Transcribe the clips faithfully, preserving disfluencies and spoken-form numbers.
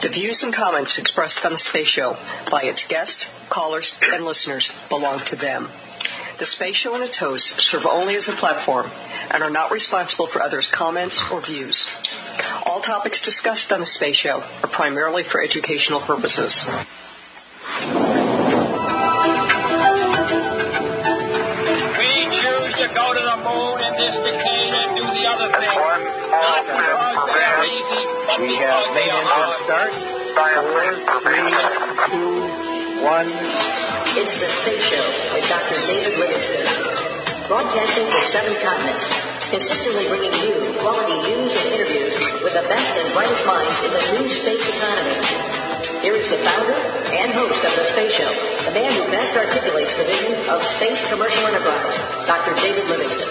The views and comments expressed on the Space Show by its guests, callers, and listeners belong to them. The Space Show and its hosts serve only as a platform and are not responsible for others' comments or views. All topics discussed on the Space Show are primarily for educational purposes. We choose to go to the moon in this decade and do the other thing. Not because they are easy, but we because have they are hard. Start. Four, three, two, one. It's the Space Show with Doctor David Livingston. Broadcasting for seven continents, consistently bringing you quality news and interviews with the best and brightest minds in the new space economy. Here is the founder and host of the Space Show, the man who best articulates the vision of space commercial enterprise, Doctor David Livingston.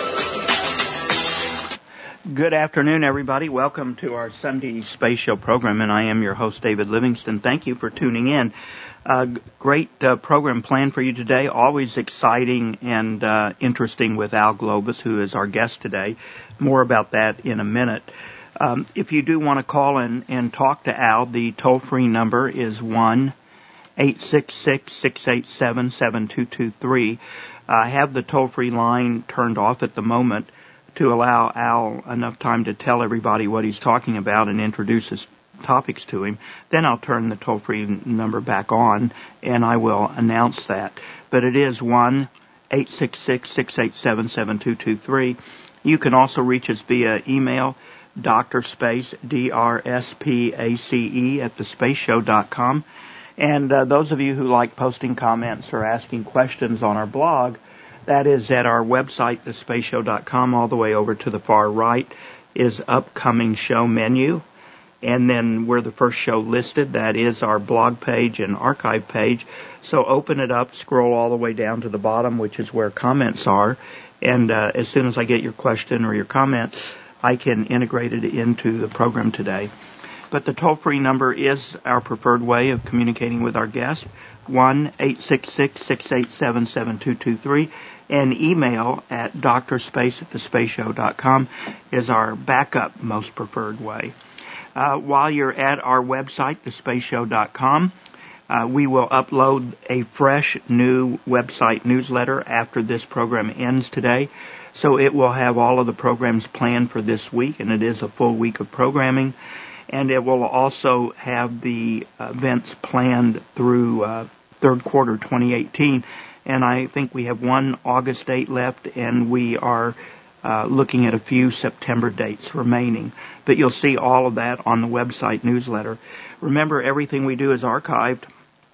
Good afternoon, everybody. Welcome to our Sunday Space Show program, and I am your host, David Livingston. Thank you for tuning in. Uh, great uh, program planned for you today. Always exciting and uh, interesting with Al Globus, who is our guest today. More about that in a minute. Um, if you do want to call in and talk to Al, the toll-free number is one eight six six, six eight seven, seven two two three. I have the toll-free line turned off at the moment to allow Al enough time to tell everybody what he's talking about and introduce his topics to him. Then I'll turn the toll-free number back on, and I will announce that. But it is one eight six six, six eight seven, seven two two three. You can also reach us via email, drspace, D R S P A C E, at the space show dot com. And uh, those of you who like posting comments or asking questions on our blog, that is at our website, the space show dot com. All the way over to the far right is upcoming show menu. And then we're the first show listed. That is our blog page and archive page. So open it up, scroll all the way down to the bottom, which is where comments are. And uh, as soon as I get your question or your comment, I can integrate it into the program today. But the toll-free number is our preferred way of communicating with our guest, one eight six six, six eight seven, seven two two three. And email at drspace at the space show dot com is our backup most preferred way. Uh, while you're at our website, the space show dot com, uh, we will upload a fresh new website newsletter after this program ends today. So it will have all of the programs planned for this week, and it is a full week of programming. And it will also have the events planned through uh, third quarter twenty eighteen. And I think we have one August date left, and we are uh, looking at a few September dates remaining. But you'll see all of that on the website newsletter. Remember, everything we do is archived,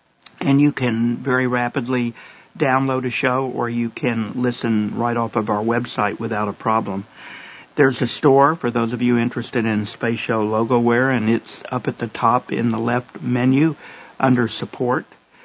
and you can very rapidly download a show, or you can listen right off of our website without a problem. There's a store for those of you interested in Space Show logo wear, and it's up at the top in the left menu under support.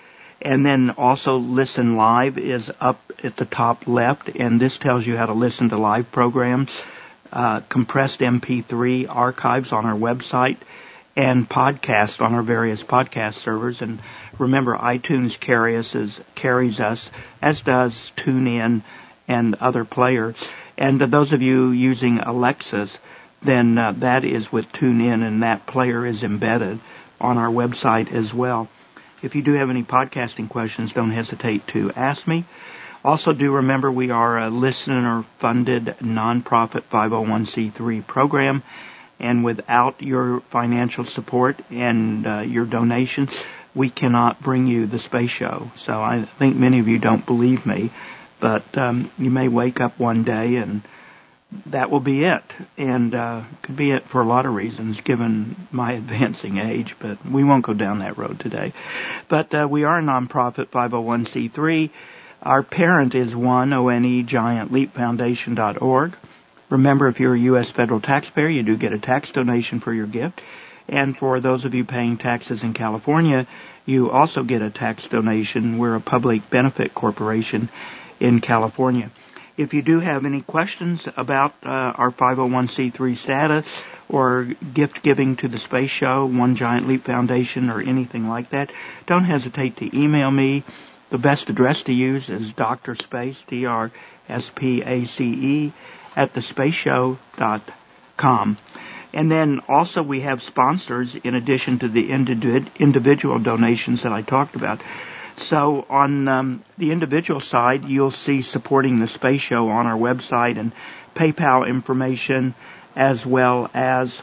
And then also Listen Live is up at the top left, and this tells you how to listen to live programs, uh, compressed M P three archives on our website, and podcast on our various podcast servers. And remember, iTunes carries us, carries us as does TuneIn and other players. And to those of you using Alexas, then uh, that is with TuneIn, and that player is embedded on our website as well. If you do have any podcasting questions, don't hesitate to ask me. Also, do remember we are a listener-funded nonprofit five oh one c three program, and without your financial support and uh, your donations, we cannot bring you the Space Show. So I think many of you don't believe me, but um, you may wake up one day and that will be it, and uh, could be it for a lot of reasons given my advancing age, but we won't go down that road today. But uh, we are a nonprofit five oh one c three. Our parent is one, O N E, giant leap foundation dot org. Remember, if you're a U S federal taxpayer, you do get a tax donation for your gift. And for those of you paying taxes in California, you also get a tax donation. We're a public benefit corporation in California. If you do have any questions about uh, our five oh one c three status or gift giving to the Space Show, One Giant Leap Foundation, or anything like that, don't hesitate to email me. The best address to use is drspace, D R S P A C E, at the space show dot com. And then also we have sponsors in addition to the individual donations that I talked about. So on um, the individual side, you'll see supporting the Space Show on our website and PayPal information, as well as,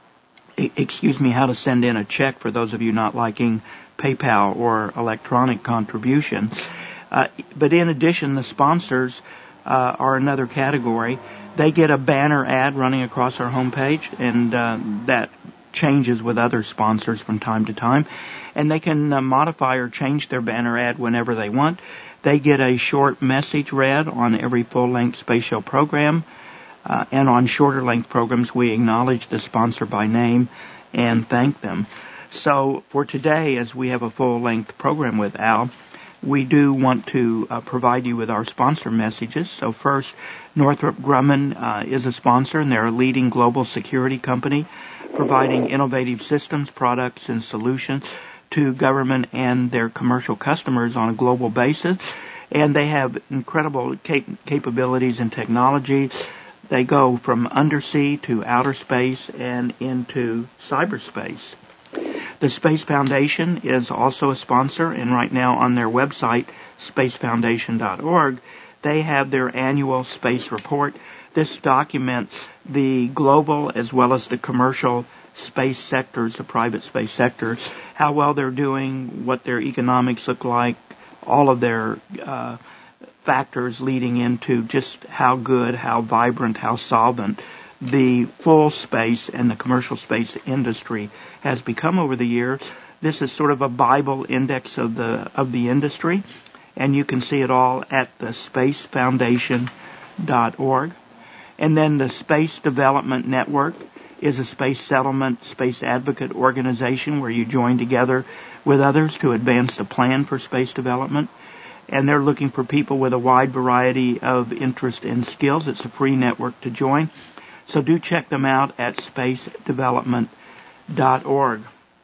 excuse me, how to send in a check for those of you not liking PayPal or electronic contributions. Uh, but in addition, the sponsors uh, are another category. They get a banner ad running across our homepage, and uh, that changes with other sponsors from time to time. And they can uh, modify or change their banner ad whenever they want. They get a short message read on every full-length Space Show program. Uh, and on shorter-length programs, we acknowledge the sponsor by name and thank them. So for today, as we have a full-length program with Al, we do want to uh, provide you with our sponsor messages. So first, Northrop Grumman uh, is a sponsor, and they're a leading global security company providing innovative systems, products, and solutions to government and their commercial customers on a global basis. And they have incredible cap- capabilities and technology. They go from undersea to outer space and into cyberspace. The Space Foundation is also a sponsor, and right now on their website, space foundation dot org, they have their annual space report. This documents the global as well as the commercial space sectors, the private space sector, how well they're doing, what their economics look like, all of their uh, factors leading into just how good, how vibrant, how solvent the full space and the commercial space industry has become over the years. This is sort of a Bible index of the of the industry, and you can see it all at the space foundation dot org. And then the Space Development Network is a space settlement, space advocate organization where you join together with others to advance the plan for space development. And they're looking for people with a wide variety of interest and skills. It's a free network to join. So do check them out at space development dot org.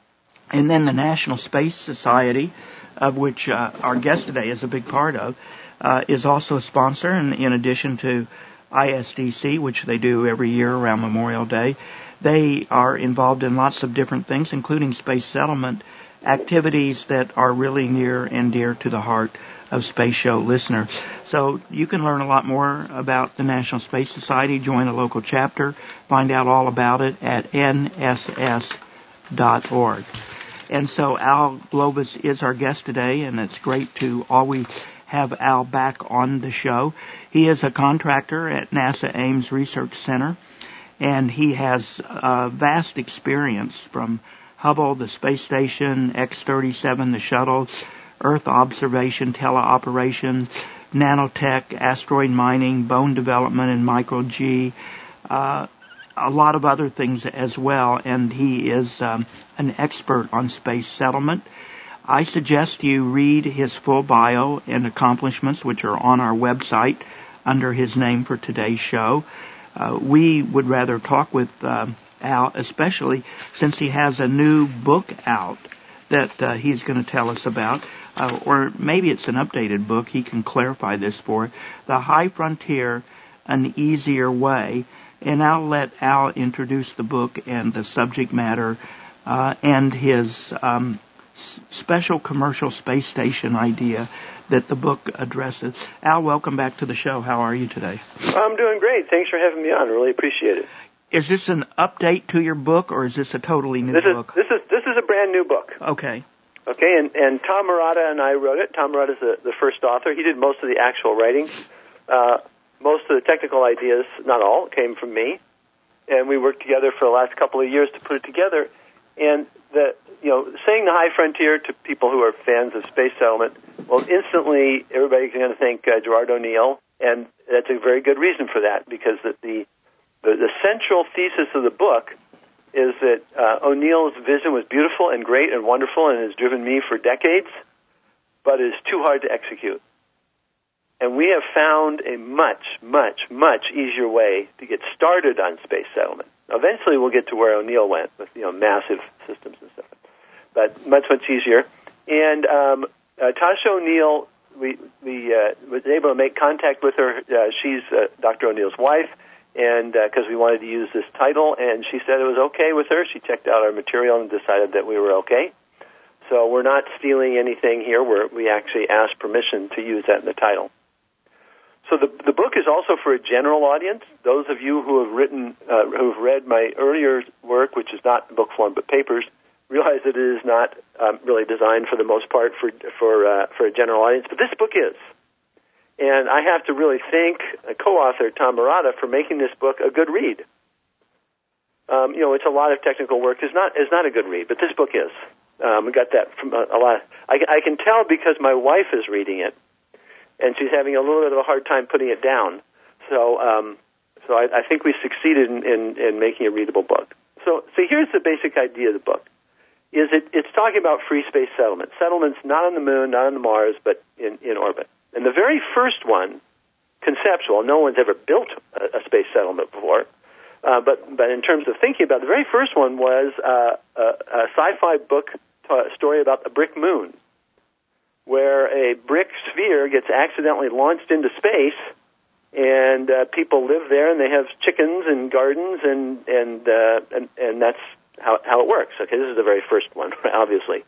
And then the National Space Society, of which uh, our guest today is a big part of, uh, is also a sponsor. And in addition to I S D C, which they do every year around Memorial Day, they are involved in lots of different things, including space settlement activities that are really near and dear to the heart of Space Show listeners. So you can learn a lot more about the National Space Society, join a local chapter, find out all about it at N S S dot org. And so Al Globus is our guest today, and it's great to always have Al back on the show. He is a contractor at NASA Ames Research Center, and he has uh, vast experience from Hubble, the space station, X thirty-seven, the shuttle, Earth observation, teleoperations, nanotech, asteroid mining, bone development, and micro-G, uh, a lot of other things as well, and he is um, an expert on space settlement. I suggest you read his full bio and accomplishments, which are on our website under his name for today's show. Uh, we would rather talk with uh, Al, especially since he has a new book out that uh, he's going to tell us about. Uh, or maybe it's an updated book. He can clarify this for it. The High Frontier, An Easier Way. And I'll let Al introduce the book and the subject matter uh, and his um, s- special commercial space station idea that the book addresses. Al, welcome back to the show. How are you today? I'm doing great. Thanks for having me on. Really appreciate it. Is this an update to your book, or is this a totally new this book? Is, this is this is a brand new book. Okay. Okay, and, and Tom Murata and I wrote it. Tom Murata is the, the first author. He did most of the actual writing. Uh, most of the technical ideas, not all, came from me. And we worked together for the last couple of years to put it together. And the you know, saying the high frontier to people who are fans of space settlement, well, instantly everybody's going to think uh, Gerard O'Neill, and that's a very good reason for that, because the the, the, the central thesis of the book is that uh, O'Neill's vision was beautiful and great and wonderful and has driven me for decades, but it is too hard to execute. And we have found a much, much, much easier way to get started on space settlement. Eventually we'll get to where O'Neill went with, you know, massive systems and stuff, but much, much easier. And um, uh, Tasha O'Neill, we, we uh, was able to make contact with her. Uh, she's uh, Doctor O'Neill's wife, and because uh, we wanted to use this title, and she said it was okay with her. She checked out our material and decided that we were okay. So we're not stealing anything here. We're, we actually asked permission to use that in the title. So the the book is also for a general audience. Those of you who have written, uh, who have read my earlier work, which is not in book form but papers, realize that it is not um, really designed for the most part for for uh, for a general audience. But this book is, and I have to really thank a co-author Tom Murata for making this book a good read. Um, you know, it's a lot of technical work. It's not is not a good read, but this book is. Um, we got that from a, a lot. I, I can tell because my wife is reading it, and she's having a little bit of a hard time putting it down. So, um, so I, I think we succeeded in, in, in making a readable book. So, so here's the basic idea of the book: is it, it's talking about free space settlements, settlements not on the moon, not on the Mars, but in, in orbit. And the very first one, conceptual. No one's ever built a, a space settlement before. Uh, but but in terms of thinking about it, the very first one was uh, a, a sci-fi book t- story about the brick moon, where a brick sphere gets accidentally launched into space, and uh, people live there, and they have chickens and gardens, and and uh, and, and that's how how it works. Okay, this is the very first one, obviously,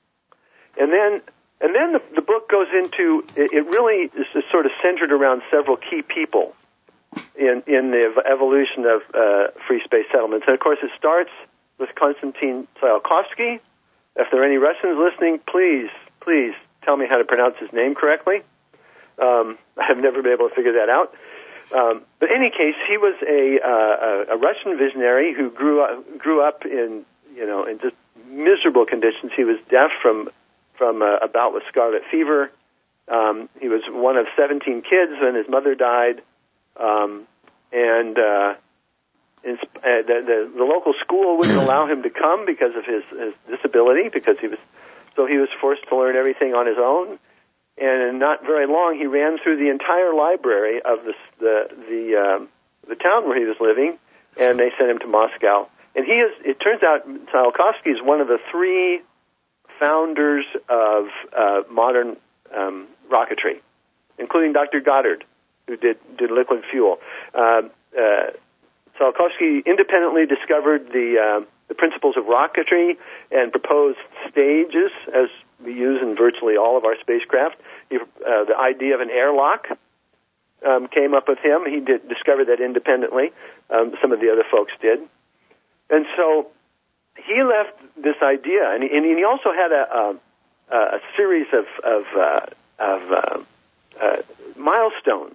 and then and then the, the book goes into it, it really is sort of centered around several key people in in the evolution of uh, free space settlements. And of course, it starts with Konstantin Tsiolkovsky. If there are any Russians listening, please, please tell me how to pronounce his name correctly. Um, I've never been able to figure that out. Um, but in any case, he was a, uh, a Russian visionary who grew up grew up in you know in just miserable conditions. He was deaf from from uh, a bout with scarlet fever. Um, he was one of seventeen kids when his mother died. Um, and uh, in, uh, the, the, the local school wouldn't allow him to come because of his, his disability, because he was so he was forced to learn everything on his own. And in not very long, he ran through the entire library of the the the, um, the town where he was living, and they sent him to Moscow. And he is. It turns out Tsiolkovsky is one of the three founders of uh, modern um, rocketry, including Doctor Goddard, who did, did liquid fuel. Uh, uh, Tsiolkovsky independently discovered the uh, the principles of rocketry and proposed stages, as we use in virtually all of our spacecraft. He, uh, the idea of an airlock um, came up with him. He did discover that independently. Um, some of the other folks did. And so he left this idea, and he, and he also had a, a, a series of, of, uh, of uh, uh, milestones.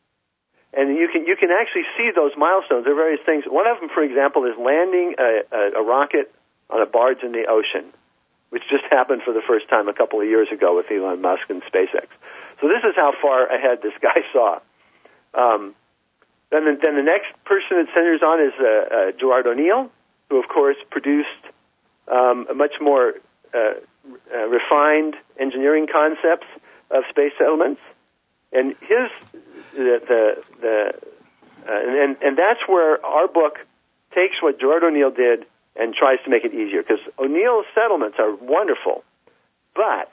And you can you can actually see those milestones. There are various things. One of them, for example, is landing a, a, a rocket on a barge in the ocean, which just happened for the first time a couple of years ago with Elon Musk and SpaceX. So this is how far ahead this guy saw. Um, then, the, then the next person it centers on is uh, uh, Gerard O'Neill, who, of course, produced um, a much more uh, uh, refined engineering concepts of space settlements. And his the the, the uh, and and that's where our book takes what Gerard O'Neill did and tries to make it easier, because O'Neill's settlements are wonderful, but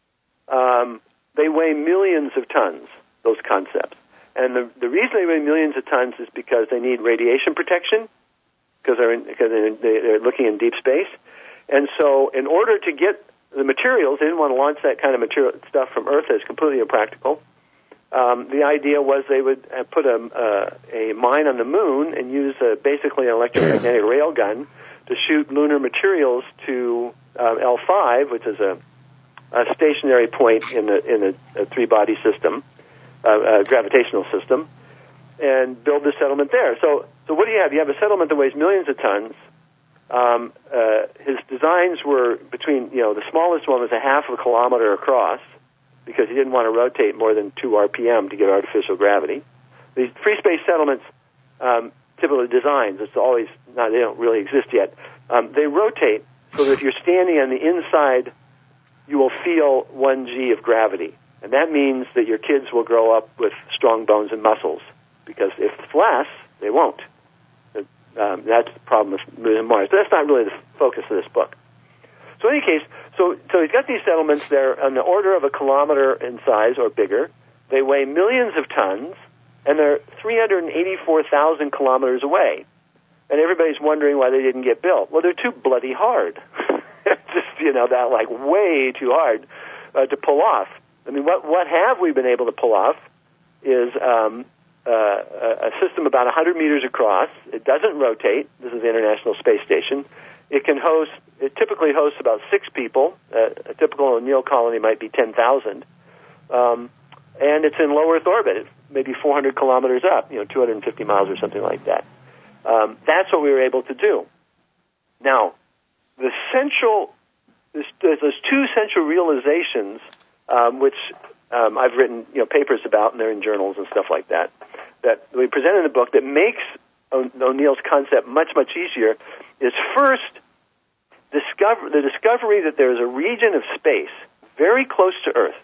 um, they weigh millions of tons, those concepts. And the the reason they weigh millions of tons is because they need radiation protection, because they're in, because they're, they're looking in deep space. And so in order to get the materials, they didn't want to launch that kind of material stuff from Earth. It's completely impractical. Um, the idea was they would uh, put a, uh, a mine on the moon and use uh, basically an electromagnetic railgun to shoot lunar materials to uh, L five, which is a, a stationary point in the in a, a three-body system, uh, a gravitational system, and build the settlement there. So, so what do you have? You have a settlement that weighs millions of tons. Um, uh, his designs were between, you know, the smallest one was a half of a kilometer across, because he didn't want to rotate more than two R P M to get artificial gravity. These free space settlements, um, typically designs, it's always not, they don't really exist yet. Um, they rotate so that if you're standing on the inside, you will feel one G of gravity. And that means that your kids will grow up with strong bones and muscles, because if it's less, they won't. Um, that's the problem with Moon and Mars. But that's not really the focus of this book. So in any case, so so he's got these settlements. They're on the order of a kilometer in size or bigger. They weigh millions of tons, and they're three hundred eighty-four thousand kilometers away. And everybody's wondering why they didn't get built. Well, they're too bloody hard. Just, you know, that like way too hard uh, to pull off. I mean, what what have we been able to pull off is um, uh, a system about one hundred meters across. It doesn't rotate. This is the International Space Station. It can host, it typically hosts about six people. Uh, a typical O'Neill colony might be ten thousand. Um, and it's in low Earth orbit, maybe four hundred kilometers up, you know, two hundred fifty miles or something like that. Um, that's what we were able to do. Now, the central, there's, there's two central realizations, um, which um, I've written, you know, papers about, and they're in journals and stuff like that, that we present in the book that makes o- O'Neill's concept much, much easier, is first, discover, the discovery that there is a region of space very close to Earth,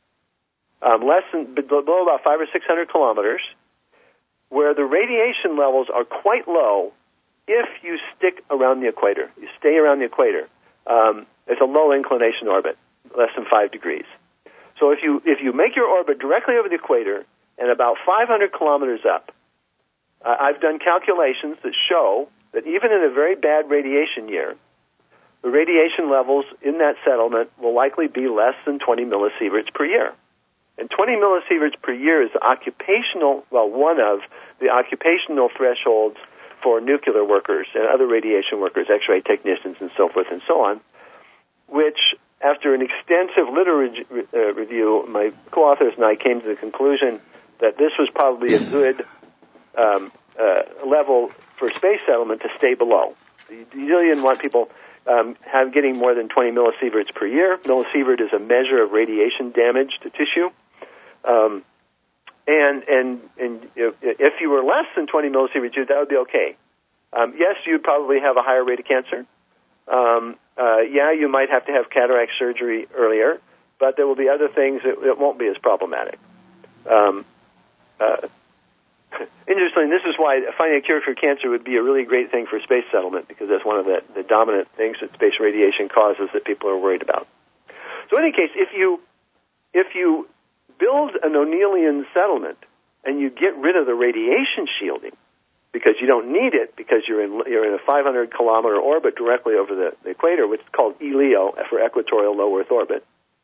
um, less than, below about five or six hundred kilometers, where the radiation levels are quite low if you stick around the equator. You stay around the equator. Um, it's a low inclination orbit, less than five degrees. So if you if you make your orbit directly over the equator and about five hundred kilometers up, uh, I've done calculations that show that even in a very bad radiation year, the radiation levels in that settlement will likely be less than twenty millisieverts per year. And twenty millisieverts per year is the occupational, well, one of the occupational thresholds for nuclear workers and other radiation workers, X-ray technicians and so forth and so on, which, after an extensive literature uh, review, my co-authors and I came to the conclusion that this was probably a good um, uh, level for space settlement to stay below. You really didn't want people um, have getting more than twenty millisieverts per year. Millisievert is a measure of radiation damage to tissue. Um, and and and if you were less than twenty millisieverts, that would be okay. Um, yes, you'd probably have a higher rate of cancer. Um, uh, yeah, you might have to have cataract surgery earlier, but there will be other things that, that won't be as problematic. Um, uh, interestingly, this is why finding a cure for cancer would be a really great thing for space settlement, because that's one of the, the dominant things that space radiation causes that people are worried about. So in any case, if you if you build an O'Neillian settlement and you get rid of the radiation shielding because you don't need it because you're in you're in a five hundred kilometer orbit directly over the, the equator, which is called E LEO for equatorial low Earth orbit,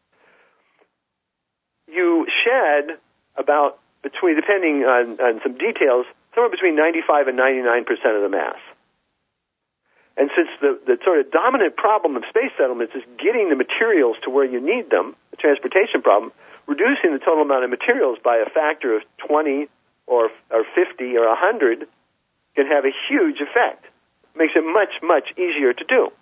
you shed about between, depending on, on some details, somewhere between ninety-five and ninety-nine percent of the mass. And since the, the sort of dominant problem of space settlements is getting the materials to where you need them, the transportation problem, reducing the total amount of materials by a factor of twenty or or fifty or one hundred can have a huge effect. It makes it much, much easier to do.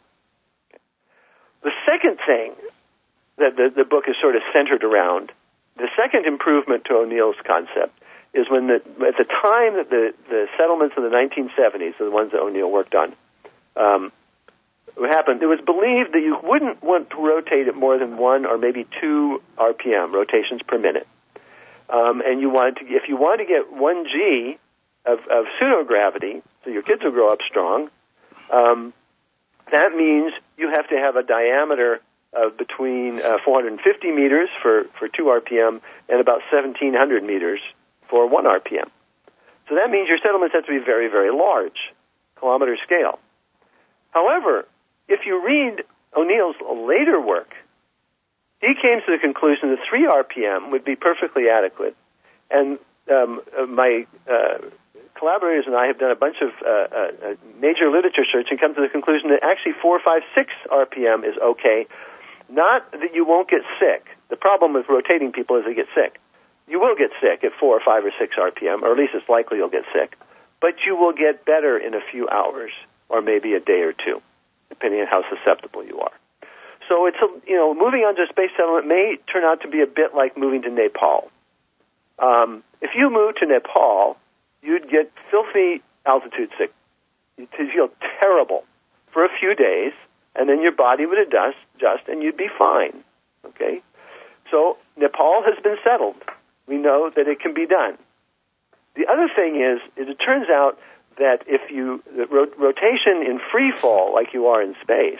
The second thing that the, the book is sort of centered around, the second improvement to O'Neill's concept, is when the, at the time that the, the settlements of the nineteen seventies, are the ones that O'Neill worked on, um, what happened, it was believed that you wouldn't want to rotate at more than one or maybe two R P M, rotations per minute. Um, and you wanted to, if you wanted to get one G of, of pseudogravity, so your kids will grow up strong, um, that means you have to have a diameter of between uh, four hundred fifty meters for, for two R P M and about seventeen hundred meters for one R P M. So that means your settlements have to be very, very large, kilometer scale. However, if you read O'Neill's later work, he came to the conclusion that three R P M would be perfectly adequate. And um, my uh, collaborators and I have done a bunch of uh, uh, major literature search and come to the conclusion that actually four, five, six R P M is okay. Not that you won't get sick. The problem with rotating people is they get sick. You will get sick at four or five or six R P M, or at least it's likely you'll get sick. But you will get better in a few hours, or maybe a day or two, depending on how susceptible you are. So it's a, you know, moving on to a space settlement may turn out to be a bit like moving to Nepal. Um, if you move to Nepal, you'd get filthy altitude sick. You'd feel terrible for a few days, and then your body would adjust, adjust and you'd be fine. Okay? So Nepal has been settled. We know that it can be done. The other thing is, is it turns out that if you, the ro- rotation in free fall, like you are in space,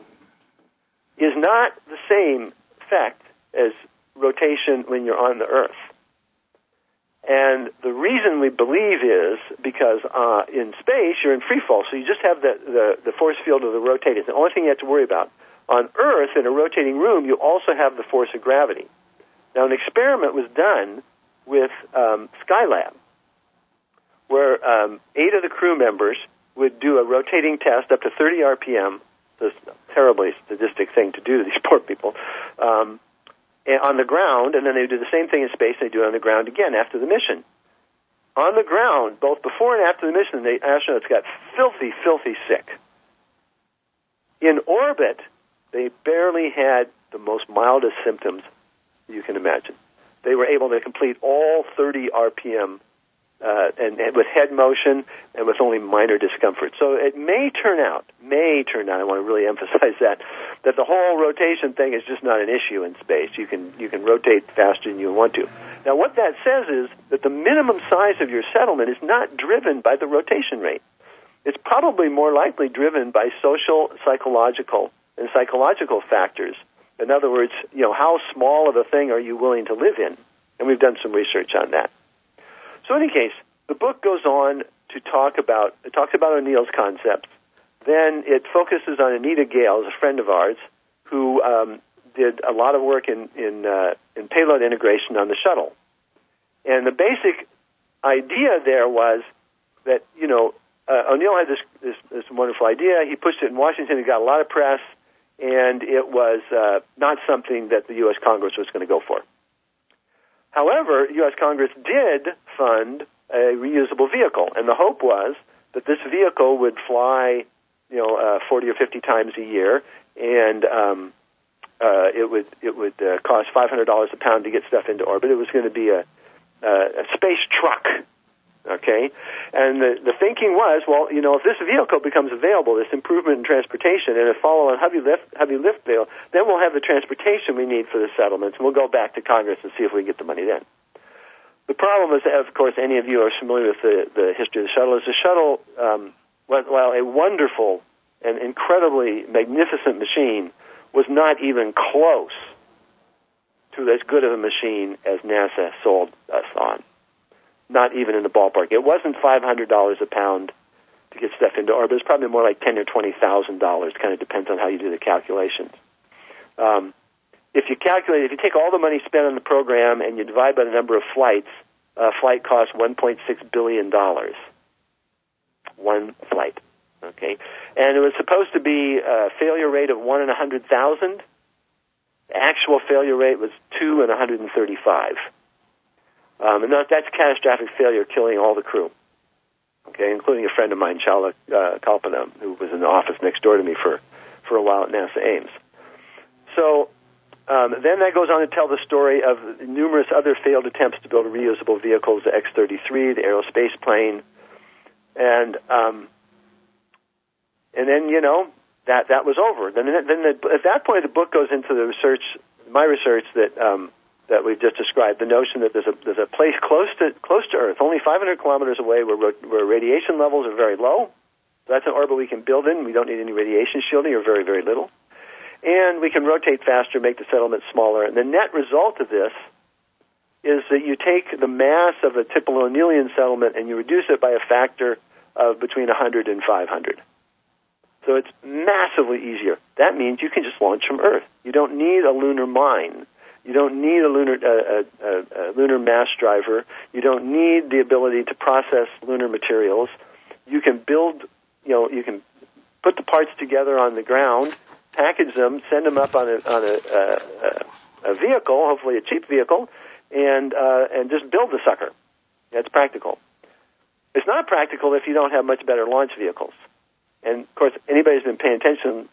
is not the same effect as rotation when you're on the Earth. And the reason we believe is because uh, in space, you're in free fall, so you just have the, the, the force field of the rotating. It's the only thing you have to worry about. On Earth, in a rotating room, you also have the force of gravity. Now, an experiment was done with um, Skylab, where um, eight of the crew members would do a rotating test up to thirty R P M. This terribly sadistic thing to do to these poor people. Um, on the ground, and then they do the same thing in space, and they do it on the ground again after the mission. On the ground, both before and after the mission, the astronauts got filthy, filthy sick. In orbit, they barely had the most mildest symptoms you can imagine. They were able to complete all thirty R P M uh, and, and with head motion and with only minor discomfort. So it may turn out, may turn out, I want to really emphasize that, that the whole rotation thing is just not an issue in space. You can you can rotate faster than you want to. Now, what that says is that the minimum size of your settlement is not driven by the rotation rate. It's probably more likely driven by social, psychological, and psychological factors. In other words, you know, how small of a thing are you willing to live in? And we've done some research on that. So in any case, the book goes on to talk about, it talks about O'Neill's concepts. Then it focuses on Anita Gale, a friend of ours, who um, did a lot of work in, in, uh, in payload integration on the shuttle. And the basic idea there was that, you know, uh, O'Neill had this, this, this wonderful idea. He pushed it in Washington. It got a lot of press. And it was uh, not something that the U S Congress was going to go for. However, U S Congress did fund a reusable vehicle, and the hope was that this vehicle would fly, you know, uh, forty or fifty times a year, and um, uh, it would it would uh, cost five hundred dollars a pound to get stuff into orbit. It was going to be a, a, a space truck. Okay, and the, the thinking was, well, you know, if this vehicle becomes available, this improvement in transportation, and a follow-on heavy lift, heavy lift bill, then we'll have the transportation we need for the settlements, and we'll go back to Congress and see if we can get the money then. The problem is, of course, any of you are familiar with the, the history of the shuttle, is the shuttle, um, while a wonderful and incredibly magnificent machine, was not even close to as good of a machine as NASA sold us on. Not even in the ballpark. It wasn't five hundred dollars a pound to get stuff into orbit. It's probably more like ten or twenty thousand dollars. Kind of depends on how you do the calculations. Um, if you calculate, if you take all the money spent on the program and you divide by the number of flights, a flight costs one point six billion dollars. One flight. Okay, and it was supposed to be a failure rate of one in a hundred thousand. The actual failure rate was two in a hundred and thirty-five. Um, and that, that's catastrophic failure, killing all the crew, okay, including a friend of mine, Chala uh, Kalpana, who was in the office next door to me for, for a while at NASA Ames. So um, then that goes on to tell the story of numerous other failed attempts to build reusable vehicles, the X thirty-three, the aerospace plane, and um, and then, you know, that, that was over. Then, then the, at that point, the book goes into the research, my research that... Um, that we've just described, the notion that there's a there's a place close to close to Earth, only five hundred kilometers away, where where radiation levels are very low. That's an orbit we can build in. We don't need any radiation shielding, or very very little, and we can rotate faster, make the settlement smaller. And the net result of this is that you take the mass of a typical O'Neillian settlement and you reduce it by a factor of between one hundred and five hundred. So it's massively easier. That means you can just launch from Earth. You don't need a lunar mine. You don't need a lunar uh, uh, uh, lunar mass driver. You don't need the ability to process lunar materials. You can build, you know, you can put the parts together on the ground, package them, send them up on a on a, uh, a vehicle, hopefully a cheap vehicle, and uh, and just build the sucker. That's practical. It's not practical if you don't have much better launch vehicles. And of course, anybody who's been paying attention,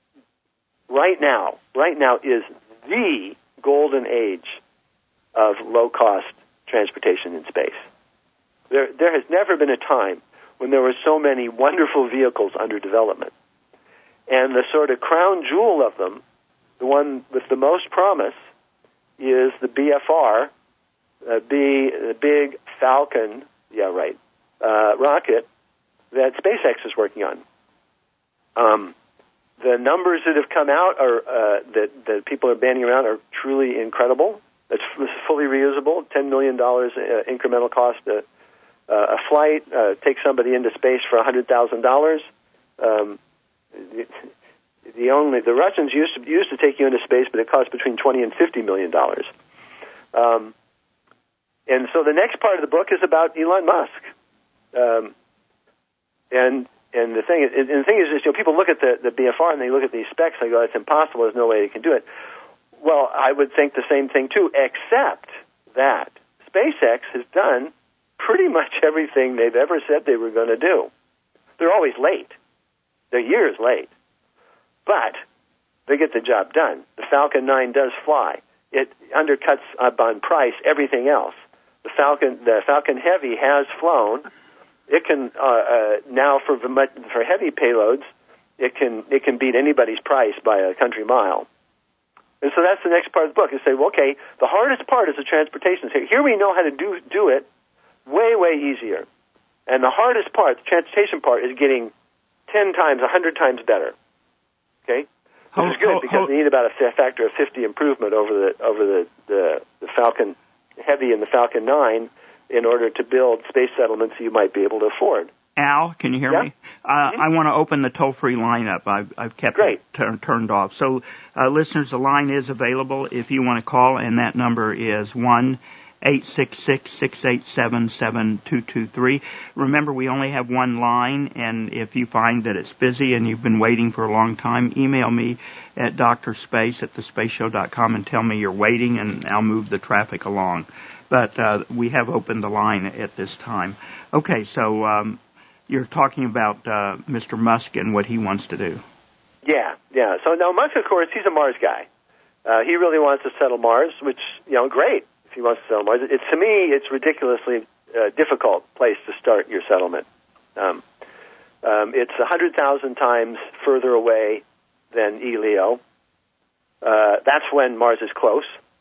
right now, right now is the golden age of low-cost transportation in space. There, there has never been a time when there were so many wonderful vehicles under development. And the sort of crown jewel of them, the one with the most promise, is the B F R, uh, B, the big Falcon, yeah, right, uh, rocket that SpaceX is working on. Um, The numbers that have come out are uh, that that people are banding around are truly incredible. That's fully reusable, ten million dollars uh, incremental cost uh, uh, a flight, uh, take somebody into space for one hundred thousand dollars. Um, the, the only the Russians used to used to take you into space, but it cost between twenty and fifty million dollars. Um, and so the next part of the book is about Elon Musk. Um, and and the thing is, and the thing is, is you know, people look at the, the B F R and they look at these specs and they go, "It's impossible. There's no way they can do it." Well, I would think the same thing too, except that SpaceX has done pretty much everything they've ever said they were going to do. They're always late. They're years late. But they get the job done. The Falcon nine does fly. It undercuts up on price everything else. The Falcon, the Falcon Heavy has flown. It can uh, uh, now for for heavy payloads, it can it can beat anybody's price by a country mile. And so that's the next part of the book, is say, well, okay, the hardest part is the transportation. Here we know how to do do it way, way easier. And the hardest part, the transportation part, is getting ten times, one hundred times better. Okay? Which is good, because they need about a factor of fifty improvement over the over the, the, the Falcon Heavy and the Falcon nine in order to build space settlements you might be able to afford. Al, can you hear yeah? me? Uh, mm-hmm. I want to open the toll-free line up. I've, I've kept Great. it t- turned off. So, uh, listeners, the line is available if you want to call, and that number is one eight six six, six eight seven, seven two two three. Remember, we only have one line, and if you find that it's busy and you've been waiting for a long time, email me at drspace at the space show dot com and tell me you're waiting, and I'll move the traffic along. But uh, we have opened the line at this time. Okay, so um, you're talking about uh, Mister Musk and what he wants to do. Yeah, yeah. So now Musk, of course, he's a Mars guy. Uh, he really wants to settle Mars, which, you know, great. If he wants to settle Mars, it, to me, it's ridiculously uh, difficult place to start your settlement. Um, um, it's one hundred thousand times further away than E L E O. Uh, that's when Mars is close.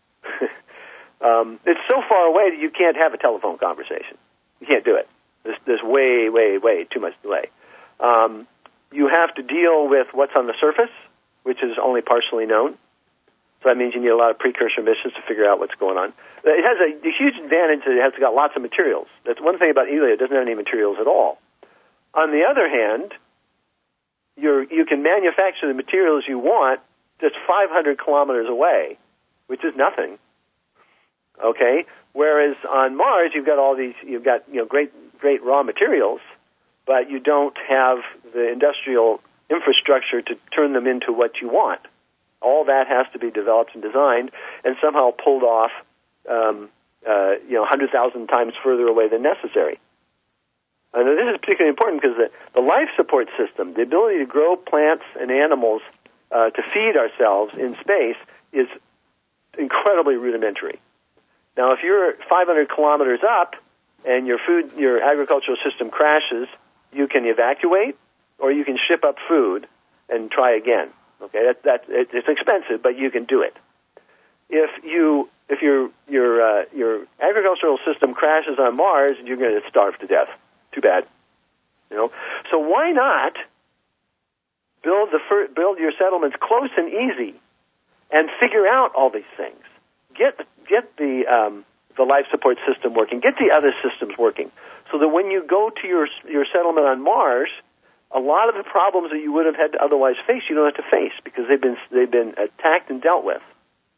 um, it's so far away that you can't have a telephone conversation. You can't do it. There's, there's way, way, way too much delay. Um, you have to deal with what's on the surface, which is only partially known. So that means you need a lot of precursor missions to figure out what's going on. It has a, a huge advantage that it has got lots of materials. That's one thing about E L E O. It doesn't have any materials at all. On the other hand, you're, you can manufacture the materials you want just five hundred kilometers away, which is nothing. Okay? Whereas on Mars, you've got all these, you've got, you know, great, great raw materials, but you don't have the industrial infrastructure to turn them into what you want. All that has to be developed and designed and somehow pulled off, um, uh, you know, one hundred thousand times further away than necessary. And this is particularly important because the, the life support system, the ability to grow plants and animals uh, to feed ourselves in space, is incredibly rudimentary. Now, if you're five hundred kilometers up and your food, your agricultural system crashes, you can evacuate or you can ship up food and try again. Okay, that, that it's expensive, but you can do it. If you if your your uh, your agricultural system crashes on Mars, you're going to starve to death. Too bad, you know. So why not build the fir- build your settlements close and easy, and figure out all these things. Get get the um, the life support system working. Get the other systems working, so that when you go to your your settlement on Mars, a lot of the problems that you would have had to otherwise face, you don't have to face because they've been they've been attacked and dealt with.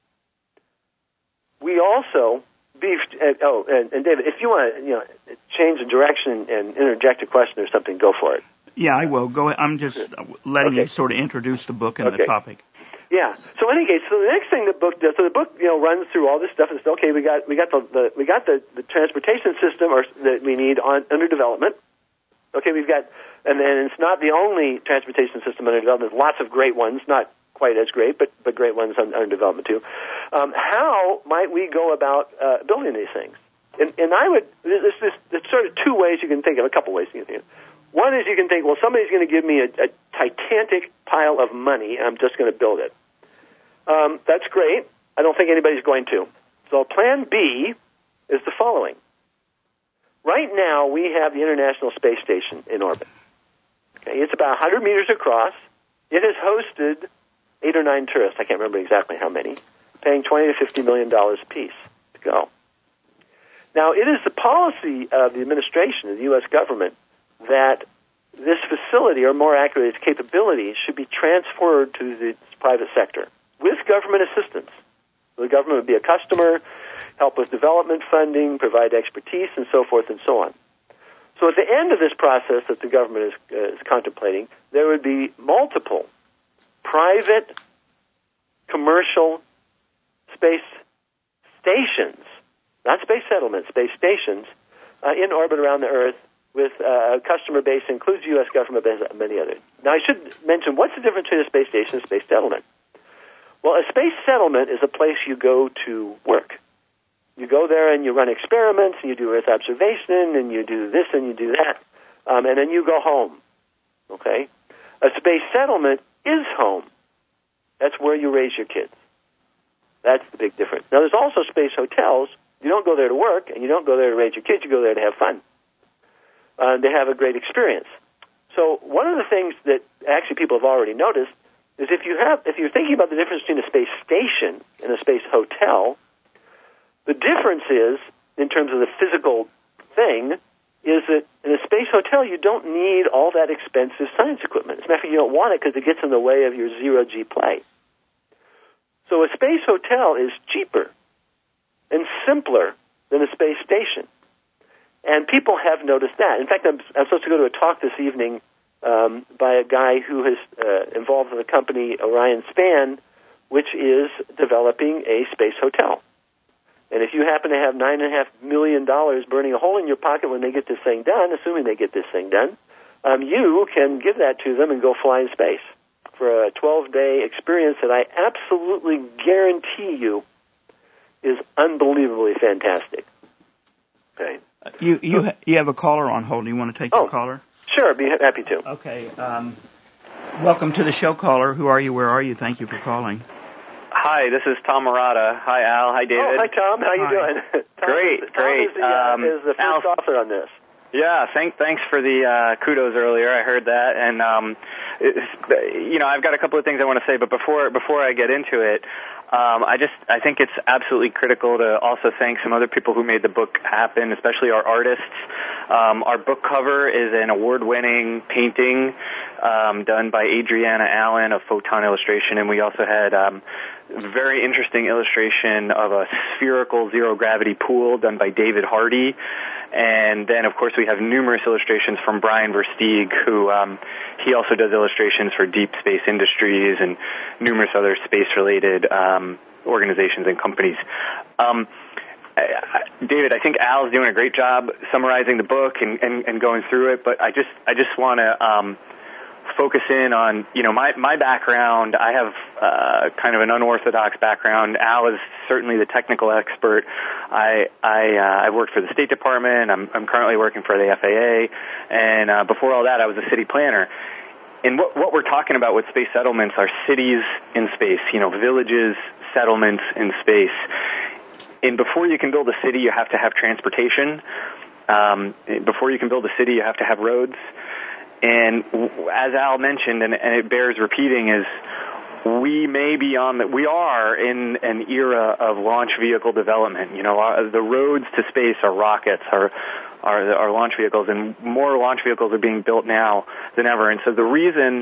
We also beefed. Uh, oh, and, and David, if you want to, you know, change the direction and interject a question or something, go for it. Yeah, I will. Go. I'm just letting okay. you sort of introduce the book and okay. the topic. Yeah. So, in any case, so the next thing the book does, so the book, you know, runs through all this stuff and says, okay, we got we got the, the we got the, the transportation system or that we need on under development. Okay, we've got. And, and it's not the only transportation system under development. There's lots of great ones, not quite as great, but, but great ones under development too. Um, how might we go about uh, building these things? And, and I would, there's, there's, there's sort of two ways you can think of, a couple ways you can think of. One is you can think, well, somebody's going to give me a, a titanic pile of money, and I'm just going to build it. Um, that's great. I don't think anybody's going to. So plan B is the following. Right now, we have the International Space Station in orbit. Okay, it's about one hundred meters across. It has hosted eight or nine tourists. I can't remember exactly how many. paying twenty to fifty million dollars apiece to go. Now, it is the policy of the administration, of the U S government, that this facility, or more accurately, its capabilities, should be transferred to the private sector with government assistance. The government would be a customer, help with development funding, provide expertise, and so forth and so on. So at the end of this process that the government is, uh, is contemplating, there would be multiple private, commercial space stations, not space settlements, space stations, uh, in orbit around the Earth with uh, a customer base that includes the U S government, but many others. Now, I should mention, what's the difference between a space station and a space settlement? Well, a space settlement is a place you go to work. You go there and you run experiments, and you do Earth observation, and you do this and you do that, um, and then you go home. Okay? A space settlement is home. That's where you raise your kids. That's the big difference. Now, there's also space hotels. You don't go there to work, and you don't go there to raise your kids. You go there to have fun. Uh, they have a great experience. So one of the things that actually people have already noticed is if you have, if you're thinking about the difference between a space station and a space hotel, the difference is, in terms of the physical thing, is that in a space hotel you don't need all that expensive science equipment. As a matter of fact, you don't want it because it gets in the way of your zero-G play. So a space hotel is cheaper and simpler than a space station. And people have noticed that. In fact, I'm, I'm supposed to go to a talk this evening um, by a guy who is uh, involved in the company Orion Span, which is developing a space hotel. And if you happen to have nine and a half million dollars burning a hole in your pocket when they get this thing done, assuming they get this thing done, um, you can give that to them and go fly in space for a twelve-day experience that I absolutely guarantee you is unbelievably fantastic. Okay. You you ha- you have a caller on hold. Do you want to take oh, your caller? Sure, I'd be happy to. Okay. Um, welcome to the show, caller. Who are you? Where are you? Thank you for calling. Hi, this is Tom Murata. Hi, Al. Hi, David. Oh, hi, Tom. How Hi. you doing? Tom Great, is, Tom great. Is the, uh, um, is the first Al, author on this. Yeah, thank, thanks for the uh, kudos earlier. I heard that, and um, it's, you know, I've got a couple of things I want to say, but before before I get into it, um, I just I think it's absolutely critical to also thank some other people who made the book happen, especially our artists. Um, our book cover is an award-winning painting um, done by Adriana Allen of Photon Illustration, and we also had um, very interesting illustration of a spherical zero-gravity pool done by David Hardy. And then, of course, we have numerous illustrations from Brian Versteeg, who um, he also does illustrations for Deep Space Industries and numerous other space-related um, organizations and companies. Um, I, I, David, I think Al's doing a great job summarizing the book and, and, and going through it, but I just I just want to um, focus in on, you know, my, my background. I have uh, kind of an unorthodox background. Al is certainly the technical expert. I I uh, I worked for the State Department. I'm I'm currently working for the F A A, and uh, before all that, I was a city planner. And what what we're talking about with space settlements are cities in space. You know, villages, settlements in space. And before you can build a city, you have to have transportation. Um, before you can build a city, you have to have roads. And as Al mentioned, and, and it bears repeating, is we may be on the, we are in an era of launch vehicle development. You know, our, the roads to space are rockets, are, are, are launch vehicles, and more launch vehicles are being built now than ever. And so the reason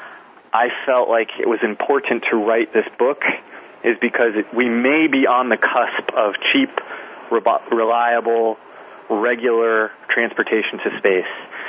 I felt like it was important to write this book is because it, we may be on the cusp of cheap, reliable, regular transportation to space.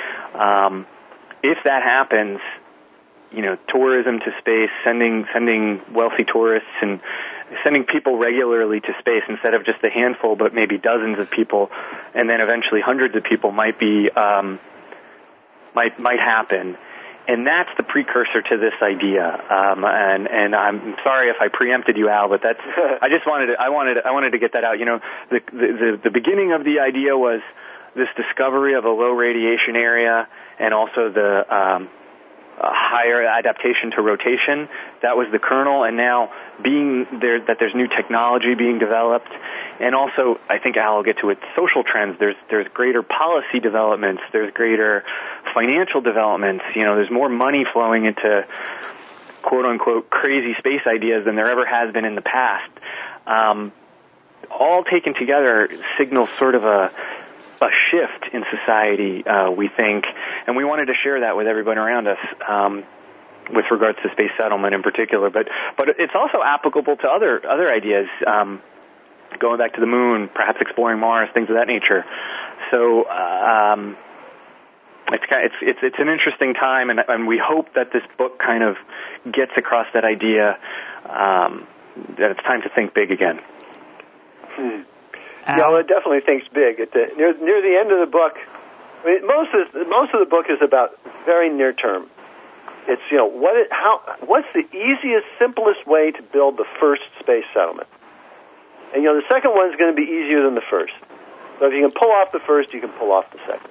Um, if that happens, you know, tourism to space, sending sending wealthy tourists and sending people regularly to space instead of just a handful, but maybe dozens of people, and then eventually hundreds of people might be um, might might happen. And that's the precursor to this idea. Um, and, and I'm sorry if I preempted you, Al, but that's, I just wanted to, I wanted, I wanted to get that out. You know, the, the, the beginning of the idea was this discovery of a low radiation area and also the, um, a higher adaptation to rotation. That was the kernel, and now being there, that there's new technology being developed, and also I think Al will get to it. Social trends. There's there's greater policy developments. There's greater financial developments. You know, there's more money flowing into quote unquote crazy space ideas than there ever has been in the past. um, all taken together signals sort of a a shift in society, uh, we think, and we wanted to share that with everybody around us, um, with regards to space settlement in particular. But but it's also applicable to other other ideas, um, going back to the moon, perhaps exploring Mars, things of that nature. So uh, um, it's it's it's it's an interesting time, and, and we hope that this book kind of gets across that idea um, that it's time to think big again. Hmm. Yeah, well, it definitely thinks big. At the, near near the end of the book, I mean, most of most of the book is about very near term. It's you know what it, how what's the easiest, simplest way to build the first space settlement, and you know the second one is going to be easier than the first. So if you can pull off the first, you can pull off the second.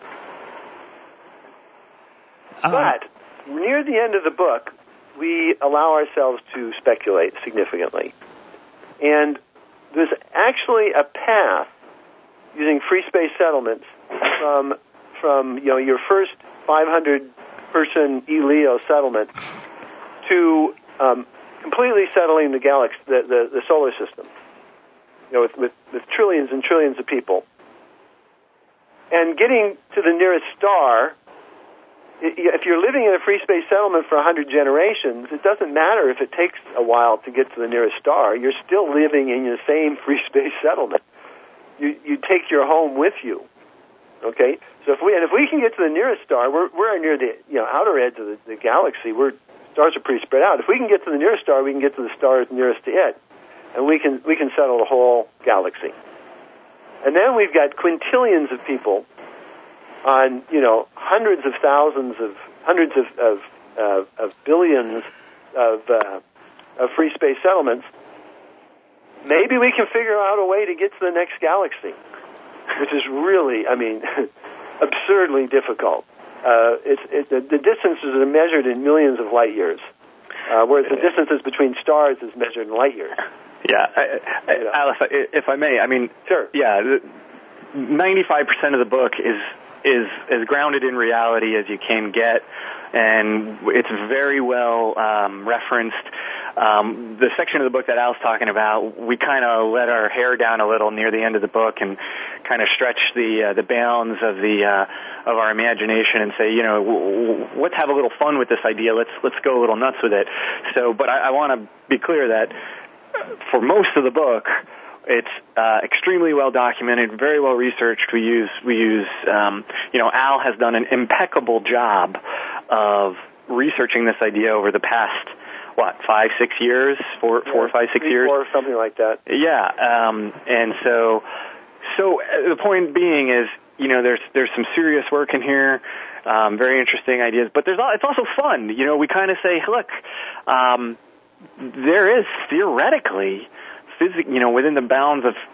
Uh, but near the end of the book, we allow ourselves to speculate significantly, and there's actually a path using free space settlements from from you know your first five hundred person E L E O settlement to um, completely settling the galaxy, the, the, the solar system, you know, with, with, with trillions and trillions of people, and getting to the nearest star. If you're living in a free space settlement for one hundred generations, it doesn't matter if it takes a while to get to the nearest star. You're still living in the same free space settlement. You you take your home with you. Okay, so if we and if we can get to the nearest star, we're we're near the you know outer edge of the, the galaxy. We're stars are pretty spread out. If we can get to the nearest star, we can get to the stars nearest to it, and we can we can settle the whole galaxy. And then we've got quintillions of people on, you know, hundreds of thousands of, hundreds of, of, uh, of billions of, uh, of free space settlements. Maybe we can figure out a way to get to the next galaxy, which is really, I mean, absurdly difficult. Uh, it's, it, the, the distances are measured in millions of light years, uh, whereas the distances between stars is measured in light years. Yeah, I, I, you know. Alice, if I may, I mean, sure. Yeah, ninety-five percent of the book is is as grounded in reality as you can get, and it's very well um, referenced. Um, the section of the book that Al's talking about, we kind of let our hair down a little near the end of the book and kind of stretch the uh, the bounds of the uh, of our imagination and say, you know, w- w- let's have a little fun with this idea. Let's let's go a little nuts with it. So, but I, I want to be clear that for most of the book, it's uh, extremely well documented, very well researched. We use we use um, you know, Al has done an impeccable job of researching this idea over the past what five six years, four yeah, four five six three, years, four, something like that. Yeah, um, and so so the point being is, you know, there's there's some serious work in here, um, very interesting ideas, but there's it's also fun. You know, we kind of say, look, um, there is theoretically, physics, you know, within the bounds of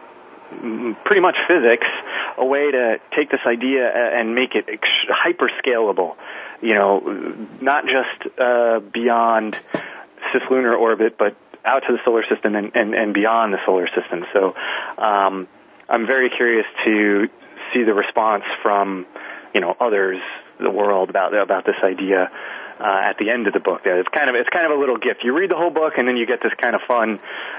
pretty much physics, a way to take this idea and make it ex- hyper scalable. You know, not just uh, beyond cislunar orbit, but out to the solar system and, and, and beyond the solar system. So um, I'm very curious to see the response from, you know, others, the world about about this idea uh, at the end of the book. There, it's kind of it's kind of a little gift. You read the whole book, and then you get this kind of fun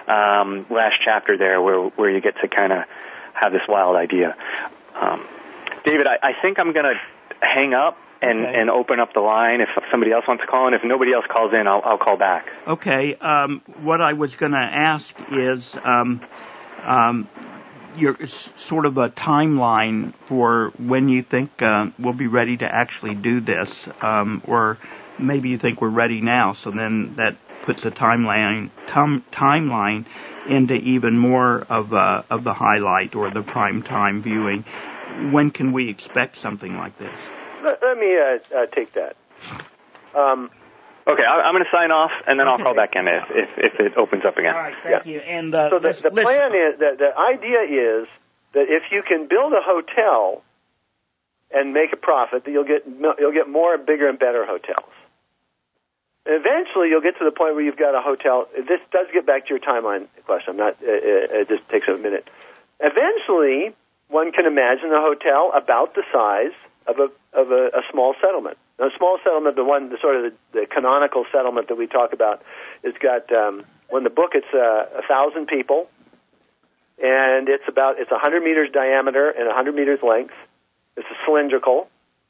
um, last chapter there, where where you get to kind of have this wild idea. Um, David, I, I think I'm going to hang up and, okay. and open up the line if somebody else wants to call in. If nobody else calls in, I'll, I'll call back. Okay. Um, what I was going to ask is um, um, your sort of a timeline for when you think uh, we'll be ready to actually do this, um, or maybe you think we're ready now. So then that puts a timeline tom, timeline into even more of uh, of the highlight or the prime time viewing. When can we expect something like this? Let, let me uh, uh, take that. Um, okay, I, I'm going to sign off, and then okay. I'll call back in if, if, if it opens up again. All right, thank yeah. you. And uh, so the, the listen. plan is, the, the idea is that if you can build a hotel and make a profit, that you'll get you'll get more, bigger, and better hotels. And eventually, you'll get to the point where you've got a hotel. This does get back to your timeline question. I'm not. It, it just takes a minute. Eventually, one can imagine a hotel about the size of a of a, a small settlement. Now, a small settlement, the one, the sort of the, the canonical settlement that we talk about, it's got um, when the book it's uh, a thousand people, and it's about it's one hundred meters diameter and one hundred meters length. It's a cylindrical,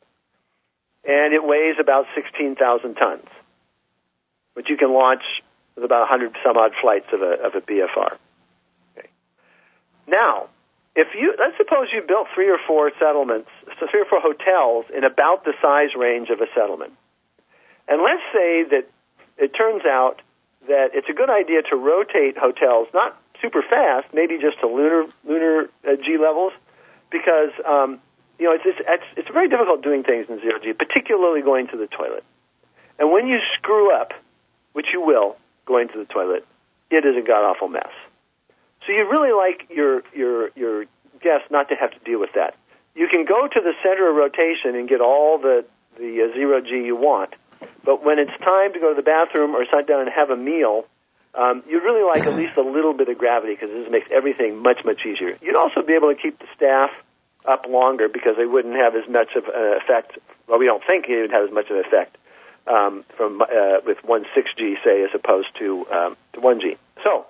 and it weighs about sixteen thousand tons, which you can launch with about one hundred some odd flights of a of a B F R. Okay. Now, if you let's suppose you built three or four settlements, so three or four hotels in about the size range of a settlement, and let's say that it turns out that it's a good idea to rotate hotels, not super fast, maybe just to lunar lunar uh, G levels, because um, you know it's, it's it's it's very difficult doing things in zero G, particularly going to the toilet. And when you screw up, which you will, going to the toilet, it is a god awful mess. So you really like your your your guests not to have to deal with that. You can go to the center of rotation and get all the the uh, zero G you want, but when it's time to go to the bathroom or sit down and have a meal, um, you'd really like at least a little bit of gravity because this makes everything much, much easier. You'd also be able to keep the staff up longer because they wouldn't have as much of an effect. Well, we don't think it would have as much of an effect um, from uh, with one six G, say, as opposed to um, to one G. So,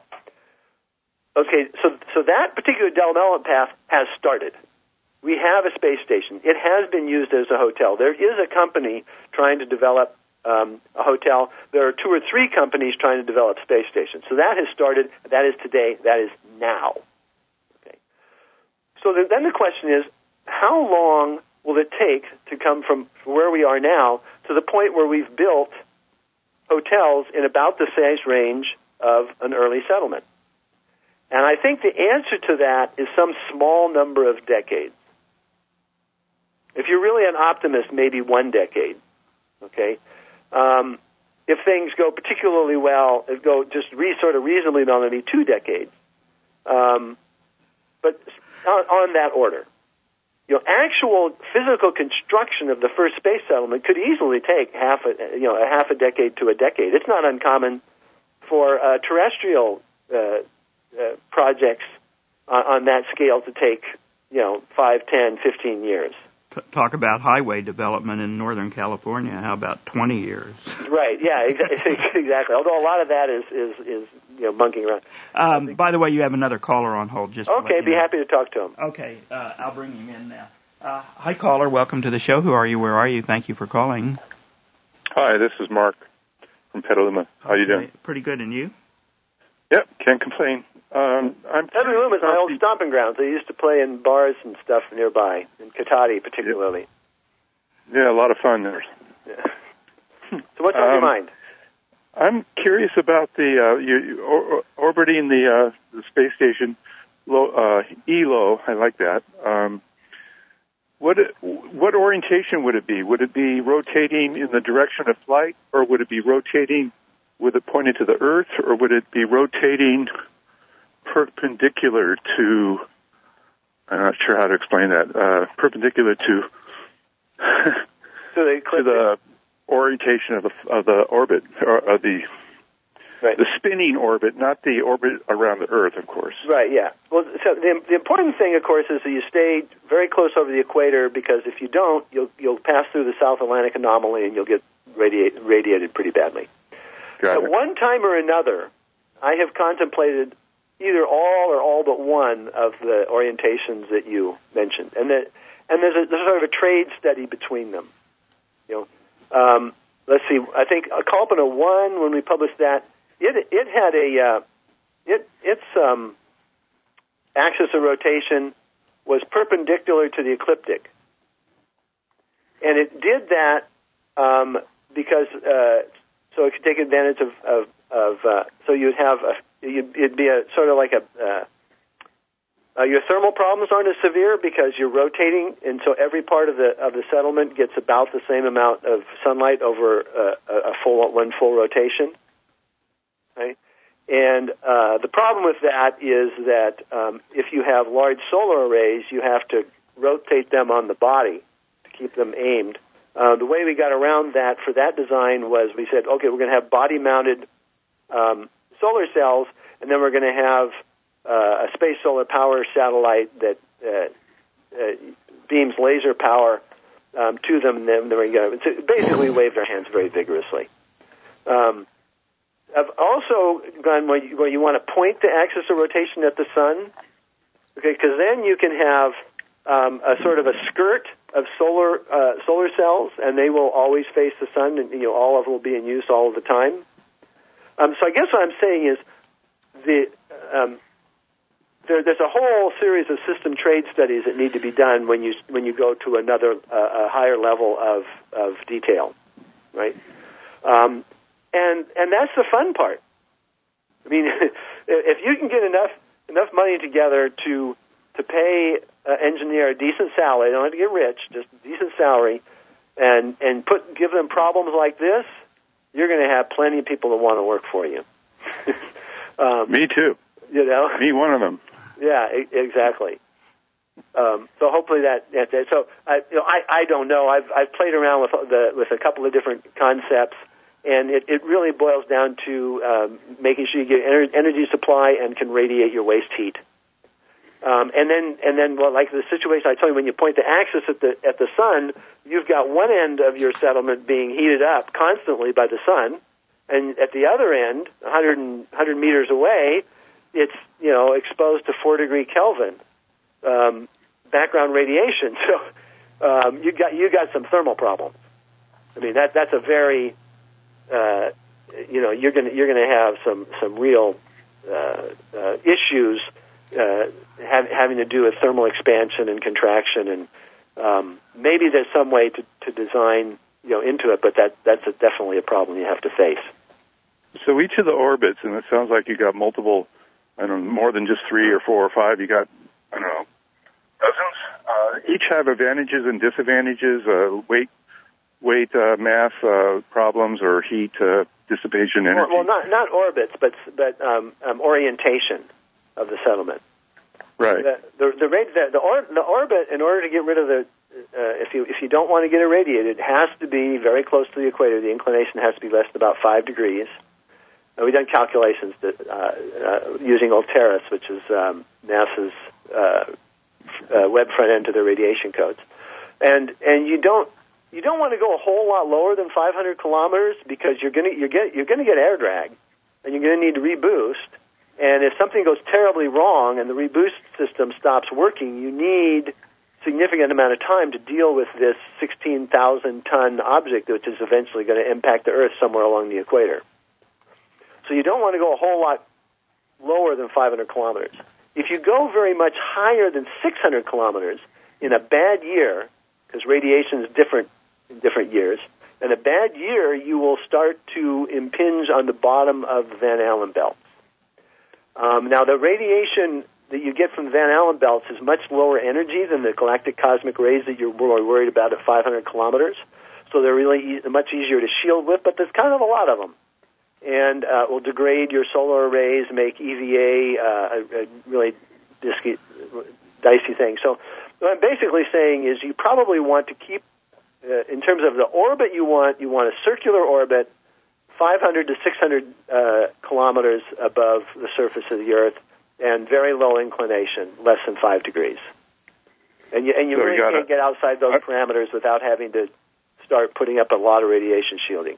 okay, so so that particular development path has started. We have a space station. It has been used as a hotel. There is a company trying to develop um, a hotel. There are two or three companies trying to develop space stations. So that has started. That is today. That is now. Okay. So then the question is, how long will it take to come from where we are now to the point where we've built hotels in about the size range of an early settlement? And I think the answer to that is some small number of decades. If you're really an optimist, maybe one decade, okay? Um, if things go particularly well, it go just re, sort of reasonably well, maybe two decades. Um, but on, on that order. You know, actual physical construction of the first space settlement could easily take half a, you know, a half a decade to a decade. It's not uncommon for uh, terrestrial uh, uh, projects on, on that scale to take, you know, five, ten, fifteen years. Talk about highway development in Northern California. How about twenty years? Right. Yeah. Exactly. Although a lot of that is is, is you know monkeying around. Um, by the way, you have another caller on hold. Just okay. Be know. happy to talk to him. Okay. Uh, I'll bring him in now. Uh, hi, caller. Welcome to the show. Who are you? Where are you? Thank you for calling. Hi. This is Mark from Petaluma. How okay. you doing? Pretty good. And you? Yep. Can't complain. Um, I'm Petaluma is my old stomping grounds. I used to play in bars and stuff nearby, in Katati particularly. Yeah, a lot of fun there. Yeah. So what's on um, your mind? I'm curious about the uh, you, you or, orbiting the, uh, the space station, low, uh, E L O. I like that. Um, what what orientation would it be? Would it be rotating in the direction of flight, or would it be rotating with it pointed to the Earth, or would it be rotating perpendicular to, I'm not sure how to explain that, uh, perpendicular to so they to the orientation of the, of the orbit, or of the right. the spinning orbit, not the orbit around the Earth, of course. Right, yeah. Well, so the, the important thing, of course, is that you stay very close over the equator, because if you don't, you'll you'll pass through the South Atlantic anomaly and you'll get radiate, radiated pretty badly. Got At it. one time or another, I have contemplated either all or all but one of the orientations that you mentioned, and that, and there's a there's sort of a trade study between them. You know, um, let's see. I think uh, Kalpana one, when we published that, it it had a uh, it its um, axis of rotation was perpendicular to the ecliptic, and it did that um, because uh, so it could take advantage of of, of uh, so you'd have a You'd, it'd be a sort of like a uh, uh, your thermal problems aren't as severe because you're rotating, and so every part of the of the settlement gets about the same amount of sunlight over uh, a full one full rotation. Right, and uh, the problem with that is that um, if you have large solar arrays, you have to rotate them on the body to keep them aimed. Uh, the way we got around that for that design was we said, okay, we're going to have body-mounted Um, solar cells, and then we're going to have uh, a space solar power satellite that uh, uh, beams laser power um, to them, and then we're going to so basically wave their hands very vigorously. Um, I've also gone where you, where you want to point the axis of rotation at the sun, Okay, because then you can have um, a sort of a skirt of solar uh, solar cells, and they will always face the sun, and you know all of them will be in use all of the time. Um, so I guess what I'm saying is the um, there, there's a whole series of system trade studies that need to be done when you when you go to another uh, a higher level of of detail, right? Um, and and that's the fun part. I mean, if you can get enough enough money together to to pay an engineer a decent salary, they don't have to get rich, just a decent salary, and and put give them problems like this, you're going to have plenty of people that want to work for you. um, Me too. You know, me one of them. Yeah, e- exactly. Um, so hopefully that that's it. So I, you know, I I don't know. I've I've played around with the with a couple of different concepts. And it, it really boils down to um, making sure you get ener- energy supply and can radiate your waste heat. Um, and then, and then, well, like the situation I told you, when you point the axis at the at the sun, you've got one end of your settlement being heated up constantly by the sun, and at the other end, one hundred, one hundred meters away, it's you know exposed to four degree Kelvin um, background radiation. So um, you got you got some thermal problems. I mean that that's a very Uh, you know, you're going you're going to have some some real uh, uh, issues uh, have, having to do with thermal expansion and contraction, and um, maybe there's some way to, to design you know into it, but that that's a, definitely a problem you have to face. So each of the orbits, and it sounds like you got multiple, I don't know, more than just three or four or five. You got I don't know dozens. Uh, each have advantages and disadvantages. Uh, weight. weight, uh, mass uh, problems, or heat uh, dissipation energy? Well, not not orbits, but but um, um, orientation of the settlement. Right. The the the, the, the, or, the orbit, in order to get rid of the, uh, if you if you don't want to get irradiated, it has to be very close to the equator. The inclination has to be less than about five degrees. And we've done calculations that uh, uh, using Ulteris, which is um, NASA's uh, uh, web front end to their radiation codes, and and you don't. You don't want to go a whole lot lower than five hundred kilometers because you're going to you're get you're going to get air drag, and you're going to need to reboost. And if something goes terribly wrong and the reboost system stops working, you need significant amount of time to deal with this sixteen thousand ton object, which is eventually going to impact the Earth somewhere along the equator. So you don't want to go a whole lot lower than five hundred kilometers. If you go very much higher than six hundred kilometers in a bad year, because radiation is different in different years. In a bad year, you will start to impinge on the bottom of the Van Allen belts. Um, now, the radiation that you get from the Van Allen belts is much lower energy than the galactic cosmic rays that you're more worried about at five hundred kilometers. So they're really e- much easier to shield with, but there's kind of a lot of them. And uh, will degrade your solar arrays, make E V A uh, a, a really disky, dicey thing. So what I'm basically saying is you probably want to keep Uh, in terms of the orbit you want, you want a circular orbit five hundred to six hundred uh, kilometers above the surface of the Earth and very low inclination, less than five degrees. And you, and you so really you gotta, can't get outside those I, parameters without having to start putting up a lot of radiation shielding.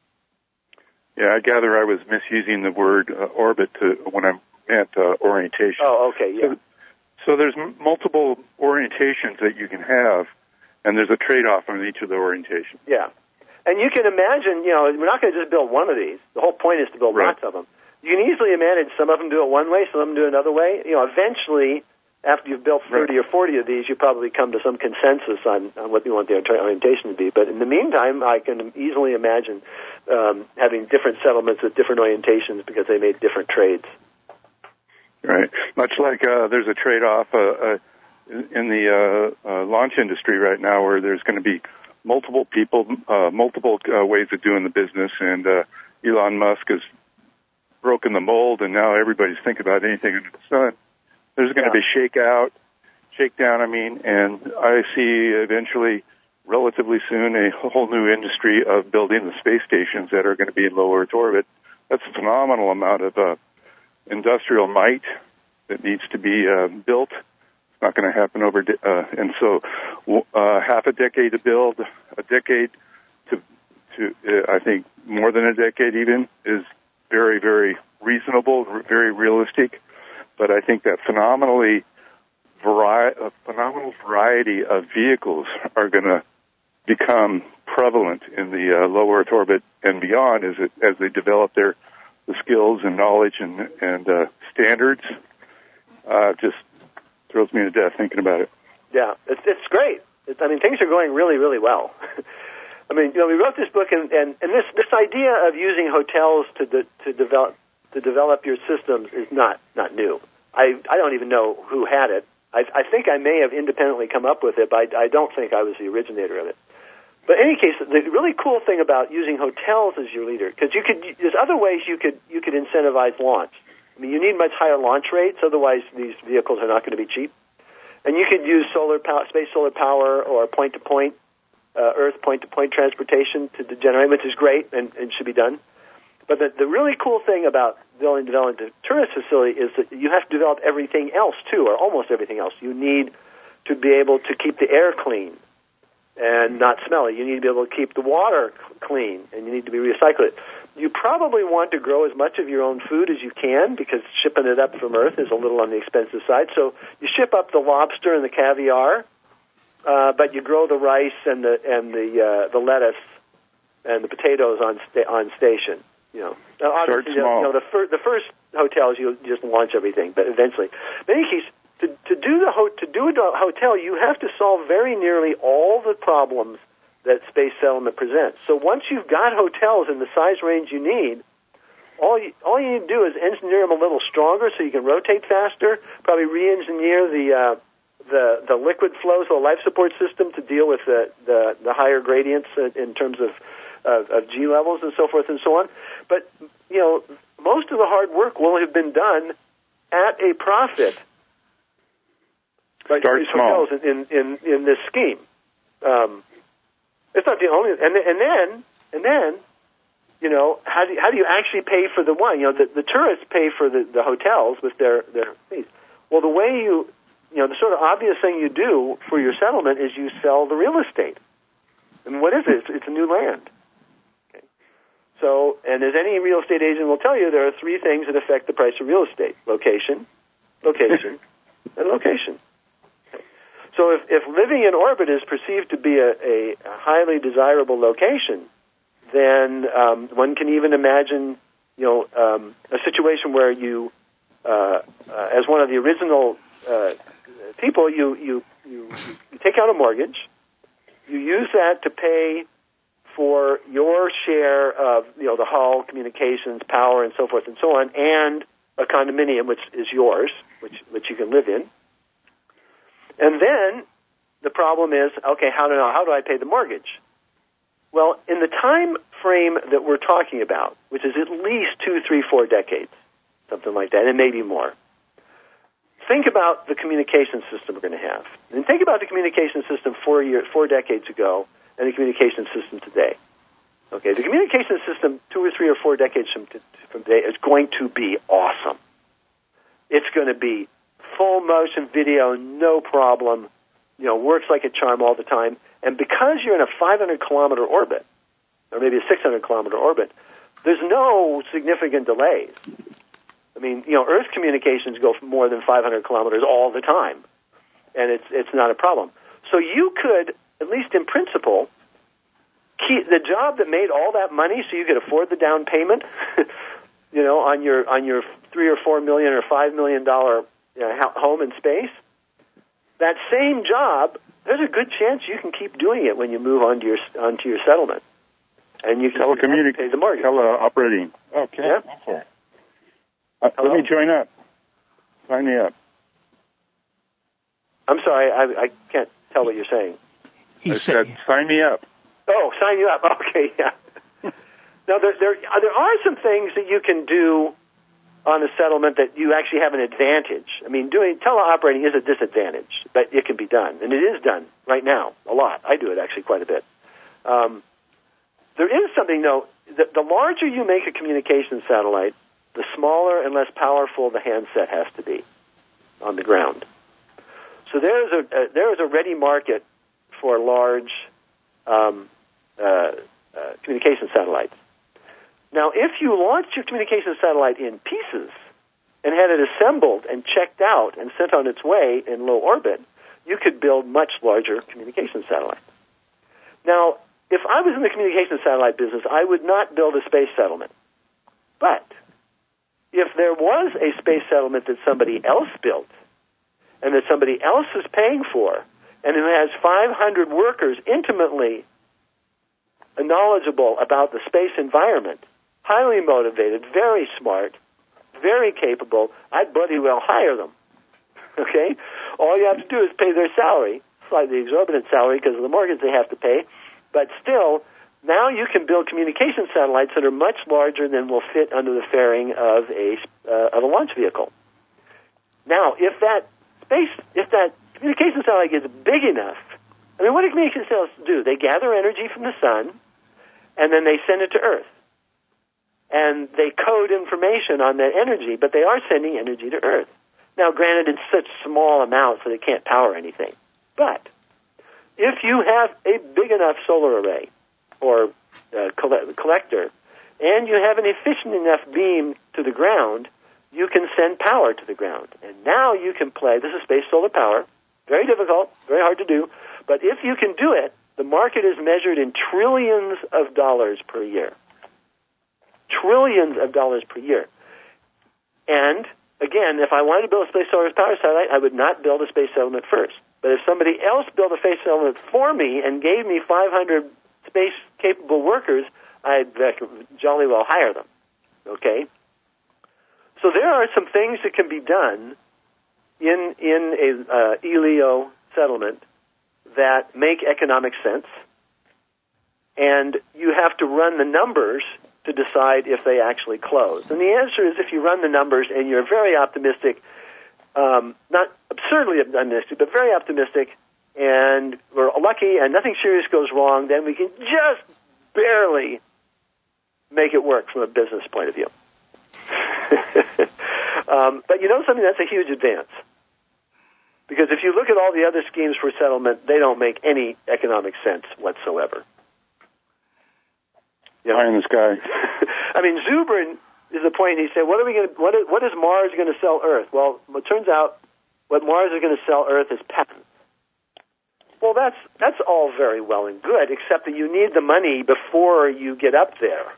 Yeah, I gather I was misusing the word uh, orbit to, when I meant uh, orientation. Oh, okay, yeah. So, so there's m- multiple orientations that you can have, and there's a trade-off on each of the orientations. Yeah. And you can imagine, you know, we're not going to just build one of these. The whole point is to build right. lots of them. You can easily manage some of them do it one way, some of them do it another way. You know, eventually, after you've built thirty right. or forty of these, you probably come to some consensus on, on what you want the orientation to be. But in the meantime, I can easily imagine um, having different settlements with different orientations because they made different trades. Right. Much like uh, there's a trade-off uh, uh, in the uh, uh, launch industry right now where there's going to be multiple people, uh, multiple uh, ways of doing the business, and uh, Elon Musk has broken the mold, and now everybody's thinking about anything under the sun. There's going yeah. to be shakeout, shakedown, I mean, and I see eventually, relatively soon, a whole new industry of building the space stations that are going to be in low Earth orbit. That's a phenomenal amount of uh, industrial might that needs to be uh, built. Not going to happen over, uh, and so uh, half a decade to build, a decade to, to uh, I think more than a decade even is very, very reasonable, very realistic. But I think that phenomenally vari- a phenomenal variety of vehicles are going to become prevalent in the uh, low Earth orbit and beyond as it, as they develop their the skills and knowledge and and uh, standards. Uh, just thrills me to death thinking about it. Yeah, it's it's great. It's, I mean, things are going really, really well. I mean, you know, we wrote this book, and, and, and this this idea of using hotels to de, to develop to develop your systems is not not new. I I don't even know who had it. I, I think I may have independently come up with it, but I, I don't think I was the originator of it. But in any case, the really cool thing about using hotels as your leader, because you could, there's other ways you could you could incentivize launch. I mean, you need much higher launch rates, otherwise these vehicles are not going to be cheap. And you could use solar power, space solar power, or point-to-point, uh, Earth point-to-point transportation to generate, which is great and, and should be done. But the, the really cool thing about building developing a tourist facility is that you have to develop everything else too, or almost everything else. You need to be able to keep the air clean and not smelly. You need to be able to keep the water clean, and you need to be recycle it. You probably want to grow as much of your own food as you can, because shipping it up from Earth is a little on the expensive side. So you ship up the lobster and the caviar, uh, but you grow the rice and the and the uh, the lettuce and the potatoes on sta- on station. You know, now, obviously, you know, the, fir- the first hotels you just launch everything, but eventually, in any case, to, to do the ho- to do a hotel, you have to solve very nearly all the problems that space settlement presents. So once you've got hotels in the size range you need, all you, all you need to do is engineer them a little stronger so you can rotate faster. Probably re-engineer the uh, the the liquid flows, the life support system to deal with the the, the higher gradients in terms of Of, of G levels and so forth and so on. But, you know, most of the hard work will have been done at a profit. Right? Start small. In, in, in, in this scheme. Um, it's not the only, and, and then, and then, you know, how do you, how do you actually pay for the one? You know, the, the tourists pay for the, the hotels with their, their fees. Well, the way you, you know, the sort of obvious thing you do for your settlement is you sell the real estate. And what is it? It's, it's a new land. So, and as any real estate agent will tell you, there are three things that affect the price of real estate: location, location, and location. So if, if living in orbit is perceived to be a, a highly desirable location, then um, one can even imagine, you know, um, a situation where you, uh, uh, as one of the original uh, people, you, you, you, you take out a mortgage, you use that to pay for your share of, you know, the hull, communications, power, and so forth and so on, and a condominium, which is yours, which which you can live in. And then the problem is, okay, how do I, how do I pay the mortgage? Well, in the time frame that we're talking about, which is at least two, three, four decades, something like that, and maybe more, think about the communication system we're going to have. And think about the communication system four years, four decades ago, and the communication system today. Okay, the communication system two or three or four decades from, t- from today is going to be awesome. It's going to be full motion video, no problem, you know, works like a charm all the time. And because you're in a five hundred kilometer orbit, or maybe a six hundred kilometer orbit, there's no significant delays. I mean, you know, Earth communications go for more than five hundred kilometers all the time, and it's it's not a problem. So you could, at least in principle, keep the job that made all that money so you could afford the down payment, you know, on your on your three or four million or five million dollar, you know, home in space. That same job, there's a good chance you can keep doing it when you move onto your onto your settlement, and you can telecommunicate, pay the mortgage. Teleoperating. Okay. Yeah. Okay. Uh, let me join up. Sign me up. I'm sorry, I, I can't tell what you're saying. He I said, sign me up. Oh, sign you up. Okay, yeah. Now, there, there, there are some things that you can do on a settlement that you actually have an advantage. I mean, doing teleoperating is a disadvantage, but it can be done, and it is done right now a lot. I do it actually quite a bit. Um, there is something, though, the, the larger you make a communication satellite, the smaller and less powerful the handset has to be on the ground. So there is a, a there is a ready market for large um, uh, uh, communication satellites. Now, if you launch your communication satellite in pieces, and had it assembled and checked out and sent on its way in low orbit, you could build much larger communication satellites. Now, if I was in the communication satellite business, I would not build a space settlement. But if there was a space settlement that somebody else built and that somebody else is paying for and who has five hundred workers intimately knowledgeable about the space environment, highly motivated, very smart, very capable, I'd bloody well hire them. Okay? All you have to do is pay their salary, slightly exorbitant salary because of the mortgage they have to pay, but still, now you can build communication satellites that are much larger than will fit under the fairing of a uh, of a launch vehicle. Now, if that space, if that communication satellite gets big enough, I mean, what do communication satellites do? They gather energy from the sun, and then they send it to Earth. And they code information on that energy, but they are sending energy to Earth. Now, granted, it's such small amounts that it can't power anything. But if you have a big enough solar array or uh, coll- collector, and you have an efficient enough beam to the ground, you can send power to the ground. And now you can play, this is space solar power, very difficult, very hard to do, but if you can do it, the market is measured in trillions of dollars per year. Trillions of dollars per year. And, again, if I wanted to build a space solar power satellite, I would not build a space settlement first. But if somebody else built a space settlement for me and gave me five hundred space-capable workers, I'd jolly well hire them. Okay? So there are some things that can be done in in a uh, E L E O settlement that make economic sense, and you have to run the numbers to decide if they actually close. And the answer is if you run the numbers and you're very optimistic, um, not absurdly optimistic, but very optimistic, and we're lucky and nothing serious goes wrong, then we can just barely make it work from a business point of view. um, but you know something? That's a huge advance. Because if you look at all the other schemes for settlement, they don't make any economic sense whatsoever. You know? High in the sky. I mean, Zubrin is the point. He said, "What are we going? What is, what is Mars going to sell Earth?" Well, it turns out what Mars is going to sell Earth is patents. Well, that's that's all very well and good, except that you need the money before you get up there.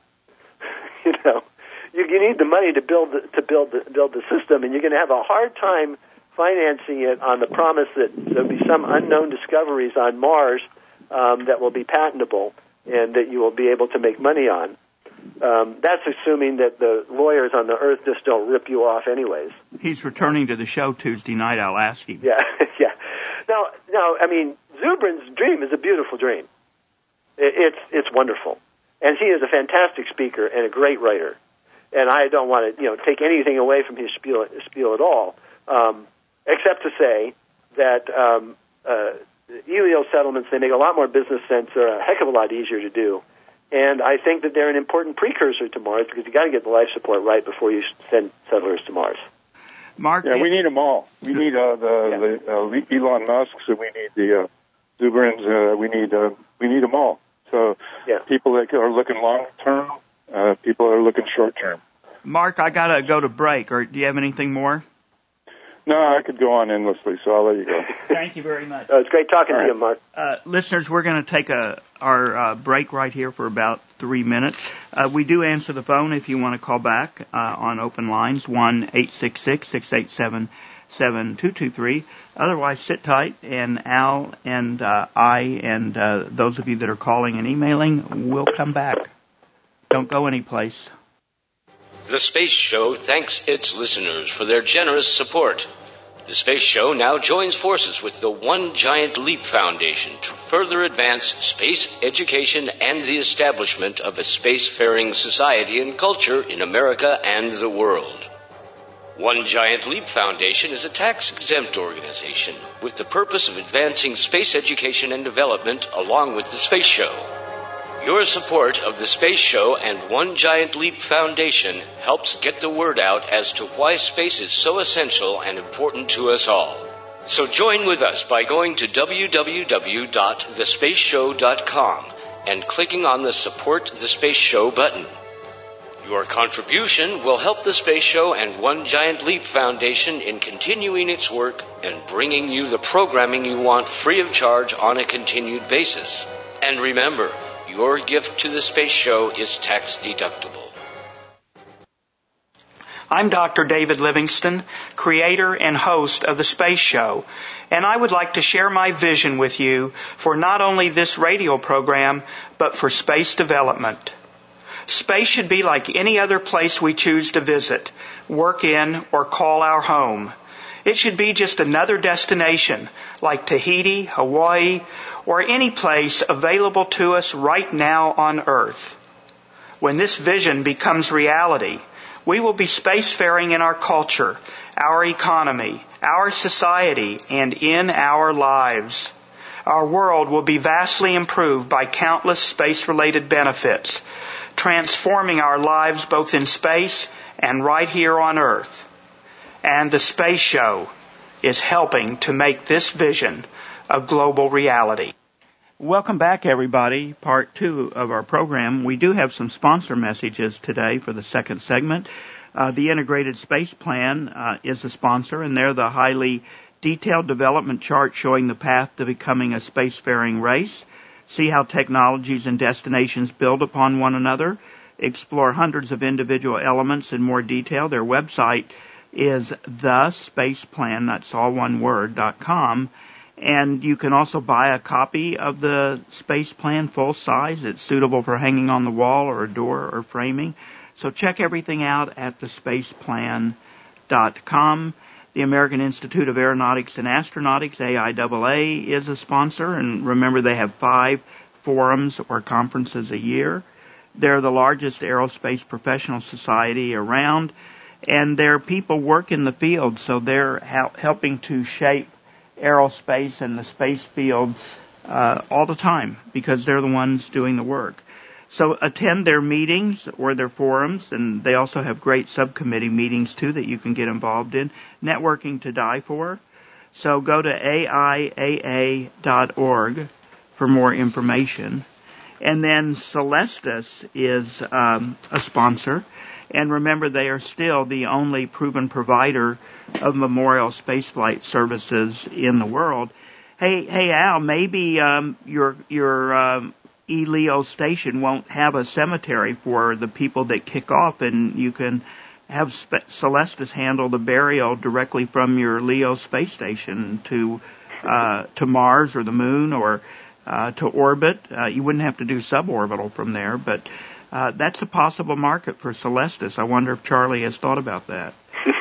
you know, you, you need the money to build the, to build the, build the system, and you're going to have a hard time financing it on the promise that there'll be some unknown discoveries on Mars um, that will be patentable and that you will be able to make money on. Um, that's assuming that the lawyers on the Earth just don't rip you off anyways. He's returning to the show Tuesday night. I'll ask him. Yeah, yeah. Now, now, I mean, Zubrin's dream is a beautiful dream. It, it's it's wonderful, and he is a fantastic speaker and a great writer. And I don't want to, you know, take anything away from his spiel, spiel at all, um, except to say that um, uh, E L E O settlements, they make a lot more business sense. They're a heck of a lot easier to do. And I think that they're an important precursor to Mars because you got to get the life support right before you send settlers to Mars. Mark, yeah, we need them all. We need uh, the, yeah. the uh, Elon Musks, and we need the uh, Zubrins. Uh, we need uh, we need them all. So yeah. people that are looking long term, uh, people that are looking short term. Mark, I gotta go to break. Or do you have anything more? No, I could go on endlessly, so I'll let you go. Thank you very much. Oh, it's great talking All to right. you, Mark. Uh, listeners, we're going to take a, our uh, break right here for about three minutes. Uh, we do answer the phone if you want to call back uh, on open lines, one eight six six, six eight seven, seven two two three. Otherwise, sit tight, and Al and uh, I and uh, those of you that are calling and emailing will come back. Don't go anyplace. The Space Show thanks its listeners for their generous support. The Space Show now joins forces with the One Giant Leap Foundation to further advance space education and the establishment of a spacefaring society and culture in America and the world. One Giant Leap Foundation is a tax-exempt organization with the purpose of advancing space education and development along with the Space Show. Your support of the Space Show and One Giant Leap Foundation helps get the word out as to why space is so essential and important to us all. So join with us by going to w w w dot the space show dot com and clicking on the Support the Space Show button. Your contribution will help the Space Show and One Giant Leap Foundation in continuing its work and bringing you the programming you want free of charge on a continued basis. And remember, your gift to the Space Show is tax deductible. I'm Doctor David Livingston, creator and host of The Space Show, and I would like to share my vision with you for not only this radio program, but for space development. Space should be like any other place we choose to visit, work in, or call our home. It should be just another destination, like Tahiti, Hawaii, or any place available to us right now on Earth. When this vision becomes reality, we will be spacefaring in our culture, our economy, our society, and in our lives. Our world will be vastly improved by countless space-related benefits, transforming our lives both in space and right here on Earth. And the Space Show is helping to make this vision a global reality. Welcome back, everybody. Part two of our program. We do have some sponsor messages today for the second segment. Uh, the Integrated Space Plan uh, is a sponsor, and they're the highly detailed development chart showing the path to becoming a spacefaring race. See how technologies and destinations build upon one another. Explore hundreds of individual elements in more detail. Their website is the space plan, that's all one word, dot com. And you can also buy a copy of the Space Plan full size. It's suitable for hanging on the wall or a door or framing. So check everything out at the space plan dot com. The American Institute of Aeronautics and Astronautics, A I A A, is a sponsor. And remember, they have five forums or conferences a year. They're the largest aerospace professional society around. And their people work in the field, so they're hel- helping to shape aerospace and the space field uh, all the time because they're the ones doing the work. So attend their meetings or their forums, and they also have great subcommittee meetings too that you can get involved in. Networking to die for. So go to A I A A dot org for more information. And then Celestis is um, a sponsor. And remember, they are still the only proven provider of memorial spaceflight services in the world. Hey, hey, Al, maybe um, your your um, E L E O station won't have a cemetery for the people that kick off, and you can have Spe- Celestis handle the burial directly from your Leo space station to uh, to Mars or the Moon or uh, to orbit. Uh, you wouldn't have to do suborbital from there, but Uh, that's a possible market for Celestis. I wonder if Charlie has thought about that.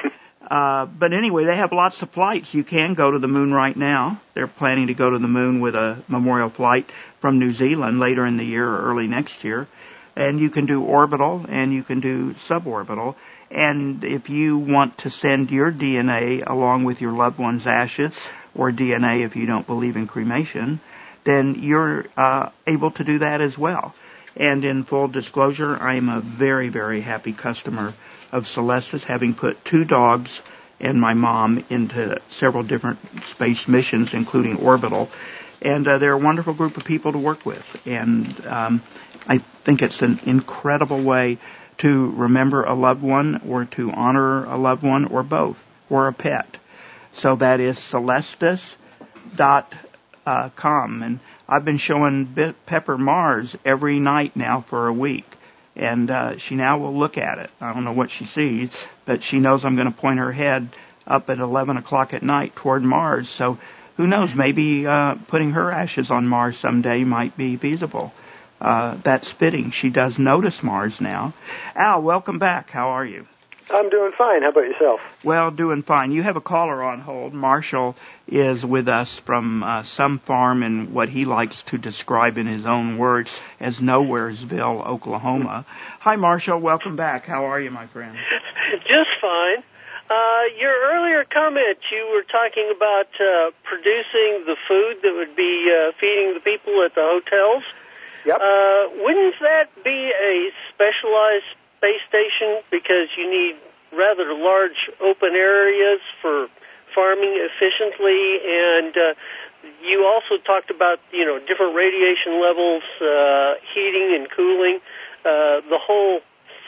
uh, but anyway, they have lots of flights. You can go to the moon right now. They're planning to go to the moon with a memorial flight from New Zealand later in the year or early next year. And you can do orbital and you can do suborbital. And if you want to send your D N A along with your loved one's ashes, or D N A if you don't believe in cremation, then you're uh, able to do that as well. And in full disclosure, I am a very, very happy customer of Celestis, having put two dogs and my mom into several different space missions, including orbital. And uh, they're a wonderful group of people to work with. And um, I think it's an incredible way to remember a loved one or to honor a loved one or both, or a pet. So that is Celestis dot com. And I've been showing Pepper Mars every night now for a week, and uh, she now will look at it. I don't know what she sees, but she knows I'm going to point her head up at eleven o'clock at night toward Mars. So who knows, maybe uh, putting her ashes on Mars someday might be feasible. Uh, that's fitting. She does notice Mars now. Al, welcome back. How are you? I'm doing fine. How about yourself? Well, doing fine. You have a caller on hold. Marshall is with us from uh, some farm in what he likes to describe in his own words as Nowheresville, Oklahoma. Hi, Marshall. Welcome back. How are you, my friend? Just fine. Uh, your earlier comment, you were talking about uh, producing the food that would be uh, feeding the people at the hotels. Yep. Uh, wouldn't that be a specialized space station, because you need rather large open areas for farming efficiently, and uh, you also talked about, you know, different radiation levels, uh, heating and cooling. Uh, the whole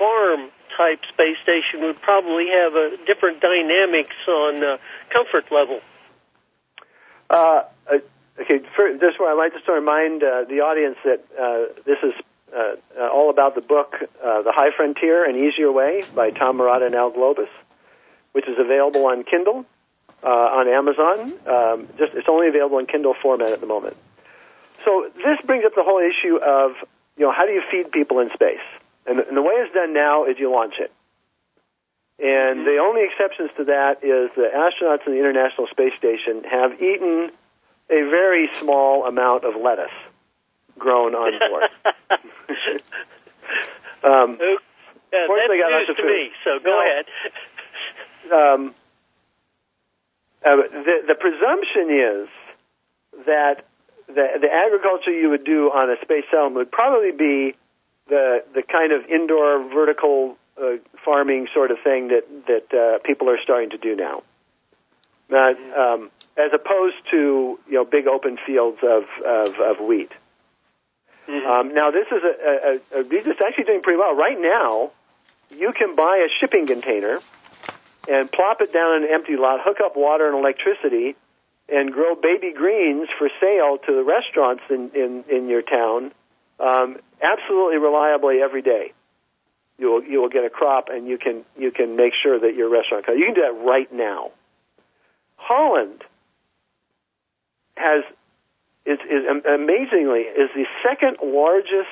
farm-type space station would probably have a different dynamics on uh, comfort level. Uh, okay, for, this is where I'd like just to remind uh, the audience that uh, this is uh, uh, all about the book, uh, The High Frontier, An Easier Way, by Tom Murata and Al Globus, which is available on Kindle, uh, on Amazon. Um, just It's only available in Kindle format at the moment. So this brings up the whole issue of, you know, how do you feed people in space? And the, and the way it's done now is you launch it. And the only exceptions to that is the astronauts in the International Space Station have eaten a very small amount of lettuce grown on board. um, uh, that's they got news lots of to food. me, so go no, ahead. Um, uh, the, the presumption is that the, the agriculture you would do on a space settlement would probably be the the kind of indoor vertical uh, farming sort of thing that that uh, people are starting to do now, not, um, as opposed to you know big open fields of of, of wheat. Mm-hmm. Um, now this is a, a, a it's actually doing pretty well right now. You can buy a shipping container and plop it down in an empty lot, hook up water and electricity, and grow baby greens for sale to the restaurants in in, in your town. Um, absolutely reliably every day. You will you will get a crop, and you can you can make sure that your restaurant. You can do that right now. Holland has is, is amazingly is the second largest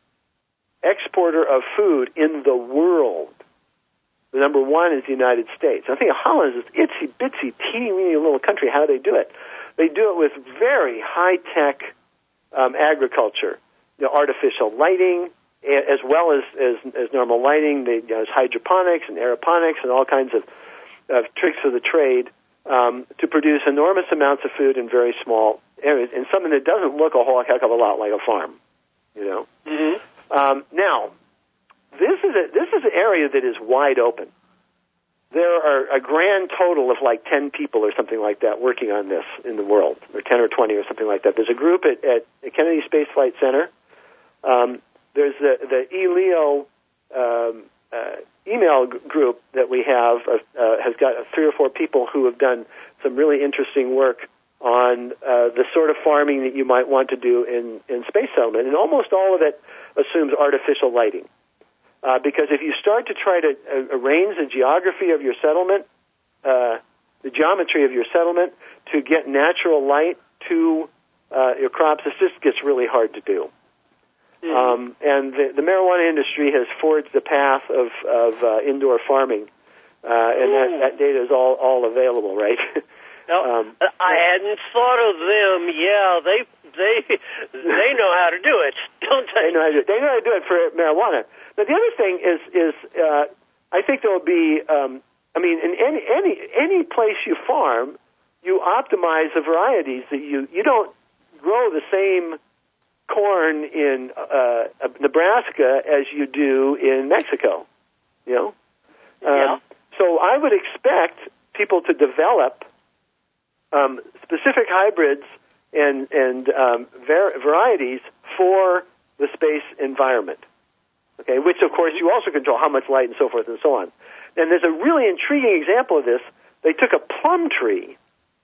exporter of food in the world. The number one is the United States. I think Holland is this itsy bitsy teeny weeny little country. How do they do it? They do it with very high tech um, agriculture. You know, artificial lighting, as well as, as, as normal lighting. They, you know, there's hydroponics and aeroponics and all kinds of, of tricks of the trade um, to produce enormous amounts of food in very small areas, and something that doesn't look a whole heck of a lot like a farm. You know. Mm-hmm. Um, now, this is a this is an area that is wide open. There are a grand total of like ten people or something like that working on this in the world, or ten or twenty or something like that. There's a group at, at the Kennedy Space Flight Center. Um, there's the, the E L E O um, uh, email g- group that we have, uh, uh, has got three or four people who have done some really interesting work on uh, the sort of farming that you might want to do in, in space settlement. And almost all of it assumes artificial lighting. Uh, because if you start to try to uh, arrange the geography of your settlement, uh, the geometry of your settlement, to get natural light to uh, your crops, this just gets really hard to do. Um, and the, the marijuana industry has forged the path of, of uh, indoor farming, uh, and that, that data is all, all available, right? No, um, I hadn't thought of them. Yeah, they they they know how to do it, don't they? They know how to do it. They know how to do it for marijuana. Now, the other thing is is uh, I think there will be. Um, I mean, in any any any place you farm, you optimize the varieties that you you don't grow the same corn in uh, Nebraska as you do in Mexico, you know? Um, yeah. So I would expect people to develop um, specific hybrids and, and um, var- varieties for the space environment, okay, which, of course, you also control how much light and so forth and so on. And there's a really intriguing example of this. They took a plum tree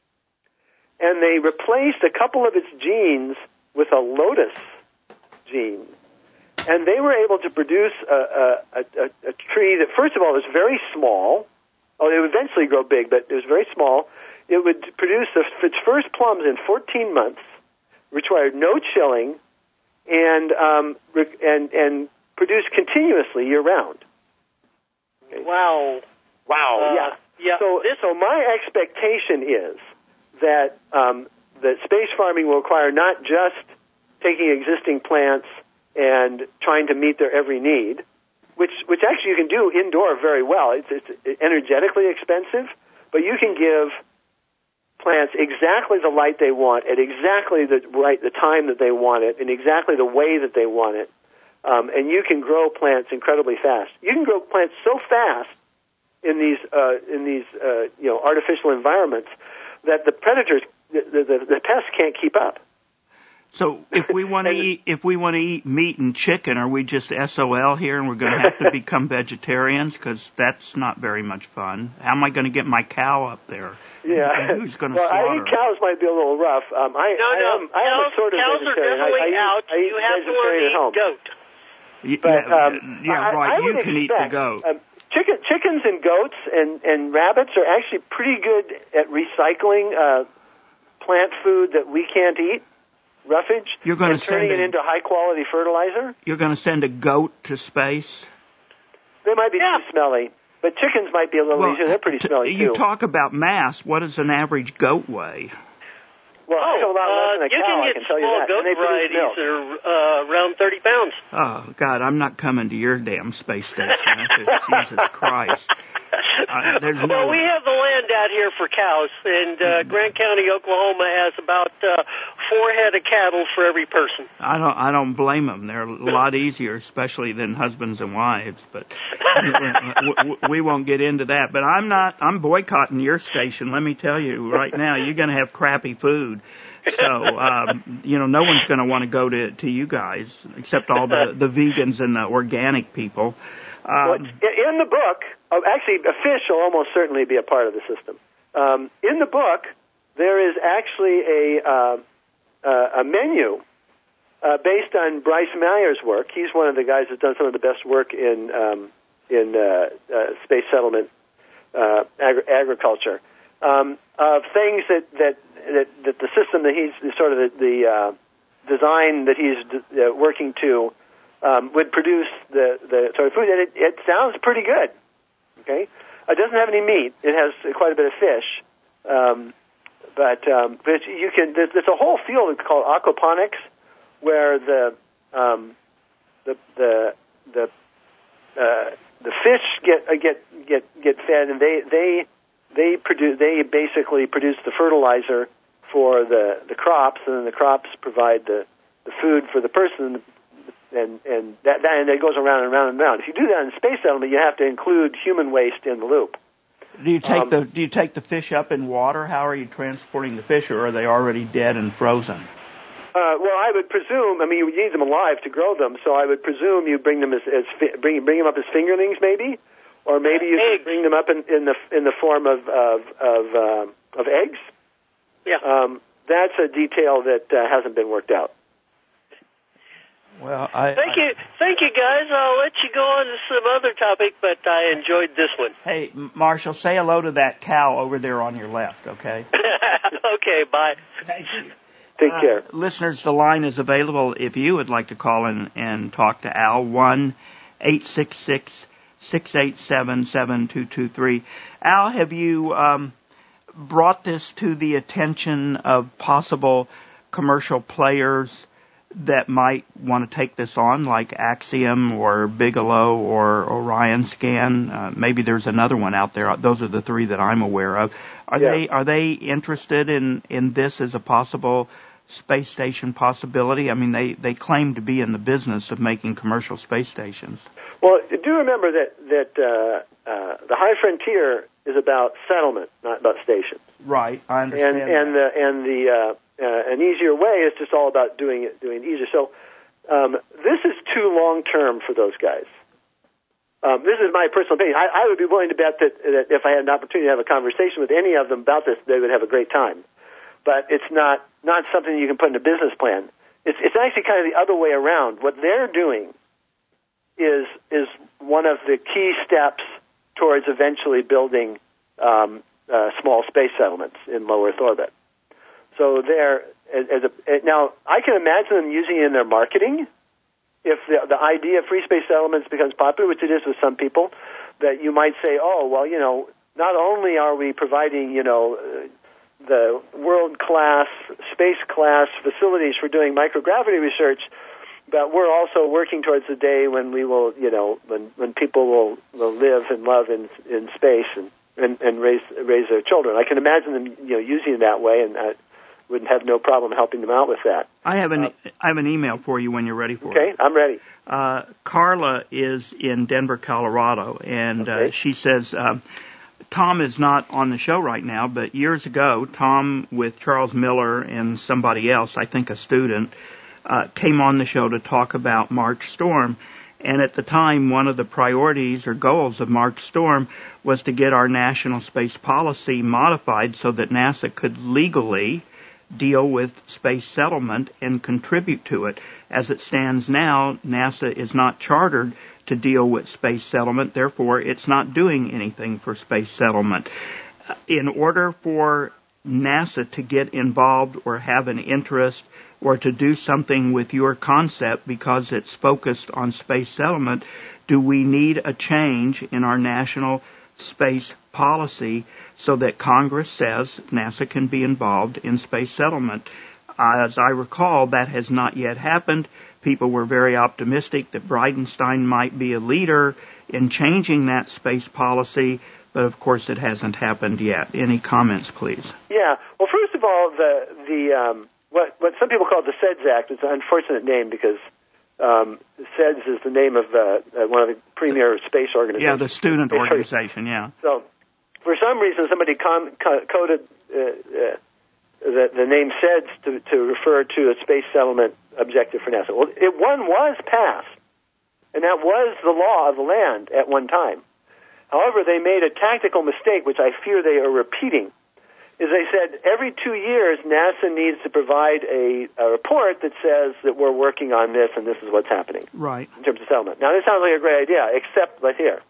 and they replaced a couple of its genes with a lotus gene, and they were able to produce a, a, a, a tree that, first of all, was very small. Oh, it would eventually grow big, but it was very small. It would produce its first plums in fourteen months, required no chilling, and um, and and produced continuously year round. Okay. Wow! Wow! Uh, yeah. Yeah. So, this- so my expectation is that. Um, that space farming will require not just taking existing plants and trying to meet their every need, which which actually you can do indoor very well. It's, it's energetically expensive, but you can give plants exactly the light they want at exactly the right the time that they want it in exactly the way that they want it, um, and you can grow plants incredibly fast. You can grow plants so fast in these uh, in these uh, you know artificial environments that the predators. The, the, the pests can't keep up. So if we want to eat, if we want to eat meat and chicken, are we just S O L here, and we're going to have to become vegetarians? Because that's not very much fun. How am I going to get my cow up there? Yeah. Who's going to well, slaughter? I think cows might be a little rough. Um, I, no, no. I am, I am cows, a sort of cows are vegetarian. definitely I, I out. eat, I eat you have to learn to at home. eat goat. But, um, yeah, I, right. I you would can expect, eat the goat. Um, chicken, chickens and goats and, and rabbits are actually pretty good at recycling uh, plant food that we can't eat. Roughage, You're going and to turning send it a, into high-quality fertilizer. You're going to send a goat to space? They might be yeah. too smelly, but chickens might be a little well, easier. They're pretty t- smelly, you too. You talk about mass. What does an average goat weigh? Well, oh, I know a lot less uh, than a you cow, can I get can tell you small that. goat And they produce varieties milk. that are uh, around thirty pounds. Oh, God, I'm not coming to your damn space station. That's Jesus Christ. Uh, there's no well, we have the land out here for cows, and uh, Grant County, Oklahoma, has about uh, four head of cattle for every person. I don't. I don't blame them. They're a lot easier, especially than husbands and wives. But we won't get into that. But I'm not. I'm boycotting your station. Let me tell you right now. You're going to have crappy food. So, um, you know, no one's going to want to go to to you guys except all the the vegans and the organic people. Um, well, in the book, oh, actually, a fish will almost certainly be a part of the system. Um, in the book, there is actually a uh, uh, a menu uh, based on Bryce Meyer's work. He's one of the guys who's done some of the best work in um, in uh, uh, space settlement uh, agri- agriculture um, of things that, that that that the system that he's sort of the, the uh, design that he's uh, working to. Um, would produce the, the sort of food, and it, it sounds pretty good. Okay, it doesn't have any meat. It has quite a bit of fish, um, but um, but you can. There's, there's a whole field called aquaponics, where the um, the the the uh, the fish get uh, get get get fed, and they they they produce. They basically produce the fertilizer for the the crops, and then the crops provide the the food for the person. And and that, that and it goes around and around and around. If you do that in space settlement, you have to include human waste in the loop. Do you take um, the Do you take the fish up in water? How are you transporting the fish, or are they already dead and frozen? Uh, well, I would presume. I mean, you need them alive to grow them, so I would presume you bring them as, as fi- bring bring them up as fingerlings, maybe, or maybe you eggs. could bring them up in, in the in the form of of of, uh, of eggs. Yeah, um, that's a detail that uh, hasn't been worked out. Well, I, thank I, you, thank you, guys. I'll let you go on to some other topic, but I enjoyed this one. Hey, Marshall, say hello to that cow over there on your left, okay? Okay, bye. Thank you. Take uh, care, listeners. The line is available if you would like to call in and talk to Al. One eight six six six eight seven seven two two three. Al, have you um, brought this to the attention of possible commercial players that might want to take this on, like Axiom or Bigelow or Orion Scan? Uh, maybe there's another one out there. Those are the three that I'm aware of. Are yeah. they are they interested in, in this as a possible space station possibility? I mean, they, they claim to be in the business of making commercial space stations. Well, do remember that that uh, uh, the high frontier is about settlement, not about stations. Right, I understand. And and the and the uh, uh, an easier way is just all about doing it doing it easier. So um, this is too long term for those guys. Um, this is my personal opinion. I, I would be willing to bet that, that if I had an opportunity to have a conversation with any of them about this, they would have a great time. But it's not not something you can put in a business plan. It's it's actually kind of the other way around. What they're doing is is one of the key steps towards eventually building um, uh, small space settlements in low Earth orbit. So they're as, as a, now I can imagine them using it in their marketing. If the, the idea of free space settlements becomes popular, which it is with some people, that you might say, oh, well, you know, not only are we providing, you know, uh, the world-class, space-class facilities for doing microgravity research, but we're also working towards the day when we will, you know, when, when people will, will live and love in in space and, and, and raise raise their children. I can imagine them, you know, using it that way, and I would have no problem helping them out with that. I have an uh, I have an email for you when you're ready for okay, it. Okay, I'm ready. Uh, Carla is in Denver, Colorado, and okay. uh, she says, um, Tom is not on the show right now, but years ago, Tom with Charles Miller and somebody else, I think a student, uh, came on the show to talk about March Storm. And at the time, one of the priorities or goals of March Storm was to get our national space policy modified so that NASA could legally deal with space settlement and contribute to it. As it stands now, NASA is not chartered to deal with space settlement. Therefore, it's not doing anything for space settlement. In order for NASA to get involved or have an interest or to do something with your concept because it's focused on space settlement, do we need a change in our national space policy so that Congress says NASA can be involved in space settlement? As I recall, that has not yet happened. People were very optimistic that Bridenstine might be a leader in changing that space policy, but of course it hasn't happened yet. Any comments, please? Yeah. Well, first of all, the the um, what what some people call the SEDS Act is an unfortunate name because um, SEDS is the name of uh, one of the premier space organizations. Yeah, the student organization. Yeah. So, for some reason, somebody com- co- coded uh, uh, the the name SEDS to to refer to a space settlement objective for NASA. Well, it one was passed, and that was the law of the land at one time. However, they made a tactical mistake, which I fear they are repeating, is they said every two years NASA needs to provide a, a report that says that we're working on this and this is what's happening. Right. In terms of settlement. Now, this sounds like a great idea, except right here.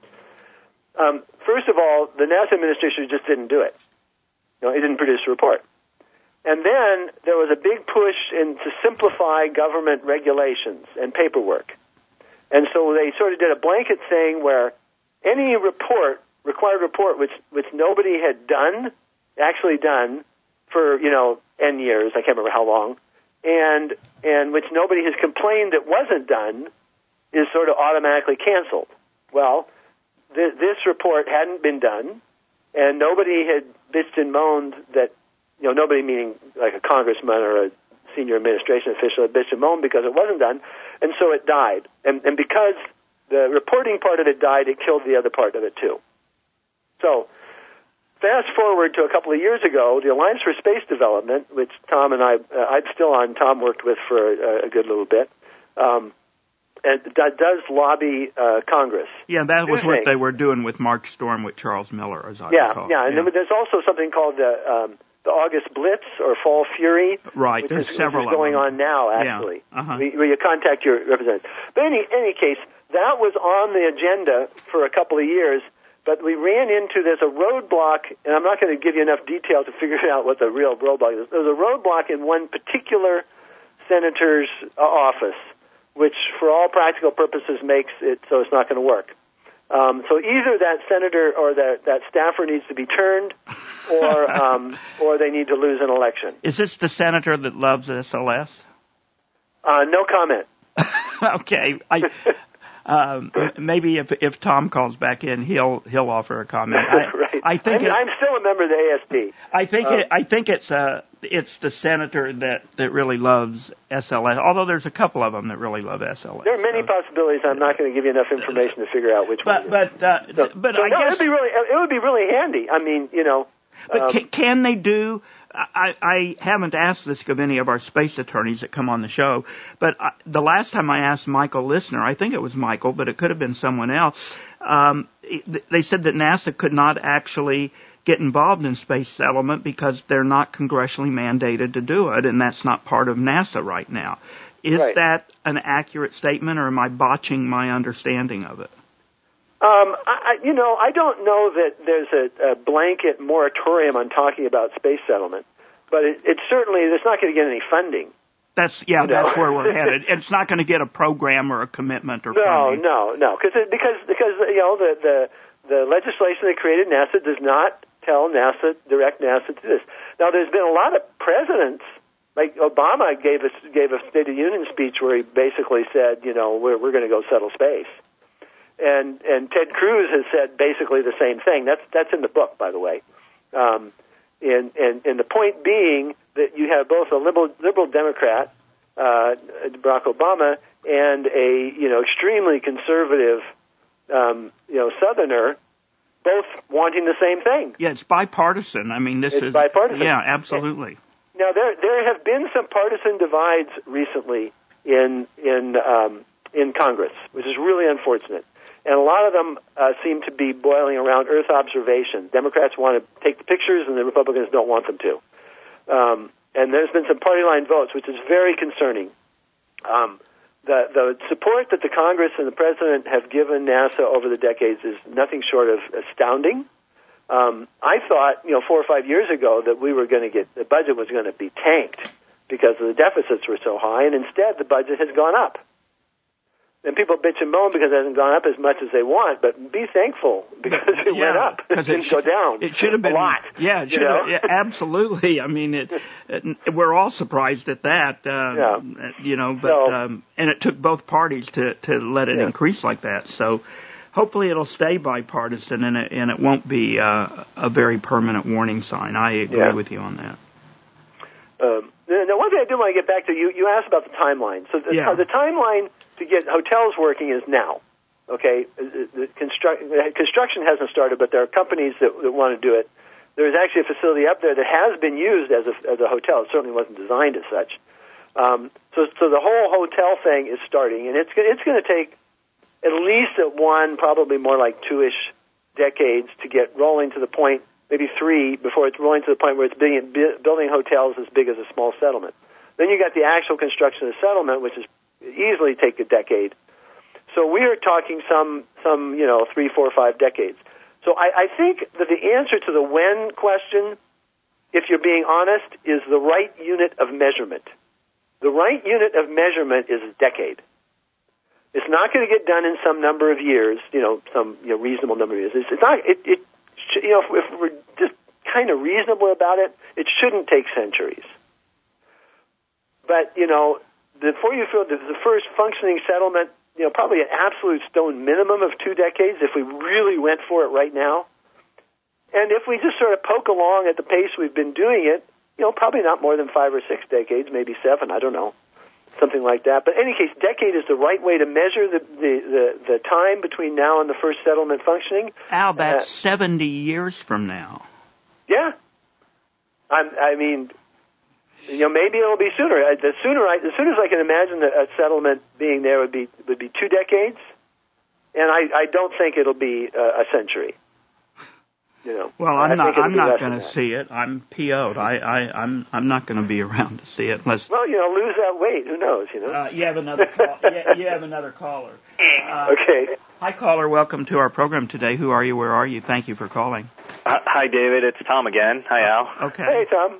Um, first of all, the NASA administration just didn't do it. You know, it didn't produce a report. And then there was a big push in to simplify government regulations and paperwork. And so they sort of did a blanket thing where any report, required report, which which nobody had done, actually done for, you know, N years, I can't remember how long, and and which nobody has complained that wasn't done, is sort of automatically canceled. Well, th- this report hadn't been done, and nobody had bitched and moaned that, you know, nobody meaning like a congressman or a senior administration official had bitched and moaned because it wasn't done, and so it died. And and because the reporting part of it died, it killed the other part of it too. So, fast forward to a couple of years ago, the Alliance for Space Development, which Tom and I, uh, I'm still on, Tom worked with for a, a good little bit, um, and that does lobby uh, Congress. Yeah, that was Two what things. they were doing with March Storm with Charles Miller, as I yeah, recall. Yeah, and yeah. then there's also something called the um, the August Blitz or Fall Fury. Right, which there's is, several which is going of them. on now, actually, Yeah. Uh-huh. where you contact your representative. But in any, any case, that was on the agenda for a couple of years, but we ran into, there's a roadblock, and I'm not going to give you enough detail to figure out what the real roadblock is. There's a roadblock in one particular senator's uh, office, which for all practical purposes makes it so it's not going to work. Um, so either that senator or that, that staffer needs to be turned, or um, or they need to lose an election. Is this the senator that loves S L S? Uh, no comment. Okay. I, um, maybe if if Tom calls back in, he'll he'll offer a comment. I, right. I think I'm, it, I'm still a member of the A S D. I think um, it, I think it's uh it's the senator that, that really loves S L S. Although there's a couple of them that really love S L S. There are many so. possibilities. I'm not going to give you enough information to figure out which but, one. But uh, so, but so I no, guess it'd be really it would be really handy. I mean, you know. But um, can, can they do? I, I haven't asked this of any of our space attorneys that come on the show, but I, the last time I asked Michael Listener, I think it was Michael, but it could have been someone else, um, they said that NASA could not actually get involved in space settlement because they're not congressionally mandated to do it, and that's not part of NASA right now. Is right. that an accurate statement, or am I botching my understanding of it? Um, I, you know, I don't know that there's a, a blanket moratorium on talking about space settlement, but it, it certainly, it's not going to get any funding. That's, yeah, you know? that's where we're headed. It's not going to get a program or a commitment or no, funding. No, no, no, because because because you know the, the the legislation that created NASA does not tell NASA, direct NASA to do this. Now, there's been a lot of presidents, like Obama gave us gave a State of the Union speech where he basically said, you know, we're we're going to go settle space. And and Ted Cruz has said basically the same thing. That's that's in the book, by the way. Um, and, and and the point being that you have both a liberal liberal Democrat, uh, Barack Obama, and a you know extremely conservative, um, you know Southerner, both wanting the same thing. Yeah, it's bipartisan. I mean, this it's is bipartisan. Yeah, absolutely. Now there there have been some partisan divides recently in in um, in Congress, which is really unfortunate. And a lot of them uh, seem to be boiling around Earth observation. Democrats want to take the pictures, and the Republicans don't want them to. Um, and there's been some party line votes, which is very concerning. Um, the, the support that the Congress and the President have given NASA over the decades is nothing short of astounding. Um, I thought, you know, four or five years ago that we were going to get, the budget was going to be tanked because the deficits were so high, and instead the budget has gone up. And people bitch and moan because it hasn't gone up as much as they want, but be thankful because it yeah, went up. It didn't it go down. It should have been a lot. Yeah, it should have, yeah, absolutely. I mean, it, it, we're all surprised at that. Uh, yeah. You know, but so, um, and it took both parties to to let it yeah. increase like that. So hopefully it'll stay bipartisan, and it and it won't be uh, a very permanent warning sign. I agree yeah. with you on that. Um, now, one thing I do want to get back to, you you asked about the timeline. So the, yeah. the timeline to get hotels working is now. Okay, the construct, construction hasn't started, but there are companies that, that want to do it. There's actually a facility up there that has been used as a, as a hotel. It certainly wasn't designed as such. Um, so, so the whole hotel thing is starting, and it's it's going to take at least at one, probably more like two-ish decades to get rolling to the point, maybe three, before it's rolling to the point where it's being, building hotels as big as a small settlement. Then you got the actual construction of the settlement, which is easily take a decade. So we are talking some, some you know, three, four, five decades. So I, I think that the answer to the when question, if you're being honest, is the right unit of measurement. The right unit of measurement is a decade. It's not going to get done in some number of years, you know, some you know, reasonable number of years. It's, it's not. It, it you know, if, if we're just kind of reasonable about it, it shouldn't take centuries. But you know, before you feel the, the first functioning settlement, you know, probably an absolute stone minimum of two decades if we really went for it right now. And if we just sort of poke along at the pace we've been doing it, you know, probably not more than five or six decades, maybe seven, I don't know, something like that. But in any case, decade is the right way to measure the the, the, the time between now and the first settlement functioning. Al, that's uh, seventy years from now. Yeah. I'm, I mean, you know, maybe it'll be sooner. The sooner, I, as soon as I can imagine a settlement being there would be would be two decades, and I, I don't think it'll be uh, a century. You know, well, I'm I not. I'm not going to see it. I'm P O'd. I, I, I'm. I'm not going to be around to see it unless. Well, you know, lose that weight. Who knows? You know. Uh, you have another. Call, you, you have another caller. Uh, okay. Hi, caller. Welcome to our program today. Who are you? Where are you? Thank you for calling. Uh, hi, David. It's Tom again. Hi, Al. Okay. Hey, Tom.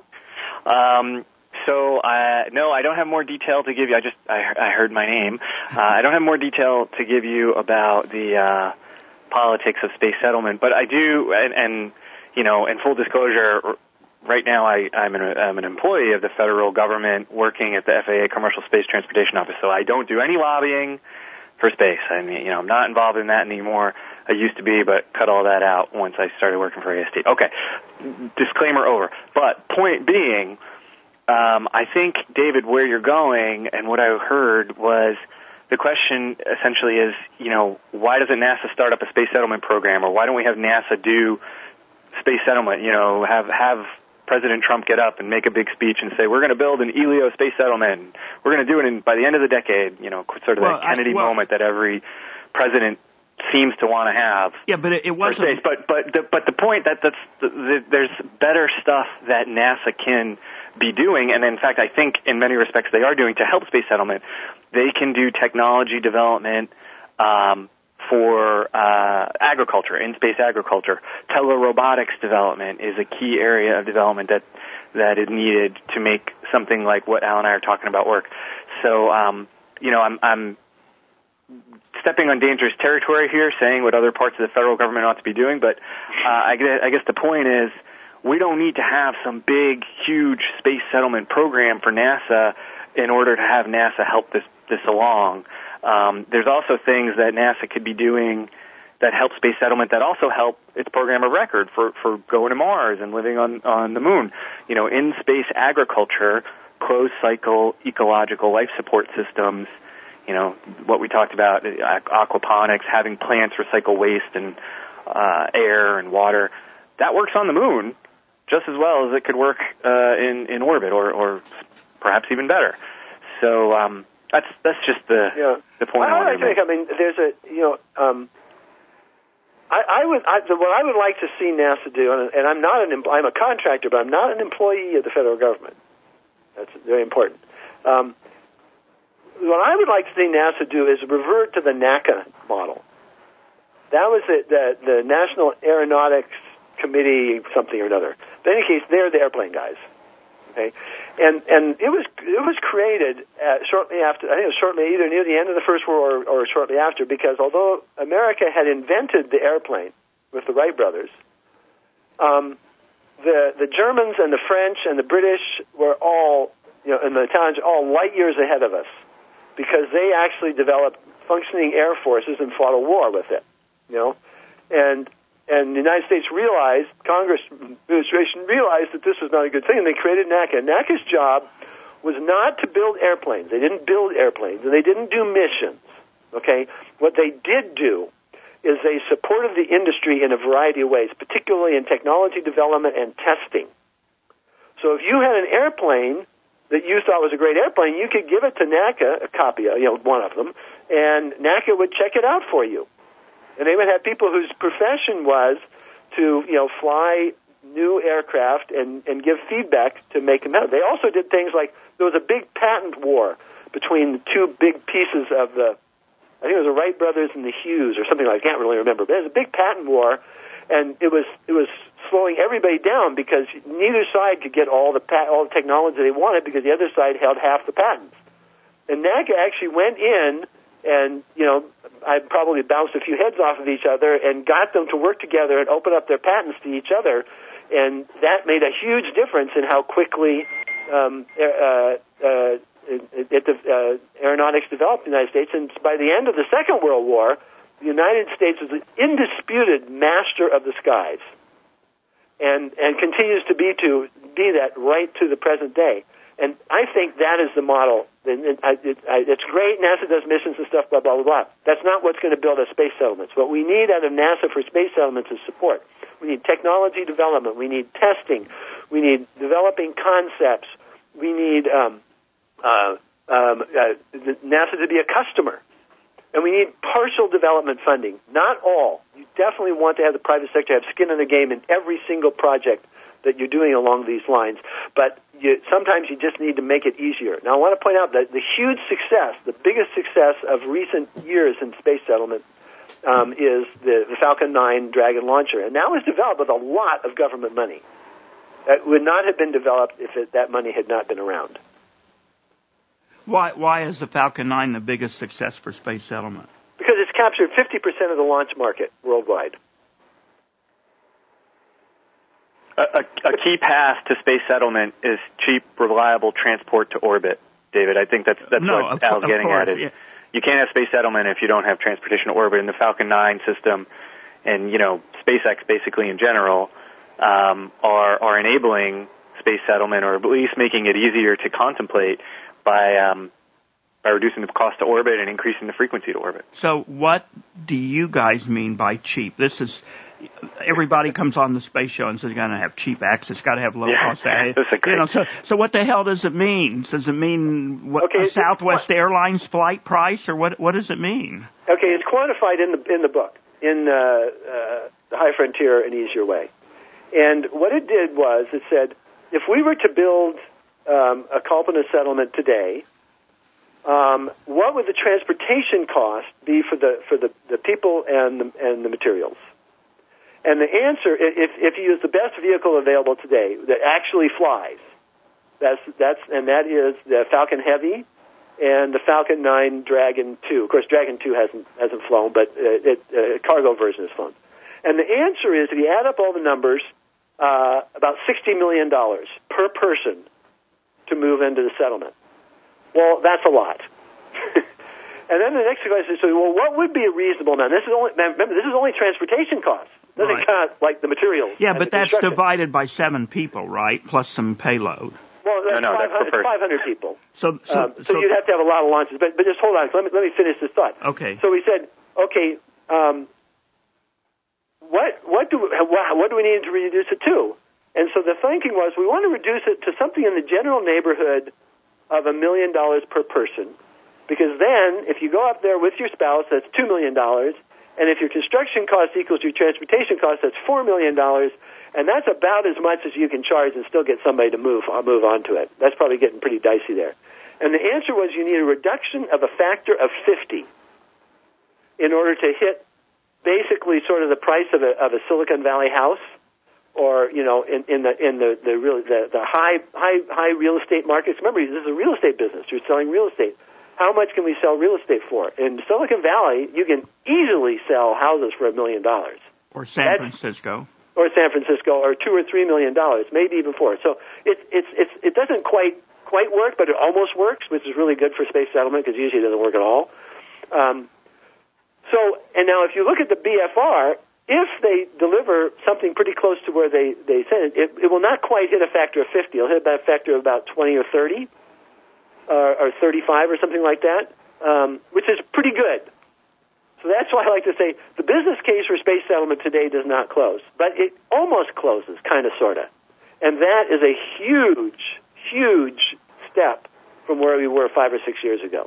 Um. So, uh, no, I don't have more detail to give you. I just I, I heard my name. Uh, I don't have more detail to give you about the. Uh, politics of space settlement, but I do, and, and you know, in full disclosure, right now I, I'm, an, I'm an employee of the federal government working at the F A A Commercial Space Transportation Office, so I don't do any lobbying for space. I mean, you know, I'm not involved in that anymore. I used to be, but cut all that out once I started working for A S T. Okay, disclaimer over. But point being, um, I think, David, where you're going and what I heard was the question essentially is, you know, why doesn't NASA start up a space settlement program, or why don't we have NASA do space settlement? You know, have have President Trump get up and make a big speech and say, we're going to build an E L E O space settlement. We're going to do it in, by the end of the decade. You know, sort of well, that Kennedy I, well, moment that every president seems to want to have. Yeah, but it, it wasn't. Space. But but the, but the point that that's the, the, there's better stuff that NASA can be doing, and in fact, I think in many respects they are doing to help space settlement. They can do technology development um, for uh, agriculture, in-space agriculture. Telerobotics development is a key area of development that that is needed to make something like what Al and I are talking about work. So, um, you know, I'm, I'm stepping on dangerous territory here, saying what other parts of the federal government ought to be doing, but uh, I, guess, I guess the point is we don't need to have some big, huge space settlement program for NASA in order to have NASA help this this along. Um, there's also things that NASA could be doing that help space settlement that also help its program of record for, for going to Mars and living on, on the moon. You know, in space agriculture, closed cycle ecological life support systems, you know, what we talked about, aquaponics, having plants recycle waste and uh, air and water. That works on the moon just as well as it could work uh, in in orbit, or, or perhaps even better. So um, that's that's just the yeah. the point. I, I, I think. I mean, there's a you know. Um, I, I would I, what I would like to see NASA do, and, and I'm not an I'm a contractor, but I'm not an employee of the federal government. That's very important. Um, what I would like to see NASA do is revert to the NACA model. That was the, the, the National Aeronautics Committee, something or another. But in any case, they're the airplane guys. Okay, and and it was it was created uh, shortly after. I think it was shortly either near the end of the First World War or, or shortly after, because although America had invented the airplane with the Wright brothers, um, the the Germans and the French and the British were all, you know, and the Italians all light years ahead of us, because they actually developed functioning air forces and fought a war with it, you know, and. And the United States realized, Congress administration realized that this was not a good thing, and they created NACA. NACA's job was not to build airplanes. They didn't build airplanes, and they didn't do missions, okay? What they did do is they supported the industry in a variety of ways, particularly in technology development and testing. So if you had an airplane that you thought was a great airplane, you could give it to NACA, a copy, of, you know, one of them, and NACA would check it out for you. And they would have people whose profession was to, you know, fly new aircraft and, and give feedback to make them better. They also did things like, there was a big patent war between the two big pieces of the, I think it was the Wright brothers and the Hughes or something like that. I can't really remember. But it was a big patent war, and it was it was slowing everybody down because neither side could get all the pat, all the technology they wanted, because the other side held half the patents. And NACA actually went in and, you know, I probably bounced a few heads off of each other and got them to work together and open up their patents to each other, and that made a huge difference in how quickly um, uh, uh, it, it, uh, aeronautics developed in the United States. And by the end of the Second World War, the United States was an indisputed master of the skies, and and continues to be to be that right to the present day. And I think that is the model. And it, it, it's great, NASA does missions and stuff, blah, blah, blah, blah. That's not what's going to build us space settlements. What we need out of NASA for space settlements is support. We need technology development. We need testing. We need developing concepts. We need um, uh, um, uh, NASA to be a customer. And we need partial development funding, not all. You definitely want to have the private sector have skin in the game in every single project that you're doing along these lines. But you, sometimes you just need to make it easier. Now, I want to point out that the huge success, the biggest success of recent years in space settlement um, is the, the Falcon nine Dragon launcher. And that was developed with a lot of government money. It would not have been developed if it, that money had not been around. Why, why is the Falcon nine the biggest success for space settlement? Because it's captured fifty percent of the launch market worldwide. A, a, a key path to space settlement is cheap, reliable transport to orbit, David. I think that's that's no, what of, Al's of getting course, at. Is yeah. You can't have space settlement if you don't have transportation to orbit. And the Falcon nine system, and you know SpaceX basically in general, um, are are enabling space settlement, or at least making it easier to contemplate by um, by reducing the cost to orbit and increasing the frequency to orbit. So, what do you guys mean by cheap? This is. Everybody comes on the space show and says, "It's got to have cheap access, got to have low yeah, cost." That's a great. You know, so so what the hell does it mean? Does it mean what, okay, a Southwest what, Airlines flight price, or what? What does it mean? Okay, it's quantified in the in the book in uh, uh, The High Frontier: An Easier Way. And what it did was it said, if we were to build um, a Kalpana settlement today, um, what would the transportation cost be for the for the, the people and the, and the materials? And the answer, if if you use the best vehicle available today that actually flies, that's that's and that is the Falcon Heavy and the Falcon nine Dragon two. Of course, Dragon two hasn't hasn't flown, but uh, it, uh, cargo version has flown. And the answer is, if you add up all the numbers, uh, about sixty million dollars per person to move into the settlement. Well, that's a lot. And then the next question is, so, well, what would be a reasonable amount? This is only remember, this is only transportation costs. Doesn't right. count like the materials. Yeah, but that's divided by seven people, right? Plus some payload. Well, that's, no, no, five hundred, that's five hundred people. So, so, um, so, so you'd have to have a lot of launches. But, but just hold on. Let me let me finish this thought. Okay. So we said, okay, um, what what do we, what do we need to reduce it to? And so the thinking was we want to reduce it to something in the general neighborhood of a million dollars per person, because then if you go up there with your spouse, that's two million dollars, and if your construction cost equals your transportation cost, that's four million dollars, and that's about as much as you can charge and still get somebody to move uh, move onto it. That's probably getting pretty dicey there. And the answer was you need a reduction of a factor of fifty in order to hit basically sort of the price of a, of a Silicon Valley house, or you know, in, in the in the the, real, the the high high high real estate markets. Remember, this is a real estate business. You're selling real estate. How much can we sell real estate for? In Silicon Valley, you can easily sell houses for a million dollars. Or San That's, Francisco. Or San Francisco, or two or three million dollars, maybe even four. So it's it's it's it doesn't quite quite work, but it almost works, which is really good for space settlement because usually it doesn't work at all. Um, so, and now if you look at the B F R, if they deliver something pretty close to where they, they said it, it, it will not quite hit a factor of fifty. It'll hit that factor of about twenty or thirty, uh, or thirty-five or something like that, um, which is pretty good. So that's why I like to say the business case for space settlement today does not close, but it almost closes, kind of, sort of. And that is a huge, huge step from where we were five or six years ago.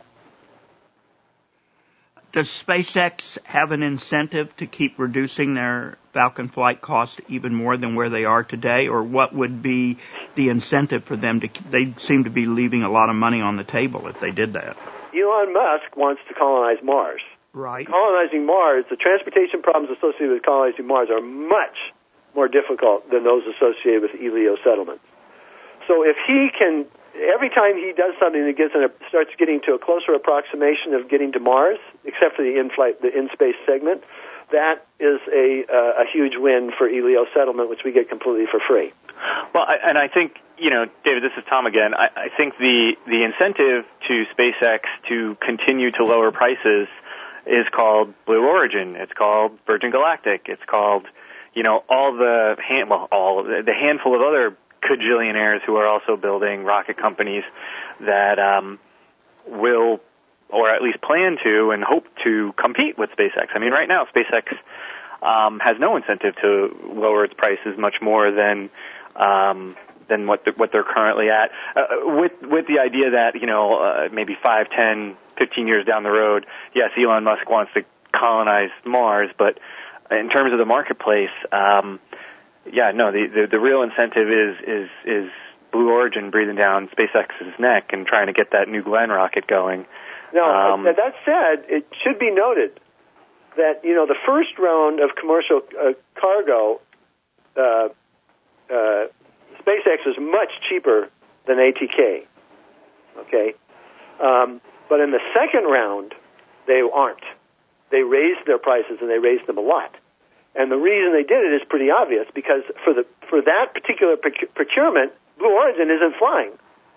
Does SpaceX have an incentive to keep reducing their Falcon flight costs even more than where they are today, or what would be the incentive for them to? They seem to be leaving a lot of money on the table if they did that. Elon Musk wants to colonize Mars. Right. Colonizing Mars, the transportation problems associated with colonizing Mars are much more difficult than those associated with E L E O settlements. So if he can, every time he does something that gets in a, starts getting to a closer approximation of getting to Mars, except for the in-flight, the in-space segment, that is a uh, a huge win for E L E O settlement, which we get completely for free. Well, I, and I think, you know, David, this is Tom again. I, I think the the incentive to SpaceX to continue to lower prices is called Blue Origin. It's called Virgin Galactic. It's called, you know, all the hand, well, all of the, the handful of other cajillionaires who are also building rocket companies that um, will, or at least plan to, and hope to compete with SpaceX. I mean, right now, SpaceX um, has no incentive to lower its prices much more than um, than what the, what they're currently at. Uh, with with the idea that, you know, uh, maybe five, ten, fifteen years down the road, yes, Elon Musk wants to colonize Mars, but in terms of the marketplace, um, yeah, no, the, the the real incentive is is is Blue Origin breathing down SpaceX's neck and trying to get that New Glenn rocket going. Now, um, that said, it should be noted that, you know, the first round of commercial uh, cargo, uh, uh, SpaceX is much cheaper than A T K. Okay, um, but in the second round, they aren't. They raised their prices, and they raised them a lot. And the reason they did it is pretty obvious, because for the for that particular proc- procurement, Blue Origin isn't flying.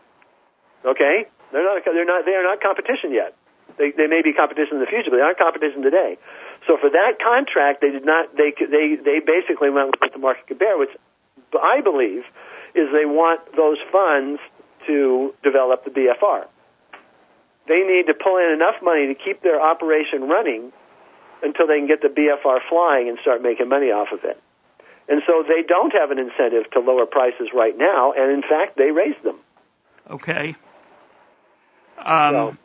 Okay, they're not they're not they are not competition yet. They they may be competition in the future, but they aren't competition today. So for that contract, they did not they they they basically went with what the market could bear, which I believe is they want those funds to develop the B F R. They need to pull in enough money to keep their operation running until they can get the B F R flying and start making money off of it. And so they don't have an incentive to lower prices right now, and in fact, they raised them. Okay. Um, so.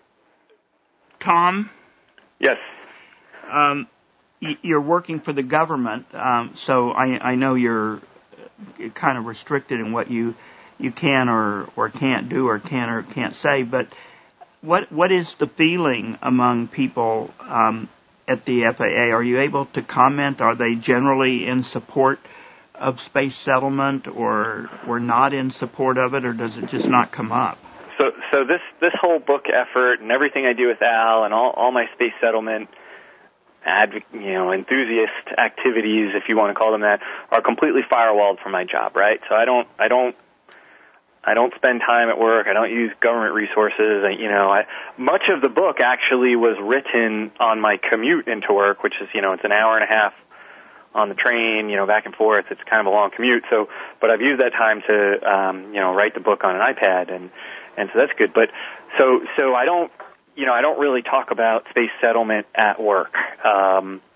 Tom? Yes. Um, y- you're working for the government, um, so I, I know you're kind of restricted in what you you can or, or can't do or can or can't say, but what what is the feeling among people um, at the F A A? Are you able to comment? Are they generally in support of space settlement, or or not in support of it, or does it just not come up? So, so this this whole book effort and everything I do with Al and all, all my space settlement, adv- you know, enthusiast activities, if you want to call them that, are completely firewalled from my job. Right. So I don't I don't I don't spend time at work. I don't use government resources. I, you know, I, much of the book actually was written on my commute into work, which is, you know, it's an hour and a half on the train, you know, back and forth. It's kind of a long commute. So, but I've used that time to, um, you know, write the book on an iPad, and and so that's good. But so so I don't, you know, I don't really talk about space settlement at work. Um,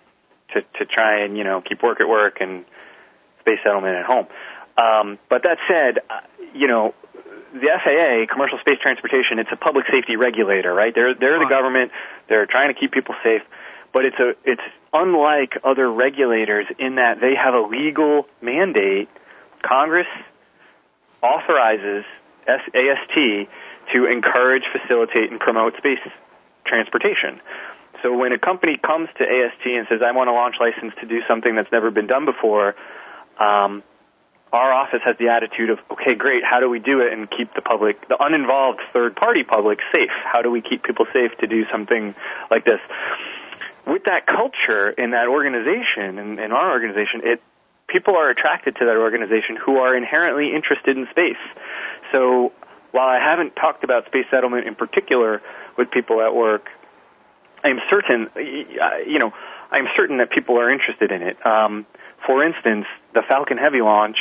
to, to try and, you know, keep work at work and space settlement at home. Um, but that said, uh, you know, the F A A, Commercial Space Transportation, it's a public safety regulator, right? They're they're the government. They're trying to keep people safe, but it's a it's unlike other regulators in that they have a legal mandate. Congress authorizes A S T to encourage, facilitate, and promote space transportation. So when a company comes to A S T and says, "I want a launch license to do something that's never been done before," um, our office has the attitude of, okay, great, how do we do it and keep the public, the uninvolved third-party public, safe? How do we keep people safe to do something like this? With that culture in that organization, in, in our organization, it people are attracted to that organization who are inherently interested in space. So while I haven't talked about space settlement in particular with people at work, I'm certain, you know, I'm certain that people are interested in it. Um, for instance, the Falcon Heavy launch,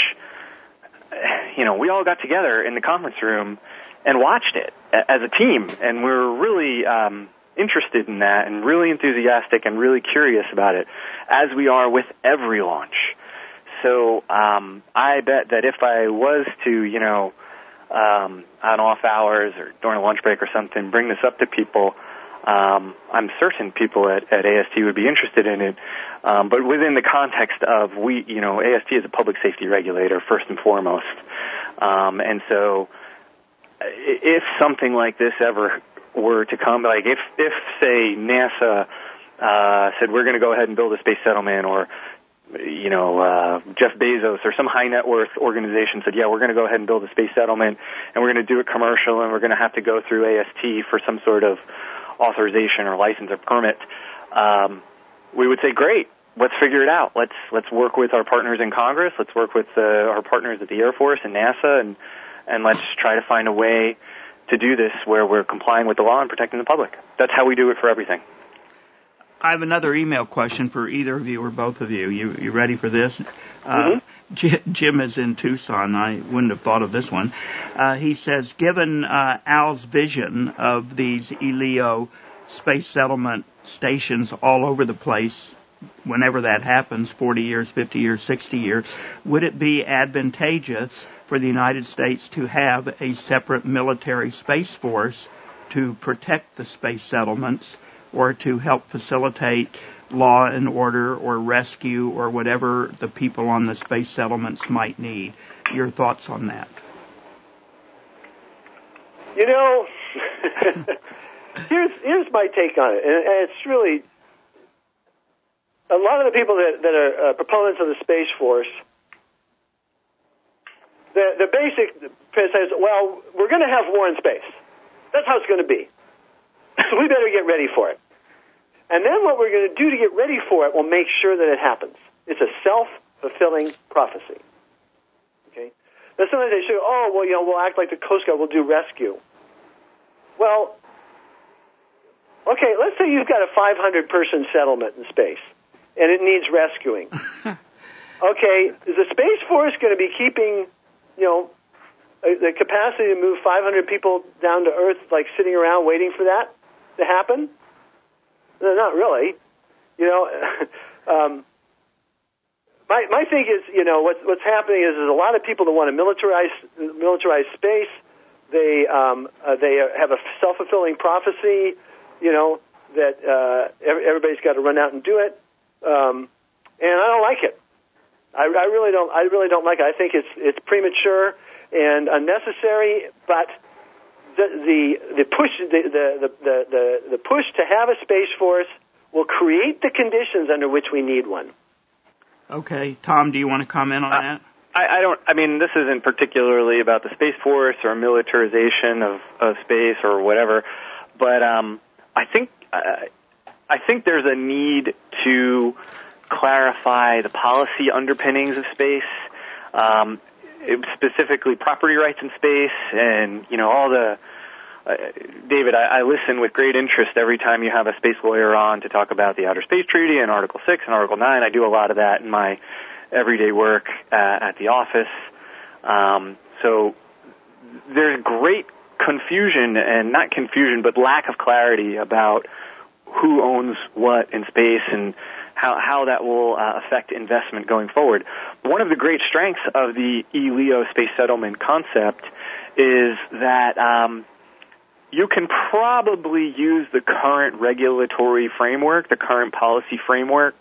you know, we all got together in the conference room and watched it as a team, and we were really um, interested in that and really enthusiastic and really curious about it, as we are with every launch. So um, I bet that if I was to, you know, um, on off hours or during a lunch break or something, bring this up to people, Um, I'm certain people at, at A S T would be interested in it, um, but within the context of we, you know, A S T is a public safety regulator first and foremost, um, and so if something like this ever were to come, like if, if say NASA uh, said we're going to go ahead and build a space settlement, or you know, uh, Jeff Bezos or some high net worth organization said, yeah, we're going to go ahead and build a space settlement, and we're going to do it commercial, and we're going to have to go through A S T for some sort of authorization or license or permit, um, we would say, great, let's figure it out. Let's let's work with our partners in Congress. Let's work with uh, our partners at the Air Force and NASA, and and let's try to find a way to do this where we're complying with the law and protecting the public. That's how we do it for everything. I have another email question for either of you or both of you. You you ready for this? Mm-hmm. Uh, J- Jim is in Tucson. I wouldn't have thought of this one. Uh, he says, given uh, Al's vision of these E L E O space settlement stations all over the place, whenever that happens, forty years, fifty years, sixty years, would it be advantageous for the United States to have a separate military space force to protect the space settlements or to help facilitate law and order or rescue or whatever the people on the space settlements might need? Your thoughts on that? You know, here's here's my take on it, and, and it's really a lot of the people that, that are uh, proponents of the Space Force. The the basic says, well, we're going to have war in space. That's how it's going to be. So we better get ready for it. And then what we're going to do to get ready for it will make sure that it happens. It's a self-fulfilling prophecy. Okay? Now sometimes they say, oh, well, you know, we'll act like the Coast Guard, we'll do rescue. Well, okay, let's say you've got a five hundred person settlement in space, and it needs rescuing. Okay, is the Space Force going to be keeping, you know, the capacity to move five hundred people down to Earth, like sitting around waiting for that to happen? No, not really. You know, um, my my thing is, you know, what's what's happening is there's a lot of people that want to militarize militarize space. They um, uh, they have a self-fulfilling prophecy, you know, that uh, everybody's got to run out and do it, um, and I don't like it. I, I really don't. I really don't like it. I think it's it's premature and unnecessary, but The, the the push the, the, the, the, the push to have a Space Force will create the conditions under which we need one. Okay. Tom, do you want to comment on uh, that? I, I don't, I mean, this isn't particularly about the Space Force or militarization of, of space or whatever, but um, I think uh, I think there's a need to clarify the policy underpinnings of space, um, specifically property rights in space, and, you know, all the, uh, David, I, I listen with great interest every time you have a space lawyer on to talk about the Outer Space Treaty and Article six and Article nine. I do a lot of that in my everyday work uh, at the office. Um, so there's great confusion, and not confusion, but lack of clarity about who owns what in space, and how, how that will uh, affect investment going forward. One of the great strengths of the E L E O space settlement concept is that um, you can probably use the current regulatory framework, the current policy framework,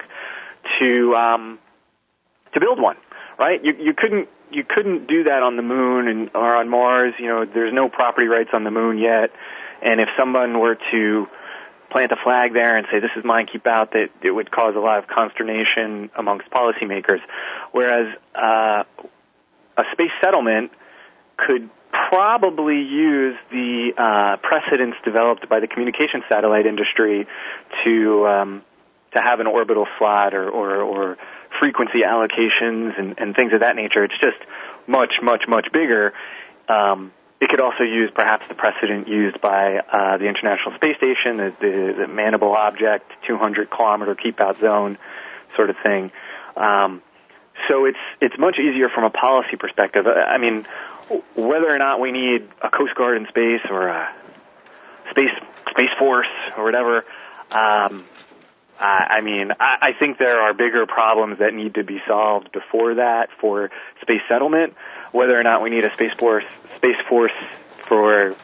to um, to build one. Right? You you couldn't you couldn't do that on the moon and or on Mars. You know, there's no property rights on the moon yet, and if someone were to plant a flag there and say, this is mine, keep out, that it would cause a lot of consternation amongst policymakers. Whereas uh, a space settlement could probably use the uh, precedents developed by the communication satellite industry to um, to have an orbital slot or, or, or frequency allocations and, and things of that nature. It's just much, much, much bigger. Um, It could also use perhaps the precedent used by uh, the International Space Station, the, the, the manable object, two hundred kilometer keep-out zone sort of thing. Um, so it's it's much easier from a policy perspective. I mean, whether or not we need a Coast Guard in space or a space space force or whatever, um, I, I mean, I, I think there are bigger problems that need to be solved before that for space settlement. Whether or not we need a space force. Space Force for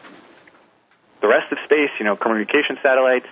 the rest of space, you know, communication satellites.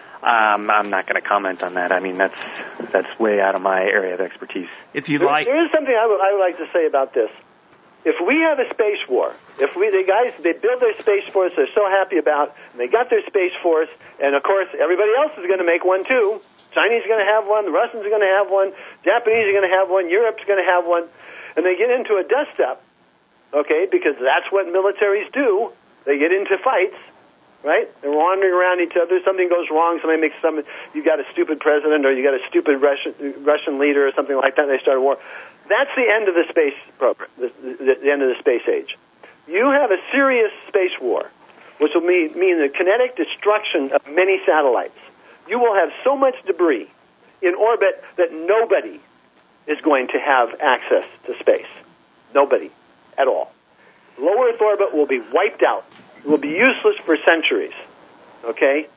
Um, I'm not going to comment on that. I mean, that's that's way out of my area of expertise. If you there, like, there is something I would, I would like to say about this. If we have a space war, if we the guys they build their space force, they're so happy about, and they got their space force, and of course everybody else is going to make one too. Chinese are going to have one, the Russians are going to have one, Japanese are going to have one, Europe's going to have one, and they get into a dust-up. Okay, because that's what militaries do. They get into fights, right? They're wandering around each other. Something goes wrong. Somebody makes some. You got a stupid president, or you got a stupid Russian Russian leader, or something like that. And they start a war. That's the end of the space program. The, the, the end of the space age. You have a serious space war, which will mean, mean the kinetic destruction of many satellites. You will have so much debris in orbit that nobody is going to have access to space. Nobody. At all. Low Earth orbit will be wiped out. It will be useless for centuries. Okay?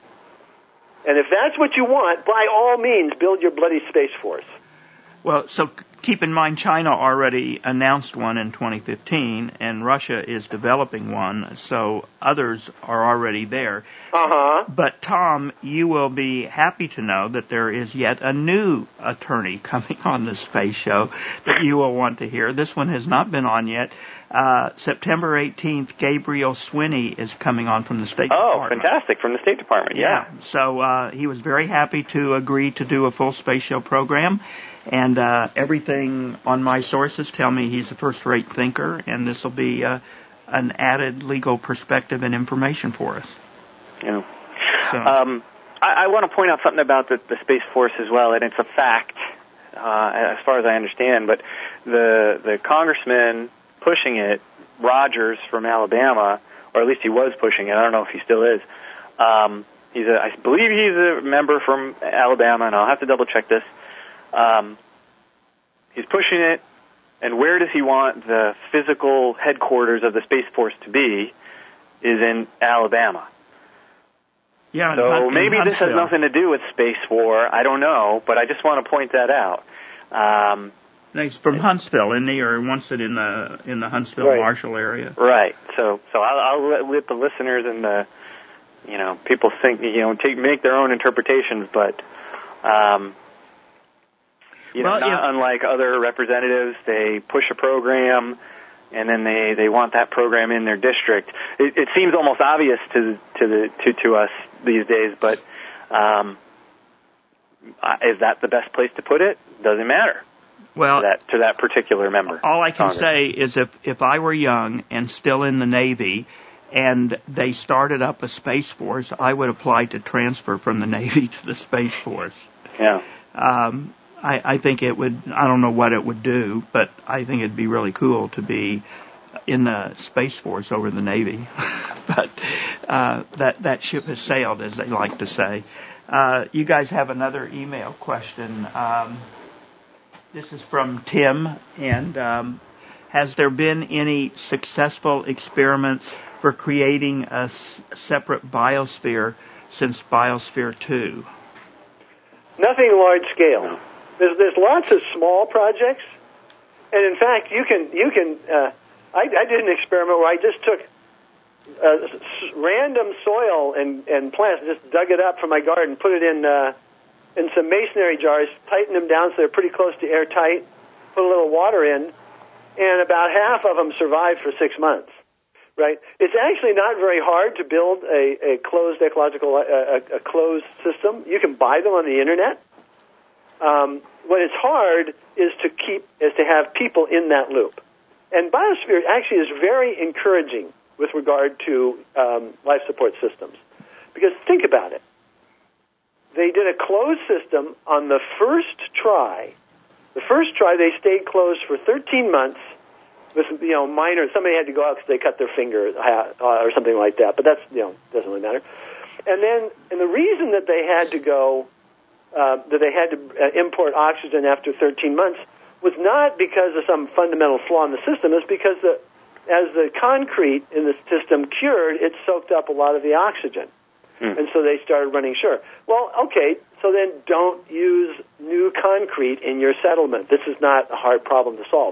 And if that's what you want, by all means, build your bloody Space Force. Well, so keep in mind China already announced one in twenty fifteen, and Russia is developing one, so others are already there. Uh-huh. But, Tom, you will be happy to know that there is yet a new attorney coming on the space show that you will want to hear. This one has not been on yet. Uh, September eighteenth, Gabriel Swinney is coming on from the State oh, Department. Oh, fantastic, from the State Department, yeah. yeah. So uh, he was very happy to agree to do a full space show program. And uh, everything on my sources tell me he's a first-rate thinker, and this will be uh, an added legal perspective and information for us. Yeah. So. Um, I, I want to point out something about the, the Space Force as well, and it's a fact, uh, as far as I understand, but the the congressman pushing it, Rogers from Alabama, or at least he was pushing it, I don't know if he still is, um, he's a, I believe he's a member from Alabama, and I'll have to double-check this. Um, he's pushing it, and where does he want the physical headquarters of the Space Force to be is in Alabama. Yeah, so in maybe Huntsville. This has nothing to do with space war. I don't know, but I just want to point that out. Um, He's from Huntsville, isn't he, or wants it in the in the Huntsville right. Marshall area? Right. So, so I'll, I'll let, let the listeners and the you know people think you know take make their own interpretations, but. Um, You know, well, not if, unlike other representatives, they push a program, and then they, they want that program in their district. It, it seems almost obvious to to the to, to us these days, but um, is that the best place to put it? Doesn't matter. Well, to that, to that particular member. All I can Congress. say is if if I were young and still in the Navy, and they started up a Space Force, I would apply to transfer from the Navy to the Space Force. Yeah. Um, I, I think it would, I don't know what it would do, but I think it'd be really cool to be in the Space Force over the Navy. but uh, that, that ship has sailed, as they like to say. Uh, you guys have another email question. Um, this is from Tim, and um, has there been any successful experiments for creating a s- separate biosphere since Biosphere two? Nothing large scale. There's there's lots of small projects, and in fact, you can you can. Uh, I, I did an experiment where I just took uh, s- random soil and and plants, just dug it up from my garden, put it in uh, in some masonry jars, tightened them down so they're pretty close to airtight, put a little water in, and about half of them survived for six months. Right? It's actually not very hard to build a, a closed ecological uh, a, a closed system. You can buy them on the internet. Um, what is hard is to keep is to have people in that loop. And Biosphere actually is very encouraging with regard to um, life support systems, because think about it. They did a closed system on the first try. The first try they stayed closed for thirteen months. With, you know, minor, somebody had to go out because they cut their finger uh, or something like that, but that's, you know, doesn't really matter. And then, and the reason that they had to go, uh, that they had to uh, import oxygen after thirteen months was not because of some fundamental flaw in the system. It's because the, as the concrete in the system cured, it soaked up a lot of the oxygen. Hmm. And so they started running sure. Well, okay, so then don't use new concrete in your settlement. This is not a hard problem to solve.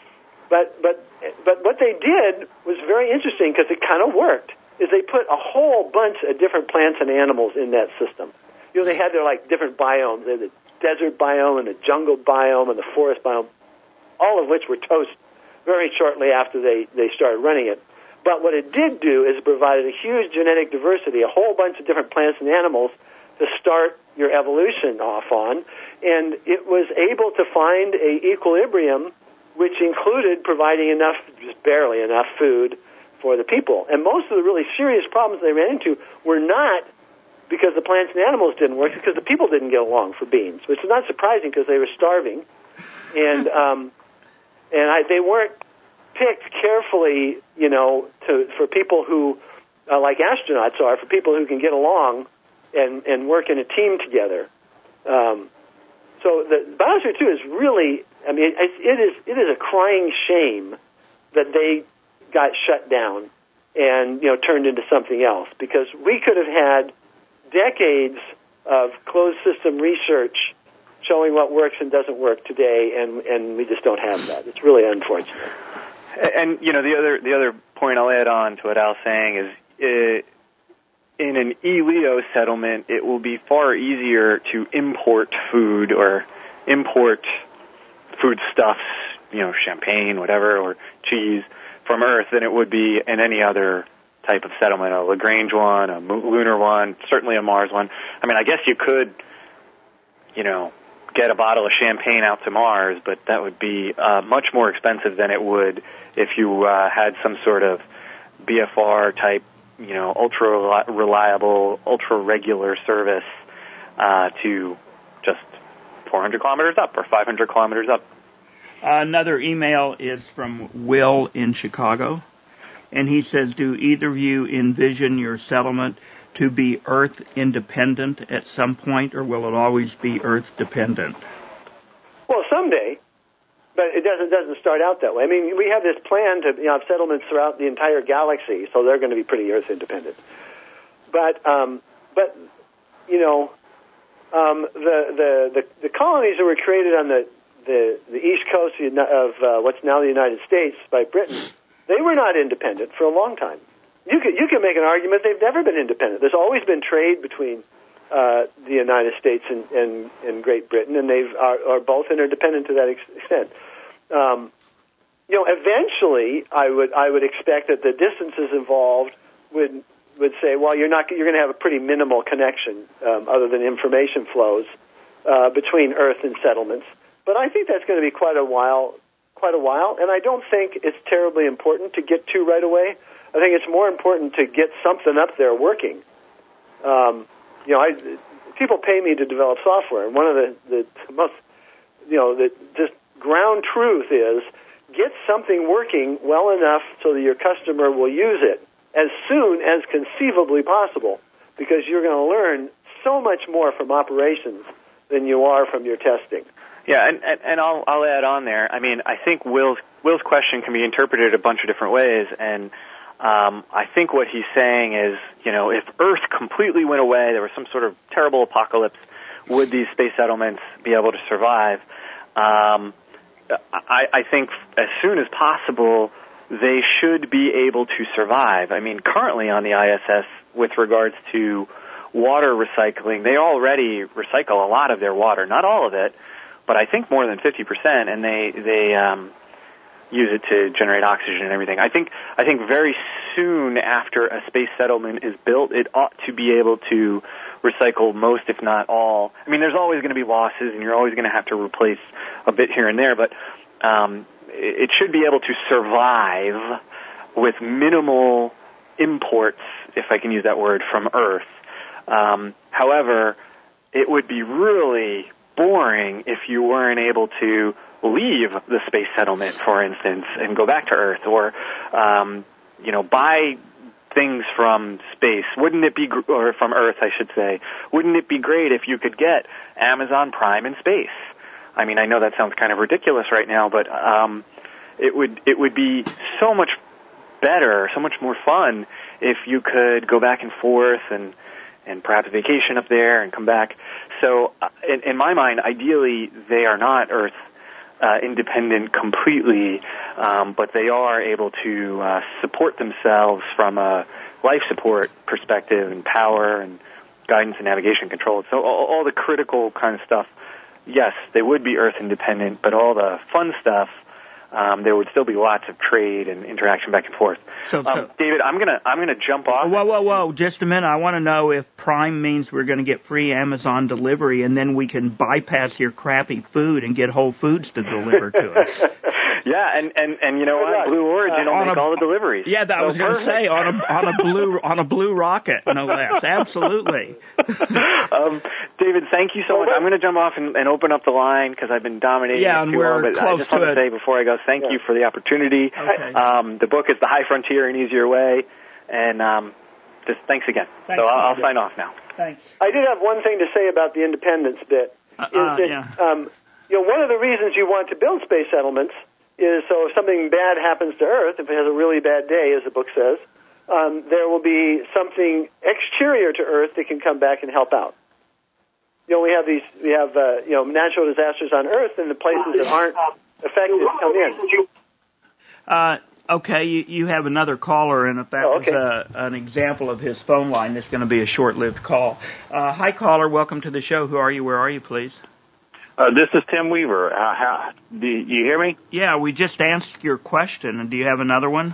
But but but what they did was very interesting because it kind of worked. Is they put a whole bunch of different plants and animals in that system. You know, they had their like different biomes. They had the desert biome and the jungle biome and the forest biome, all of which were toast very shortly after they, they started running it. But what it did do is it provided a huge genetic diversity, a whole bunch of different plants and animals to start your evolution off on, and it was able to find a equilibrium which included providing enough, just barely enough food for the people. And most of the really serious problems they ran into were not because the plants and animals didn't work, because the people didn't get along for beans, which is not surprising because they were starving. And um, and I, they weren't picked carefully, you know, to for people who, uh, like astronauts are, for people who can get along and, and work in a team together. Um, so the Biosphere two is really... I mean, it, it is it is a crying shame that they got shut down and, you know, turned into something else, because we could have had decades of closed system research showing what works and doesn't work today, and, and we just don't have that. It's really unfortunate. And, you know, the other the other point I'll add on to what Al's saying is, it, in an E L E O settlement, it will be far easier to import food or import foodstuffs, you know, champagne, whatever, or cheese from Earth than it would be in any other type of settlement, a Lagrange one, a lunar one, certainly a Mars one. I mean, I guess you could, you know, get a bottle of champagne out to Mars, but that would be uh, much more expensive than it would if you uh, had some sort of B F R type, you know, ultra reliable, ultra regular service uh, to just four hundred kilometers up or five hundred kilometers up. Another email is from Will in Chicago, and he says, do either of you envision your settlement to be Earth independent at some point, or will it always be Earth dependent? Well, someday, but it doesn't doesn't start out that way. I mean, we have this plan to, you know, have settlements throughout the entire galaxy, so they're going to be pretty Earth independent. But um, but you know. Um, the, the, the, the colonies that were created on the, the, the east coast of uh, what's now the United States by Britain, they were not independent for a long time. You can, you can make an argument they've never been independent. There's always been trade between uh, the United States and, and, and Great Britain, and they are, are both interdependent to that extent. Um, you know, eventually, I would I would expect that the distances involved would would say, well, you're not you're going to have a pretty minimal connection, um, other than information flows uh, between Earth and settlements. But I think that's going to be quite a while, quite a while, and I don't think it's terribly important to get to right away. I think it's more important to get something up there working. Um, you know, I, people pay me to develop software, and one of the, the most, you know, the just ground truth is get something working well enough so that your customer will use it as soon as conceivably possible, because you're going to learn so much more from operations than you are from your testing. Yeah, and, and, and I'll, I'll add on there. I mean, I think Will's, Will's question can be interpreted a bunch of different ways, and um, I think what he's saying is, you know, if Earth completely went away, there was some sort of terrible apocalypse, would these space settlements be able to survive? Um, I, I think as soon as possible, they should be able to survive. I mean, currently on the I S S, with regards to water recycling, they already recycle a lot of their water. Not all of it, but I think more than fifty percent, and they they um, use it to generate oxygen and everything. I think I think very soon after a space settlement is built, it ought to be able to recycle most, if not all. I mean, there's always going to be losses, and you're always going to have to replace a bit here and there, but um, it should be able to survive with minimal imports, if I can use that word, from Earth. Um, however, it would be really boring if you weren't able to leave the space settlement, for instance, and go back to Earth, or um, you know, buy things from space. Wouldn't it be, gr- or from Earth, I should say, wouldn't it be great if you could get Amazon Prime in space? I mean, I know that sounds kind of ridiculous right now, but um, it would it would be so much better, so much more fun if you could go back and forth and and perhaps vacation up there and come back. So uh, in, in my mind, ideally, they are not Earth uh, independent completely, um, but they are able to uh, support themselves from a life support perspective and power and guidance and navigation control. So all, all the critical kind of stuff, yes, they would be Earth independent, but all the fun stuff, Um, there would still be lots of trade and interaction back and forth. So, so um, David, I'm gonna I'm gonna jump off. Whoa, whoa, whoa! Just a minute. I want to know if Prime means we're going to get free Amazon delivery, and then we can bypass your crappy food and get Whole Foods to deliver to us. Yeah, and, and, and you know what? Blue Origin will Uh, on make a- all the deliveries. Yeah, that I So was going to perfect. say on a on a blue on a blue rocket, no less. Absolutely. um, David, thank you so much. I'm going to jump off and, and open up the line because I've been dominating Yeah, it and too we're long. But I close just to want to it. say before I go, thank you for the opportunity. Okay. Um, the book is The High Frontier, An Easier Way, and um, just thanks again. Thanks, so I'll, I'll David. sign off now. Thanks. I did have one thing to say about the independence bit. Uh, is uh, that, yeah. um, you know, one of the reasons you want to build space settlements is so if something bad happens to Earth, if it has a really bad day, as the book says, um, there will be something exterior to Earth that can come back and help out. You know, we have these, we have, uh, you know, natural disasters on Earth, and the places that aren't affected come in. Uh, okay, you, you have another caller, and if that Oh, okay. was uh, an example of his phone line, it's going to be a short-lived call. Uh, hi, caller. Welcome to the show. Who are you? Where are you, please? Uh, this is Tim Weaver. Uh, how, do you hear me? Yeah, we just answered your question. And do you have another one?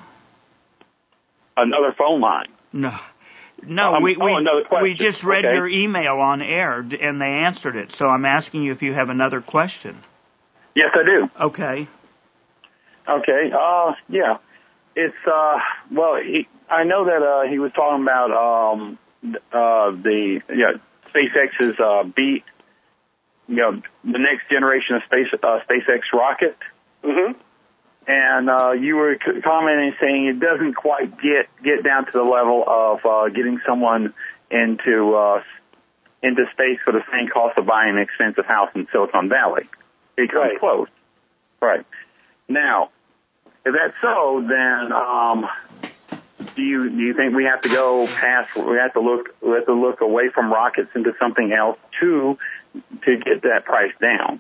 Another phone line. No. No, Um, we oh, we, another question. we just read Okay. your email on air, d- and they answered it. So I'm asking you if you have another question. Yes, I do. Okay. Okay. Uh, yeah. It's uh, well, he, I know that uh, he was talking about um, uh, the yeah, SpaceX's uh, B, you know, the next generation of space uh, SpaceX rocket. Mm-hmm. And uh, you were c- commenting, saying it doesn't quite get get down to the level of uh, getting someone into uh, into space for the same cost of buying an expensive house in Silicon Valley. It comes Right. close. Right. Now, if that's so, then um, do you do you think we have to go past? We have to look. We have to look away from rockets into something else too to get that price down.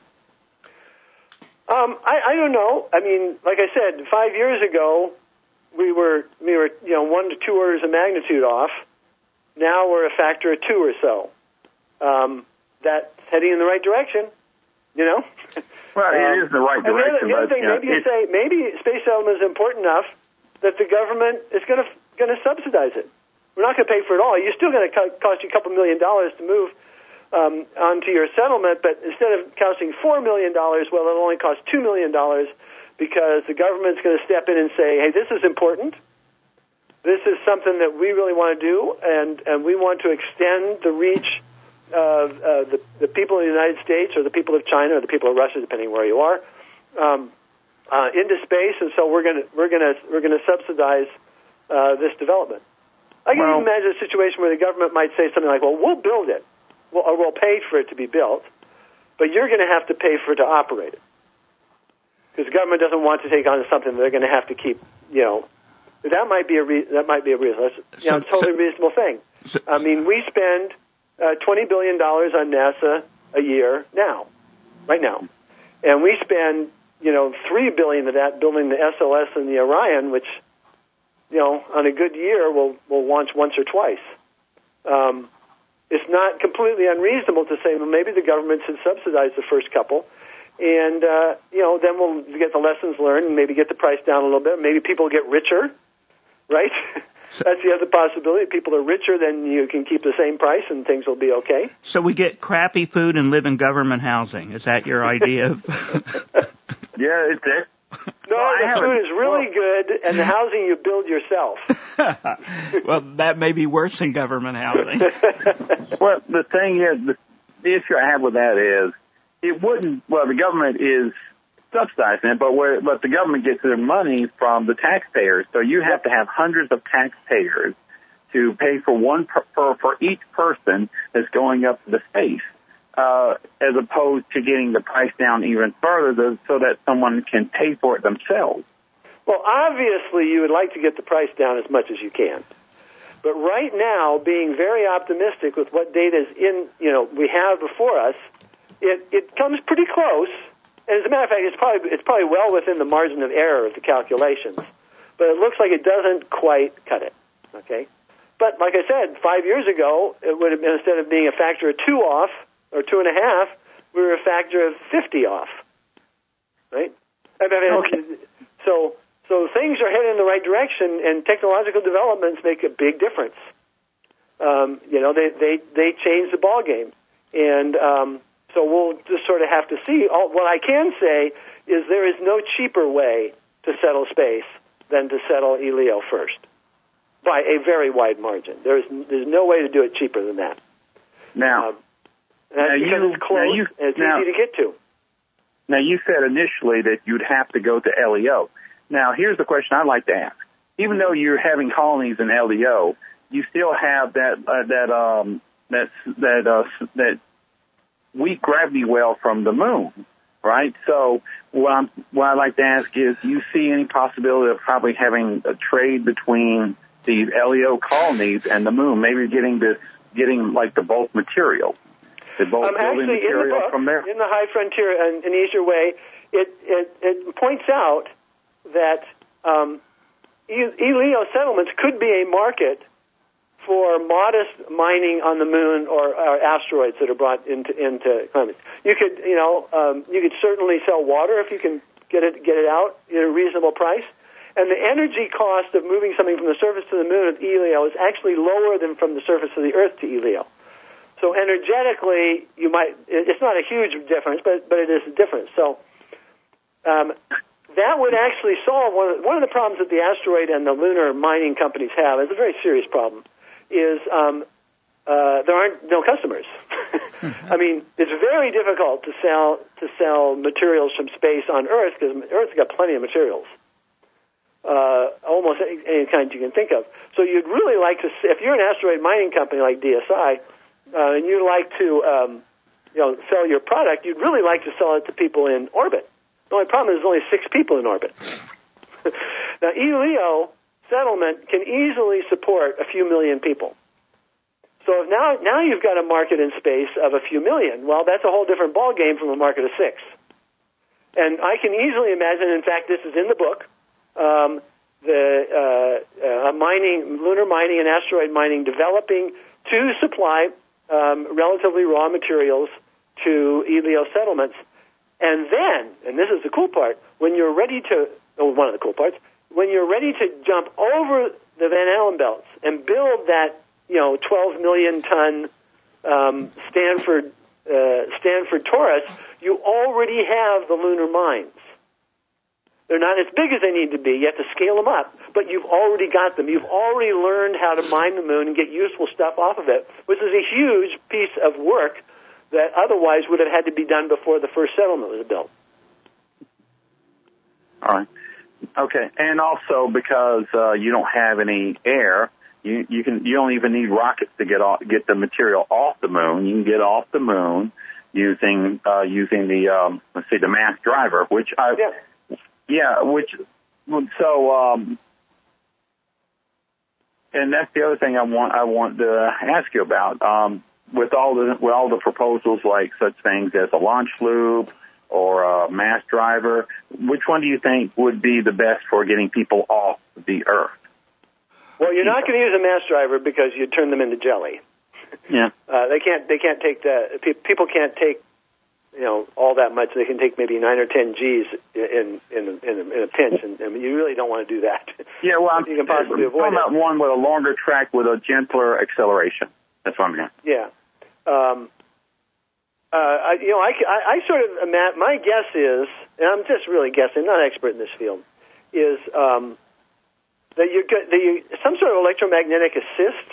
Um, I, I don't know. I mean, like I said, five years ago, we were we were you know one to two orders of magnitude off. Now we're a factor of two or so. Um, that's heading in the right direction, you know. Well, Um, it is the right and the other, direction, the other but thing, you know, maybe you it's- say maybe space settlement is important enough that the government is going to going to subsidize it. We're not going to pay for it all. You're still going to co- cost you a couple million dollars to move um, onto your settlement, but instead of costing four million dollars, well, it'll only cost two million dollars because the government's going to step in and say, hey, this is important. This is something that we really want to do, and, and we want to extend the reach of uh, the, the people in the United States or the people of China or the people of Russia, depending where you are, um, uh, into space, and so we're going to we're going to we're going to subsidize uh, this development. I can Well- even imagine a situation where the government might say something like, "Well, we'll build it, well, or we'll pay for it to be built, but you're going to have to pay for it to operate it," because the government doesn't want to take on something they're going to have to keep. You know, that might be a re- that might be a reason. That's, you know, So- totally so- reasonable thing. So, I mean, we spend uh, twenty billion dollars on NASA a year now, right now. And we spend, you know, three billion dollars of that building the S L S and the Orion, which, you know, on a good year will will launch once or twice. Um, it's not completely unreasonable to say, well, maybe the government should subsidize the first couple, and uh, you know, then we'll get the lessons learned and maybe get the price down a little bit. Maybe people get richer, right? That's the other possibility. If people are richer, then you can keep the same price and things will be okay. So we get crappy food and live in government housing. Is that your idea of? Yeah, it's it. No, well, the food is really good, and the housing you build yourself. Well, that may be worse than government housing. Well, the thing is, the, the issue I have with that is, it wouldn't, well, the government is subsidizing it, but where, but the government gets their money from the taxpayers, so you have to have hundreds of taxpayers to pay for one per, per, for each person that's going up to the space. Uh, as opposed to getting the price down even further so that someone can pay for it themselves. Well, obviously you would like to get the price down as much as you can. But right now, being very optimistic with what data is in, you know, we have before us, it, it comes pretty close. And as a matter of fact, it's probably, it's probably well within the margin of error of the calculations. But it looks like it doesn't quite cut it, okay? But like I said, five years ago, it would have been, instead of being a factor of two off, or two and a half, we were a factor of fifty off, right? I mean, okay. So, so things are headed in the right direction, and technological developments make a big difference. Um, you know, they they they change the ball game, and um, so we'll just sort of have to see. All, what I can say is there is no cheaper way to settle space than to settle E L E O first, by a very wide margin. There's there's no way to do it cheaper than that. Now. Um, That's now because you, it's close, you, and it's now, easy to get to. Now, you said initially that you'd have to go to L E O. Now, here's the question I'd like to ask. Even though you're having colonies in L E O, you still have that uh, that um, that that uh, that weak gravity well from the moon, right? So, what I'm what I'd like to ask is, do you see any possibility of probably having a trade between these L E O colonies and the moon? Maybe getting this, getting like the bulk material. Um, actually, in the book, from there? in the High Frontier and an Easier Way, it, it, it points out that um, E L E O settlements could be a market for modest mining on the moon or, or asteroids that are brought into into climates. You could, you know, um, you could certainly sell water if you can get it get it out at a reasonable price. And the energy cost of moving something from the surface to the moon with E L E O is actually lower than from the surface of the Earth to E L E O. So energetically, you might, it's not a huge difference, but, but it is a difference. So um, that would actually solve one of, the, one of the problems that the asteroid and the lunar mining companies have. It's a very serious problem, is um, uh, there aren't no customers. I mean, it's very difficult to sell to sell materials from space on Earth because Earth's got plenty of materials, uh, almost any, any kind you can think of. So you'd really like to, if you're an asteroid mining company like D S I, Uh, and you'd like to, um, you know, sell your product, you'd really like to sell it to people in orbit. The only problem is there's only six people in orbit. Now, E L E O settlement can easily support a few million people. So if now, now you've got a market in space of a few million. Well, that's a whole different ballgame from a market of six. And I can easily imagine, in fact, this is in the book, um, the uh, uh, mining, lunar mining and asteroid mining developing to supply Um, relatively raw materials to E L E O settlements. And then, and this is the cool part, when you're ready to, oh, one of the cool parts, when you're ready to jump over the Van Allen belts and build that, you know, twelve million ton um, Stanford, uh, Stanford Torus, you already have the lunar mines. They're not as big as they need to be. You have to scale them up, but you've already got them. You've already learned how to mine the moon and get useful stuff off of it, which is a huge piece of work that otherwise would have had to be done before the first settlement was built. All right. Okay, and also because uh, you don't have any air, you you can you don't even need rockets to get off, get the material off the moon. You can get off the moon using uh, using the um, let's see the mass driver, which I. Yeah. Yeah, which, so, um, and that's the other thing I want, I want to ask you about. Um, with all the with all the proposals like such things as a launch loop or a mass driver, which one do you think would be the best for getting people off the Earth? Well, you're not going to use a mass driver because you turn them into jelly. Yeah. Uh, they can't. They can't take that. People can't take, you know, all that much. They can take maybe nine or ten G's in in in a, in a pinch, and, and you really don't want to do that. Yeah. Well, I'm you can possibly avoid talking about it. one with a longer track with a gentler acceleration. That's what I'm doing. Yeah. Um, uh, I, you know, I, I, I sort of my guess is, and I'm just really guessing, I'm not an expert in this field, is um, that you get that you some sort of electromagnetic assist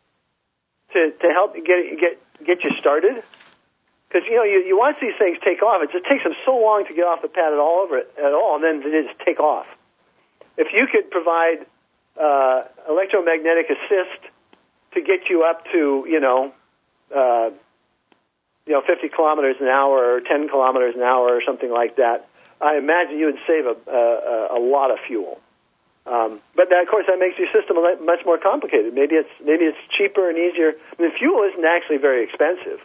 to to help get get get you started. Because you know you, you watch these things take off. It just takes them so long to get off the pad at all over it at all, and then they just take off. If you could provide uh, electromagnetic assist to get you up to you know uh, you know fifty kilometers an hour or ten kilometers an hour or something like that, I imagine you would save a a, a lot of fuel. Um, but that, of course, that makes your system much more complicated. Maybe it's maybe it's cheaper and easier. I mean, fuel isn't actually very expensive.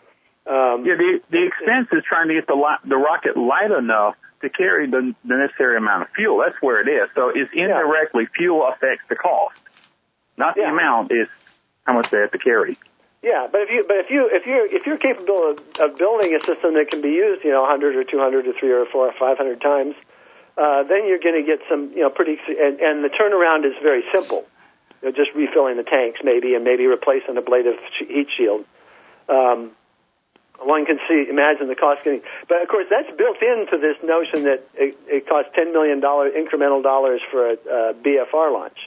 Um, yeah, the the expense is trying to get the li- the rocket light enough to carry the, the necessary amount of fuel. That's where it is. So it's indirectly yeah. fuel affects the cost, not the yeah. amount. Is how much they have to carry. Yeah, but if you but if you if you're if you're capable of, of building a system that can be used, you know, one hundred or two hundred or three or four or five hundred times, uh, then you're going to get some, you know, pretty and, and the turnaround is very simple. You know, just refilling the tanks maybe and maybe replacing a blade of heat shield. Um, One can see, imagine the cost getting, but of course that's built into this notion that it, it costs ten million dollars incremental dollars for a, a B F R launch.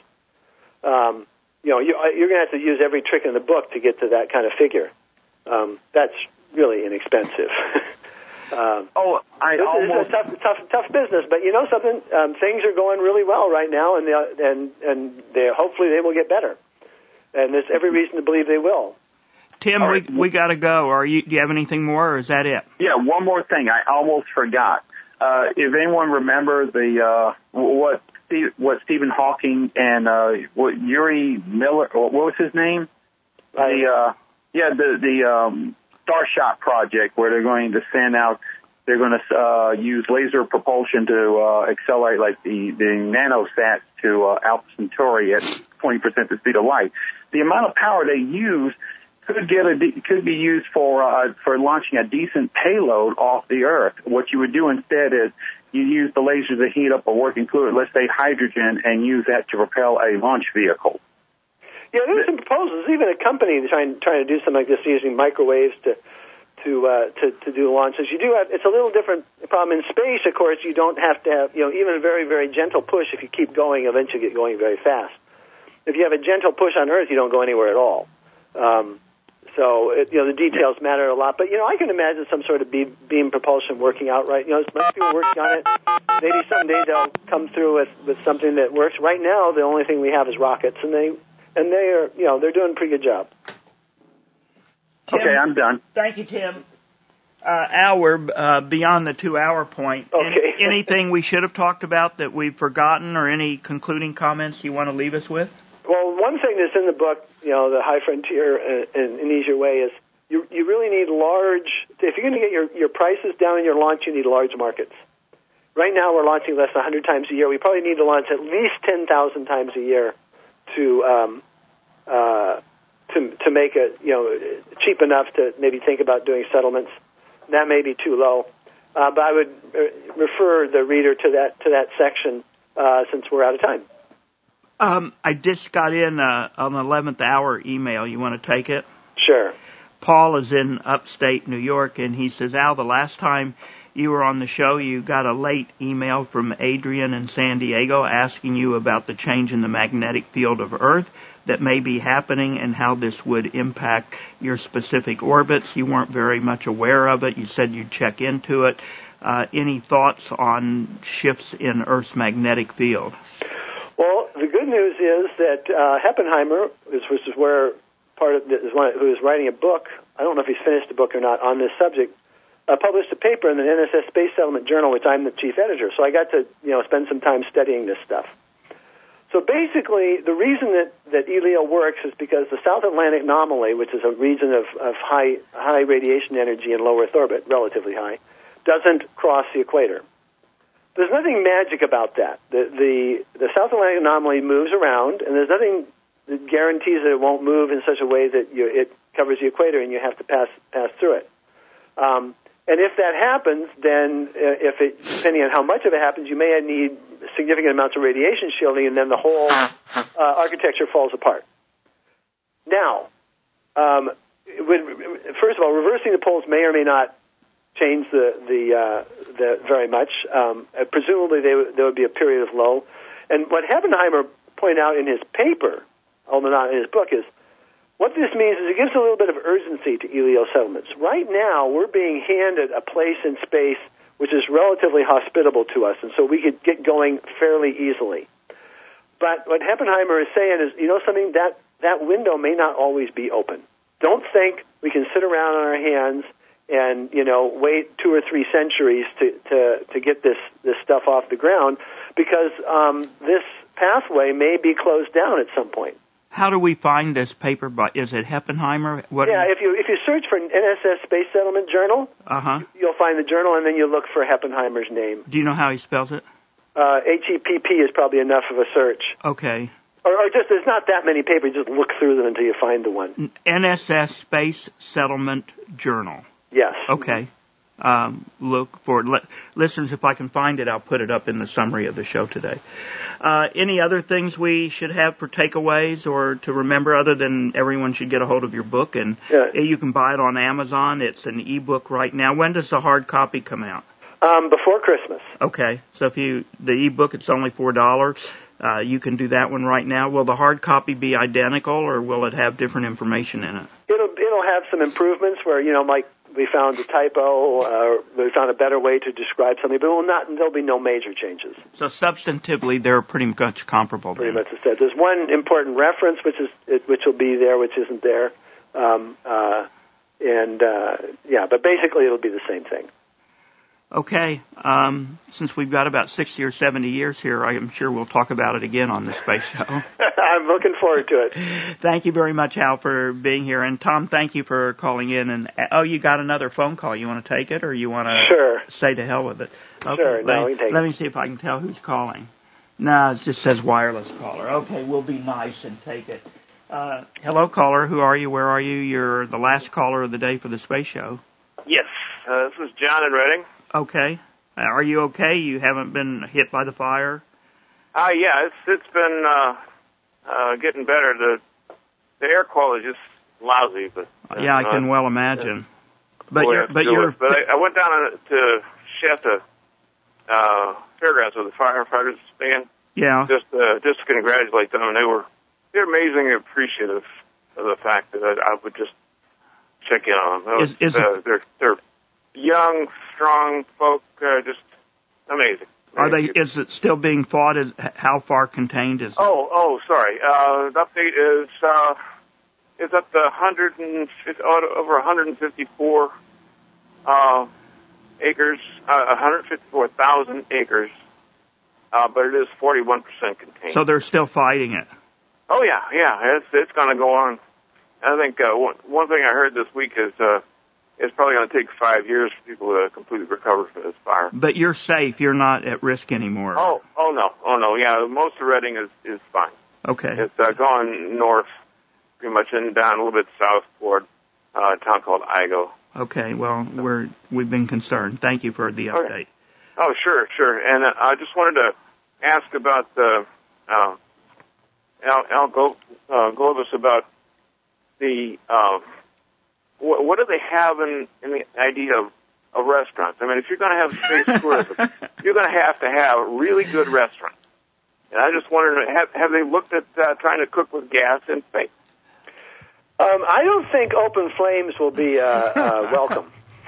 Um, you know, you, you're going to have to use every trick in the book to get to that kind of figure. Um, that's really inexpensive. um, oh, I this, almost this is a tough, tough, tough business, but you know something? Um, things are going really well right now, and they, and and they hopefully they will get better. And there's every reason to believe they will. Tim, right. we we got to go. Are you? Do you have anything more, or is that it? Yeah, one more thing. I almost forgot. Uh, if anyone remember the uh, what Steve, what Stephen Hawking and uh, what Yuri Miller, what was his name? Right. The uh, yeah, the the um, Starshot project, where they're going to send out. They're going to uh, use laser propulsion to uh, accelerate, like the the nanosats to uh, Alpha Centauri at twenty percent the speed of light. The amount of power they use could get a could be used for uh, for launching a decent payload off the Earth. What you would do instead is you use the lasers to heat up a working fluid, let's say hydrogen, and use that to propel a launch vehicle. Yeah, there's some proposals. Even a company trying trying to do something like this using microwaves to to uh, to to do launches. You do have it's a little different problem in space. Of course, you don't have to have you know even a very very gentle push. If you keep going, eventually you get going very fast. If you have a gentle push on Earth, you don't go anywhere at all. Um, So, it, you know, the details matter a lot. But, you know, I can imagine some sort of beam, beam propulsion working out right. You know, there's most people working on it. Maybe someday they'll come through with, with something that works. Right now, the only thing we have is rockets, and they and they are, you know, they're doing a pretty good job. Tim, okay, I'm done. Thank you, Tim. Uh, hour uh, beyond the two-hour point. Okay. Any, anything we should have talked about that we've forgotten, or any concluding comments you want to leave us with? Well, one thing that's in the book, you know, the High Frontier and An Easier Way, is you you really need large. If you're going to get your, your prices down in your launch, you need large markets. Right now, we're launching less than one hundred times a year. We probably need to launch at least ten thousand times a year to um, uh, to to make it you know cheap enough to maybe think about doing settlements. That may be too low, uh, but I would refer the reader to that to that section uh, since we're out of time. Um, I just got in uh, an eleventh hour email. You want to take it? Sure. Paul is in upstate New York, and he says, Al, the last time you were on the show, you got a late email from Adrian in San Diego asking you about the change in the magnetic field of Earth that may be happening and how this would impact your specific orbits. You weren't very much aware of it. You said you'd check into it. Uh, any thoughts on shifts in Earth's magnetic field? Well, the good news is that uh, Heppenheimer, which is where part of is one who is writing a book. I don't know if he's finished the book or not on this subject. Uh, published a paper in the N S S Space Settlement Journal, which I'm the chief editor. So I got to you know spend some time studying this stuff. So basically, the reason that, that E L E O works is because the South Atlantic anomaly, which is a region of, of high high radiation energy in low Earth orbit, relatively high, doesn't cross the equator. There's nothing magic about that. The, the, the South Atlantic anomaly moves around, and there's nothing that guarantees that it won't move in such a way that you, it covers the equator and you have to pass pass through it. Um, and if that happens, then uh, if it, depending on how much of it happens, you may need significant amounts of radiation shielding, and then the whole uh, architecture falls apart. Now, um, when, first of all, reversing the poles may or may not change the the, uh, the very much. Um, uh, presumably, they w- there would be a period of low. And what Heppenheimer pointed out in his paper, although not in his book, is what this means is it gives a little bit of urgency to E L E O settlements. Right now, we're being handed a place in space which is relatively hospitable to us, and so we could get going fairly easily. But what Heppenheimer is saying is, you know something, that, that window may not always be open. Don't think we can sit around on our hands and, you know, wait two or three centuries to, to, to get this, this stuff off the ground, because um, this pathway may be closed down at some point. How do we find this paper? By, is it Heppenheimer? What yeah, if you if you search for N S S Space Settlement Journal, uh-huh. you'll find the journal, and then you look for Heppenheimer's name. Do you know how he spells it? Uh, H E P P is probably enough of a search. Okay. Or, or just, there's not that many papers, just look through them until you find the one. N S S Space Settlement Journal. Yes. Okay. Um, look for it. Let, listeners, if I can find it, I'll put it up in the summary of the show today. Uh, any other things we should have for takeaways or to remember other than everyone should get a hold of your book? And yeah. You can buy it on Amazon. It's an ebook right now. When does the hard copy come out? Um, before Christmas. Okay. So if you, the ebook, it's only four dollars. Uh, you can do that one right now. Will the hard copy be identical, or will it have different information in it? It'll, it'll have some improvements where, you know, like we found a typo, uh, we found a better way to describe something, but it will not, there'll be no major changes. So substantively, they're pretty much comparable. Pretty then. much the same. There's one important reference which is which will be there, which isn't there, um, uh, and uh, yeah, but basically it'll be the same thing. Okay. Um, since we've got about sixty or seventy years here, I am sure we'll talk about it again on the Space Show. I'm looking forward to it. Thank you very much, Hal, for being here. And Tom, thank you for calling in. And oh, you got another phone call. You want to take it, or you want to sure. say to hell with it? Okay, sure. No, we can take let it. me see if I can tell who's calling. No, it just says wireless caller. Okay, we'll be nice and take it. Uh, hello, caller. Who are you? Where are you? You're the last caller of the day for the Space Show. Yes. Uh, this is John in Reading. Okay. Uh, are you okay? You haven't been hit by the fire? Uh, yeah, it's it's been uh, uh, getting better. The the air quality is just lousy, but uh, yeah, I can well imagine. Uh, but you're but you're. It. But I, I went down to Shasta uh, Fairgrounds with the firefighters band. Yeah. Just uh, just to congratulate them, and they were they're amazingly appreciative of the fact that I, I would just check in on them. Is, is uh, they're they're young, strong folk, uh, just amazing. Are they? Is it still being fought? Is how far contained is it? Oh, oh, sorry. Uh, the update is uh, is up to one hundred fifty, over one hundred fifty-four uh, acres, uh, one hundred fifty-four thousand acres, uh, but it is forty-one percent contained. So they're still fighting it. Oh yeah, yeah. It's it's going to go on. I think uh, one one thing I heard this week is. Uh, It's probably going to take five years for people to completely recover from this fire. But you're safe. You're not at risk anymore. Oh, oh no, oh no. Yeah, most of Reading is is fine. Okay. It's uh, going north, pretty much, and down a little bit south toward uh, a town called Igo. Okay. Well, we're we've been concerned. Thank you for the update. Okay. Oh, sure, sure. And uh, I just wanted to ask about the uh, Al, Al Go, uh, Globus about the. Uh, What, what do they have in, in the idea of, of restaurants? I mean, if you're going to have space tourism, you're going to have to have really good restaurants. And I just wondered, have, have they looked at uh, trying to cook with gas in space? Um, I don't think open flames will be uh, uh, welcome.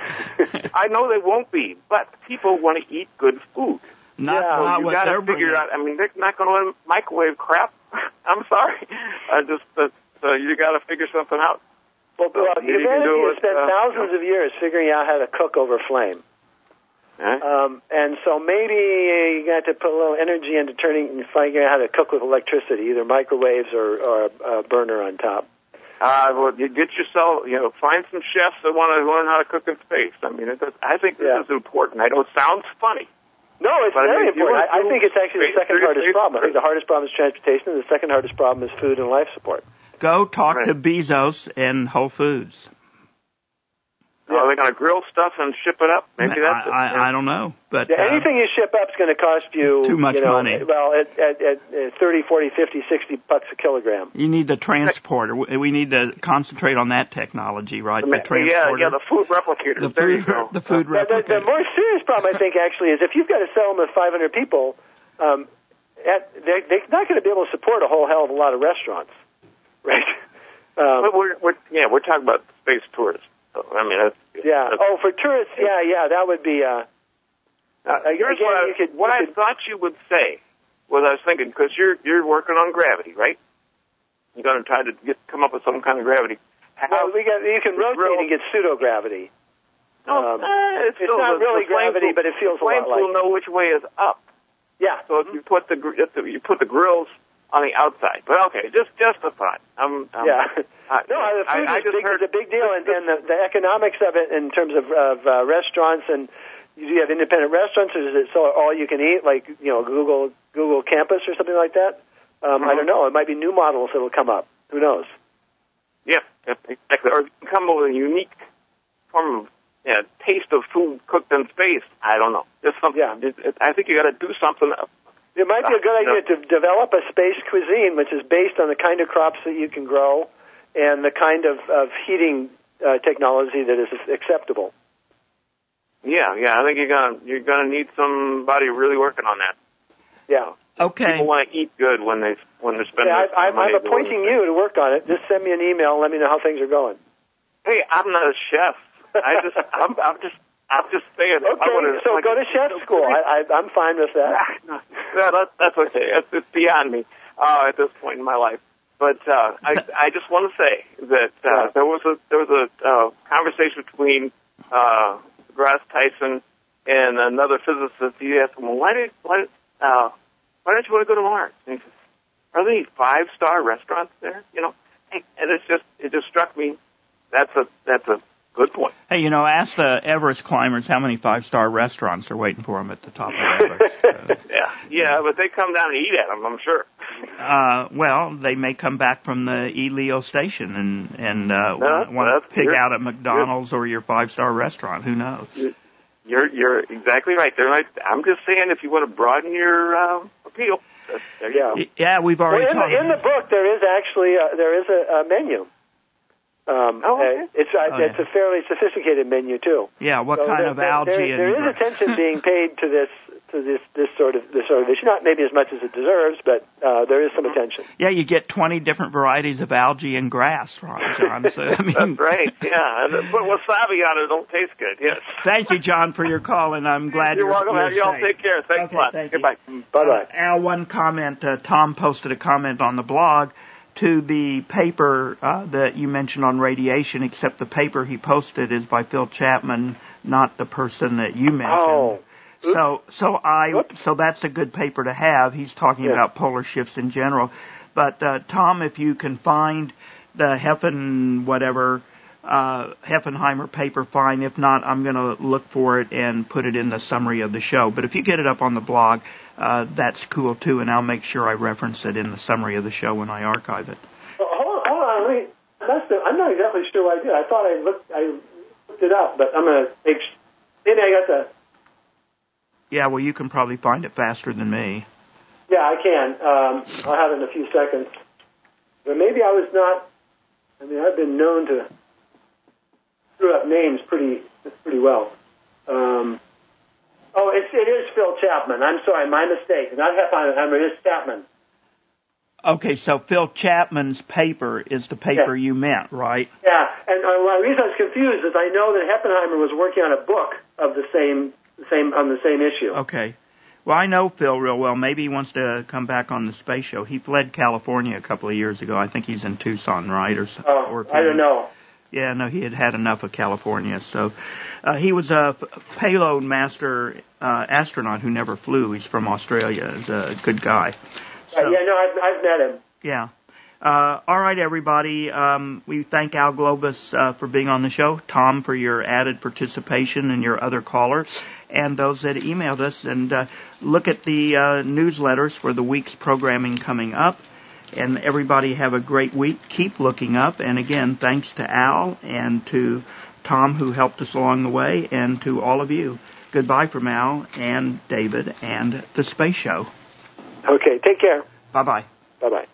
I know they won't be, but people want to eat good food. Not, yeah, not you what got to they're figure bringing. out. I mean, they're not going to let them microwave crap. I'm sorry. I just uh, so you got to figure something out. Well, well Maybe you can humanity do has it, spent uh, thousands of years figuring out how to cook over flame. Right. Um, and so maybe you got to put a little energy into turning and figuring out how to cook with electricity, either microwaves or, or a, a burner on top. Uh, well, you get yourself, you know, find some chefs that want to learn how to cook in space. I mean, it does, I think this yeah. is important. I know it sounds funny. No, it's but very I mean, important. I, I think it's actually the second hardest space, problem. I think the hardest problem is transportation, and the second hardest problem is food and life support. Go talk right. to Bezos and Whole Foods. Yeah. Are they going to grill stuff and ship it up? Maybe that's I, it. I, Yeah. I don't know. But yeah, uh, anything you ship up is going to cost you too much you know, money. Well, at, at, at thirty, forty, fifty, sixty bucks a kilogram. You need the transporter. We need to concentrate on that technology, right? I mean, the transporter. Yeah, yeah, the food replicator. The there food, you go. the food uh, replicator. The, the more serious problem, I think, actually, is if you've got to sell them with five hundred people, um, at, they're, they're not going to be able to support a whole hell of a lot of restaurants, right? Um, but we're, we're, yeah, we're talking about space tourism. So, I mean, that's, yeah. That's, oh, for tourists, yeah, yeah, that would be. Uh, uh, here's again, what I, you could, what you I could, thought you would say was I was thinking because you're you're working on gravity, right? You're going to try to get come up with some kind of gravity. How, well, we got you can rotate drill, and get pseudo gravity. No, um, eh, it's, it's still, not the, really the gravity, will, but it feels the a lot flames like. will know which way is up. Yeah. So if you put the if the, you put the grills on the outside, but okay, just just a thought. I'm, I'm, yeah. I, no, the food I, I is just big, heard, it's a big deal, and, and the, the economics of it in terms of, of uh, restaurants and. Do you have independent restaurants, or is it so all you can eat, like you know Google Google Campus or something like that? Um, mm-hmm. I don't know. It might be new models that'll come up. Who knows? Yeah, exactly. Or come up with a unique form of yeah, taste of food cooked in space. I don't know. Just something. Yeah. It, it, I think you got to do something. It might be a good idea uh, to develop a space cuisine, which is based on the kind of crops that you can grow and the kind of, of heating uh, technology that is acceptable. Yeah, yeah. I think you're gonna you're gonna need somebody really working on that. Yeah. Okay. People want to eat good when they when they're spending. Yeah, I, their money I'm appointing you to work on it. Just send me an email and let me know how things are going. Hey, I'm not a chef. I just I'm, I'm just I'm just saying. Okay, I wanna, so like, go to chef school. I, I, I'm fine with that. Yeah, that, that's okay. It's, it's beyond me uh, at this point in my life. But uh, I I just want to say that uh, yeah. there was a there was a uh, conversation between. Uh, Degrasse Tyson and another physicist. He asked him, well, why did why uh, why don't you want to go to Mars? And he says, are there any five star restaurants there? You know, and it's just it just struck me. That's a that's a good point. Hey, you know, ask the Everest climbers how many five star restaurants are waiting for them at the top of Everest. Uh, yeah, yeah, but they come down and eat at them, I'm sure. Uh, well, they may come back from the E L E O station and and uh, no, want to pig out at McDonald's or your five star restaurant. Who knows? You're you're exactly right. They're like, I'm just saying, if you want to broaden your uh, appeal, there you yeah. go. Yeah, we've already well, in, talked. the, in the book, there is actually a, there is a, a menu. Um, oh, okay. uh, it's uh, oh, it's yeah. a fairly sophisticated menu too. Yeah, what so kind there, of there, algae? There, and there is attention being paid to this to this this sort of this sort of issue. Not maybe as much as it deserves, but uh, there is some attention. Yeah, you get twenty different varieties of algae and grass, right, John? So, I mean, that's right. Yeah, and put wasabi on it. It'll taste good. Yes. Thank you, John, for your call, and I'm glad you're, you're welcome. You're Y'all safe. take care. Thanks okay, a lot. Thank Goodbye. Bye bye. Uh, Al, one comment. Uh, Tom posted a comment on the blog to the paper uh, that you mentioned on radiation, except the paper he posted is by Phil Chapman, not the person that you mentioned. Oh. So, so I, Oops. so that's a good paper to have. He's talking yeah. about polar shifts in general. But, uh, Tom, if you can find the Heffen, whatever, uh, Heffenheimer paper, fine. If not, I'm going to look for it and put it in the summary of the show. But if you get it up on the blog, uh, that's cool too, and I'll make sure I reference it in the summary of the show when I archive it. Well, hold on, hold on. Let me, that's the, I'm not exactly sure what I did. I thought I looked, I looked it up, but I'm going to make sure. Maybe I got the... Yeah, well, you can probably find it faster than me. Yeah, I can. Um, I'll have it in a few seconds. But maybe I was not... I mean, I've been known to screw up names pretty pretty well. Um, oh, it's, it is Phil Chapman. I'm sorry, my mistake. Not Heffenheimer, it is Chapman. Okay, so Phil Chapman's paper is the paper yeah. you meant, right? Yeah, and uh, well, the reason I was confused is I know that Heffenheimer was working on a book of the same, same on the same issue. Okay. Well, I know Phil real well. Maybe he wants to come back on the space show. He fled California a couple of years ago. I think he's in Tucson, right? Or, oh, or I don't know. Yeah, no, he had had enough of California. So uh, he was a payload master uh, astronaut who never flew. He's from Australia. He's a good guy. So, uh, yeah, no, I've, I've met him. Yeah. Uh, all right, everybody. Um, we thank Al Globus uh, for being on the show, Tom for your added participation, and your other callers, and those that emailed us. And uh, look at the uh, newsletters for the week's programming coming up. And everybody have a great week. Keep looking up. And again, thanks to Al and to Tom who helped us along the way, and to all of you. Goodbye from Al and David and the Space Show. Okay, take care. Bye-bye. Bye-bye.